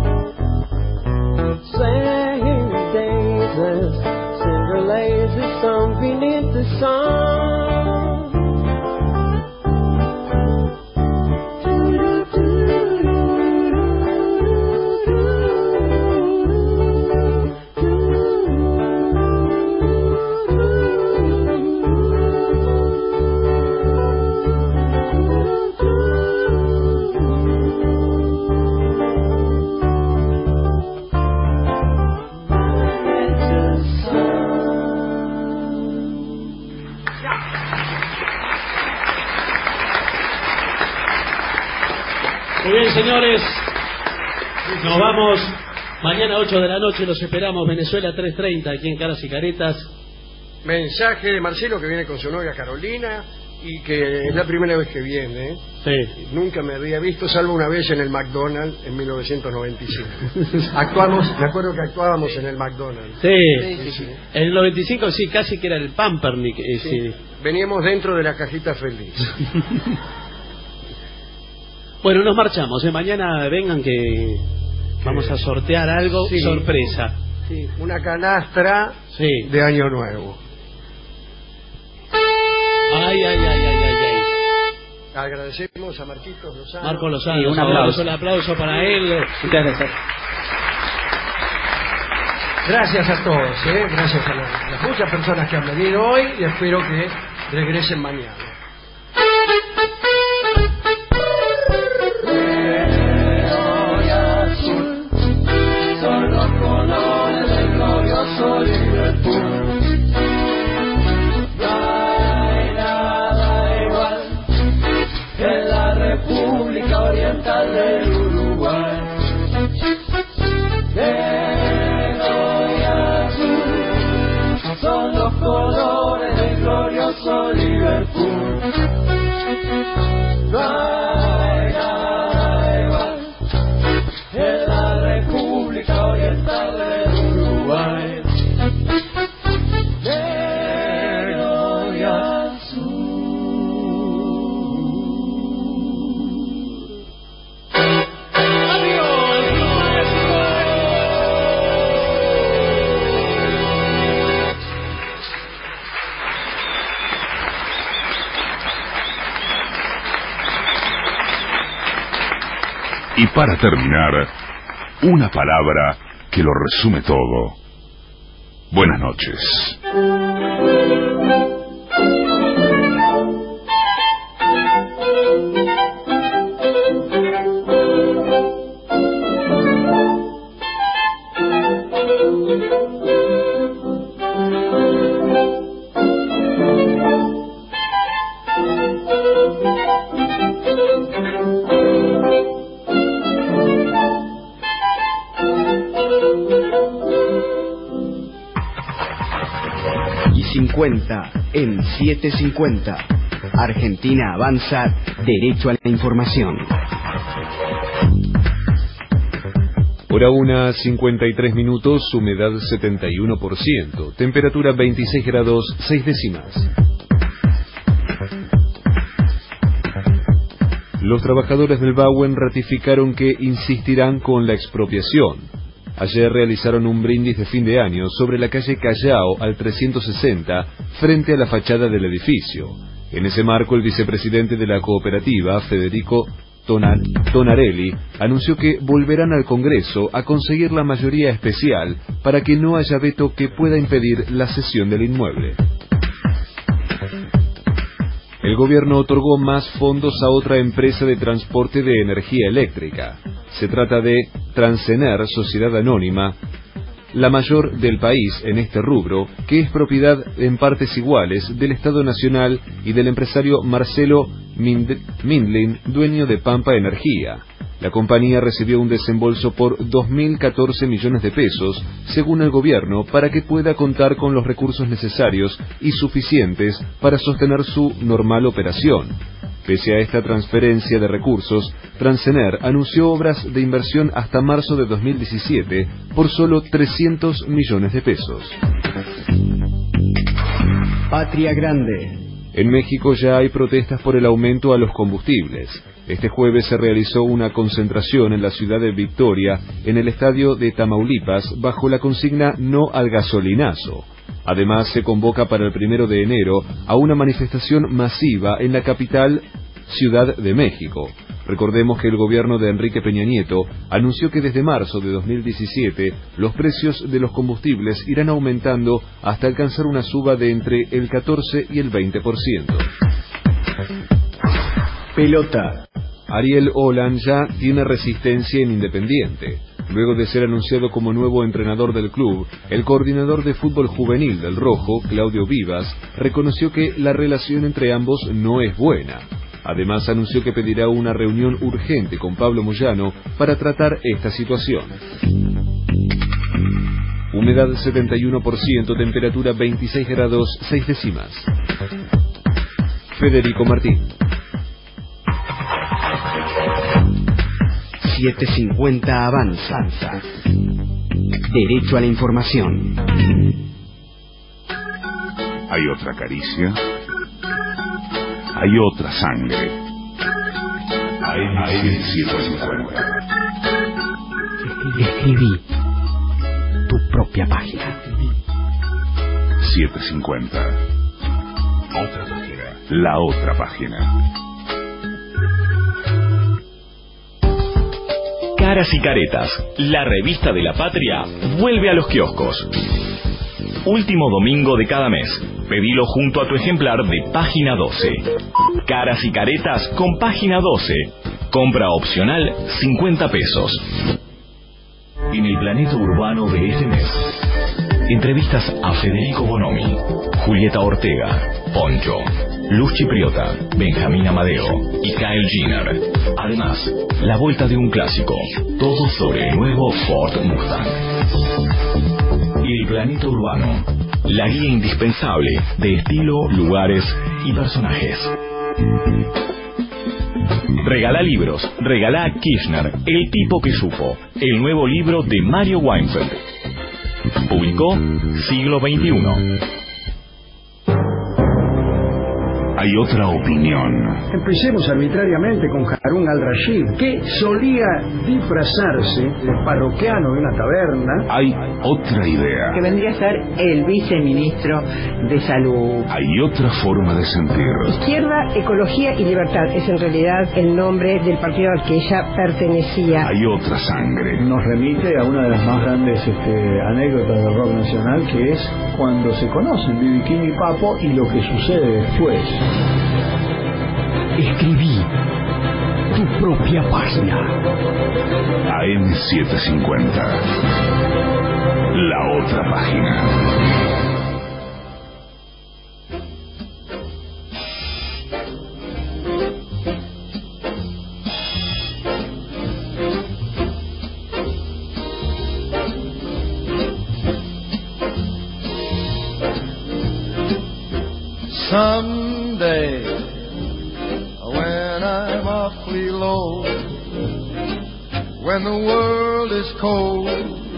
saying daisies, sing a lazy song beneath the sun. Muy bien, señores. Nos vamos. Mañana ocho de la noche los esperamos. Venezuela tres treinta, aquí en Caras y Caretas. Mensaje de Marcelo, que viene con su novia Carolina y que es la primera vez que viene. ¿eh? Sí. Nunca me había visto, salvo una vez en el McDonald's en mil novecientos noventa y cinco. Actuamos, me acuerdo que actuábamos en el McDonald's. Sí. Sí, sí. En el noventa y cinco sí, casi que era el Pampernick. eh, Sí. sí. Veníamos dentro de la cajita feliz. Bueno, nos marchamos. ¿eh? Mañana vengan que vamos a sortear algo. Sí. Sorpresa. Sí, una canastra Sí. de Año Nuevo. Ay, ay, ay, ay, ay, ay. Agradecemos a Marquitos Lozano. Marco Lozano. Sí, un por favor, aplauso. Un aplauso para él. Muchas gracias. Gracias a todos, ¿eh? Gracias a las, las muchas personas que han venido hoy y espero que Regresen mañana. Negro y azul son los colores del glorioso Liverpool. No hay nada igual en la República Oriental del Uruguay. Negro y azul son los colores del glorioso Liverpool. No hay nada igual en la República Oriental del Uruguay. Negro y azul. Y para terminar, una palabra que lo resume todo. Buenas noches. cincuenta en setecientos cincuenta. Argentina avanza derecho a la información. Hora una, cincuenta y tres minutos, humedad setenta y uno por ciento, temperatura veintiséis grados seis décimas. Los trabajadores del Bauen ratificaron que insistirán con la expropiación. Ayer realizaron un brindis de fin de año sobre la calle Callao al trescientos sesenta, frente a la fachada del edificio. En ese marco, el vicepresidente de la cooperativa, Federico Tonar- Tonarelli, anunció que volverán al Congreso a conseguir la mayoría especial para que no haya veto que pueda impedir la cesión del inmueble. El gobierno otorgó más fondos a otra empresa de transporte de energía eléctrica. Se trata de Transener, sociedad anónima, la mayor del país en este rubro, que es propiedad en partes iguales del Estado Nacional y del empresario Marcelo Mind- Mindlin, dueño de Pampa Energía. La compañía recibió un desembolso por dos mil catorce millones de pesos, según el gobierno, para que pueda contar con los recursos necesarios y suficientes para sostener su normal operación. Pese a esta transferencia de recursos, Transener anunció obras de inversión hasta marzo de dos mil diecisiete por solo trescientos millones de pesos. Patria Grande. En México ya hay protestas por el aumento a los combustibles. Este jueves se realizó una concentración en la ciudad de Victoria, en el estadio de Tamaulipas, bajo la consigna No al gasolinazo. Además, se convoca para el primero de enero a una manifestación masiva en la capital, Ciudad de México. Recordemos que el gobierno de Enrique Peña Nieto anunció que desde marzo de dos mil diecisiete los precios de los combustibles irán aumentando hasta alcanzar una suba de entre el catorce y el veinte por ciento. Pelota. Ariel Olan ya tiene resistencia en Independiente. Luego de ser anunciado como nuevo entrenador del club, el coordinador de fútbol juvenil del Rojo, Claudio Vivas, reconoció que la relación entre ambos no es buena. Además, anunció que pedirá una reunión urgente con Pablo Moyano para tratar esta situación. Humedad setenta y uno por ciento, temperatura veintiséis grados seis décimas. Federico Martín. setecientos cincuenta avanza. Derecho a la información. Hay otra caricia. Hay otra sangre. Hay setecientos cincuenta. Escribí tu propia página. setecientos cincuenta. Otra página. La otra página. Caras y Caretas, la revista de la patria, vuelve a los kioscos. último domingo de cada mes. Pedilo junto a tu ejemplar de Página doce. Caras y caretas con Página doce. Compra opcional cincuenta pesos. En el planeta urbano de este mes, entrevistas a Federico Bonomi, Julieta Ortega, Poncho, Luz Chipriota, Benjamín Amadeo y Kyle Jenner. Además, la vuelta de un clásico, todo sobre el nuevo Ford Mustang. El planeta urbano, la guía indispensable de estilo, lugares y personajes. Regala libros, regala a Kirchner, el tipo que supo, el nuevo libro de Mario Weinfeld. Publicó Siglo veintiuno. Hay otra opinión. Empecemos arbitrariamente con Harun al-Rashid, que solía disfrazarse de parroquiano de una taberna. Hay otra idea. Que vendría a ser el viceministro de Salud. Hay otra forma de sentir. Izquierda, Ecología y Libertad es en realidad el nombre del partido al que ella pertenecía. Hay otra sangre. Nos remite a una de las más grandes este, anécdotas del rock nacional, que es cuando se conocen B B. King y Papo y lo que sucede después. Escribí tu propia página. A M setecientos cincuenta. La otra página. Someday, when I'm awfully low, when the world is cold,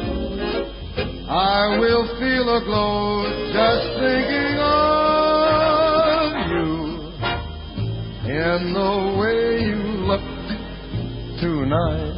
I will feel a glow just thinking of you in the way you look tonight.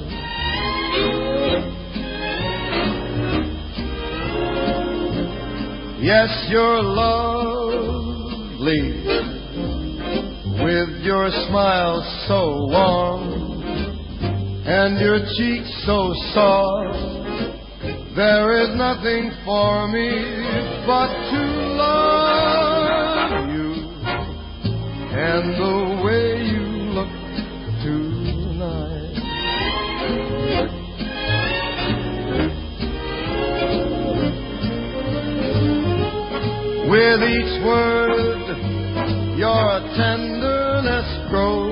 Yes, you're lovely, with your smile so warm and your cheeks so soft. There is nothing for me but to love you and the way you look tonight. With each word your tenderness grows,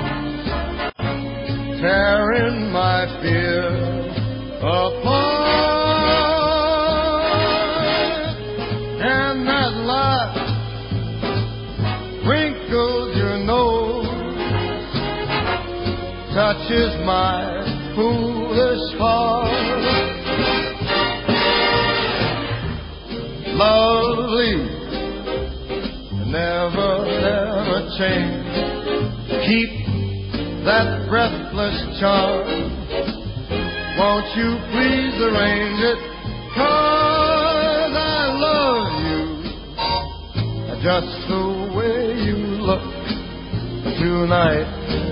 tearing my fear apart. And that laugh wrinkles your nose, touches my foolish heart. Lovely, never, never change. Keep that breathless charm. Won't you please arrange it? 'Cause I love you just the way you look tonight.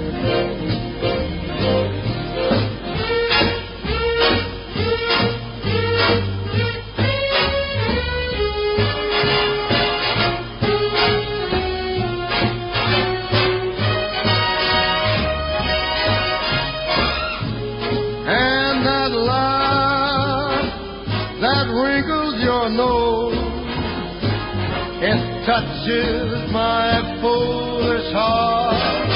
Touches my foolish heart.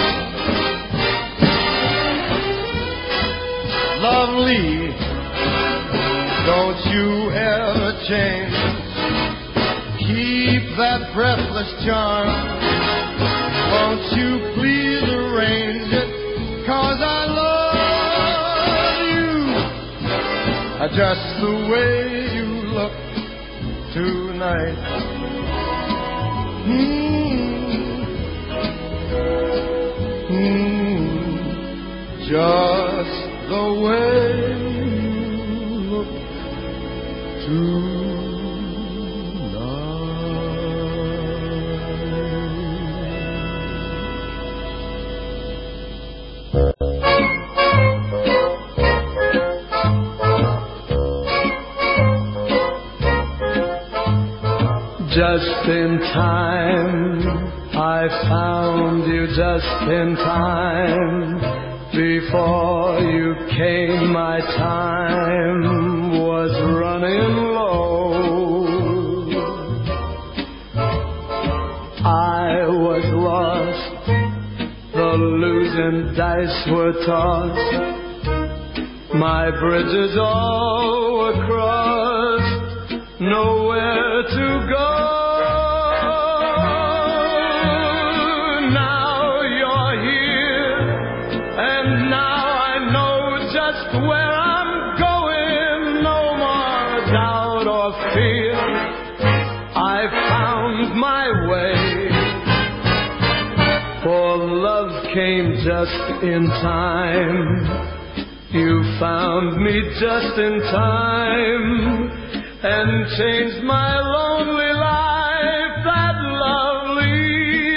Lovely, don't you ever change. Keep that breathless charm. Won't you please arrange it? 'Cause I love you just the way you look tonight. Mm, mm, just the way you look tonight. just in time. I found you just in time. Before you came, my time was running low. I was lost, the losing dice were tossed. My bridges all were crossed, nowhere to go. Now you're here, and now I know just where I'm going. No more doubt or fear, I found my way. For love came just in time. You found me just in time and changed my lonely life that lovely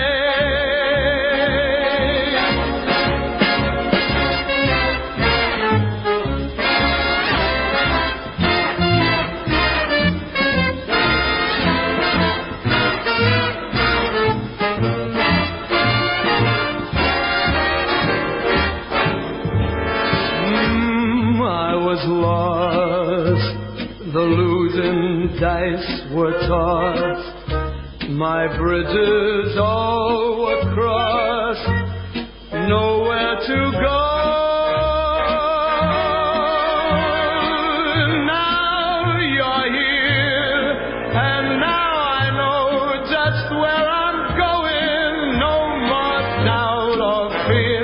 lost, the losing dice were tossed. My bridges all were crossed, nowhere to go. Now you're here, and now I know just where I'm going. No more doubt or fear,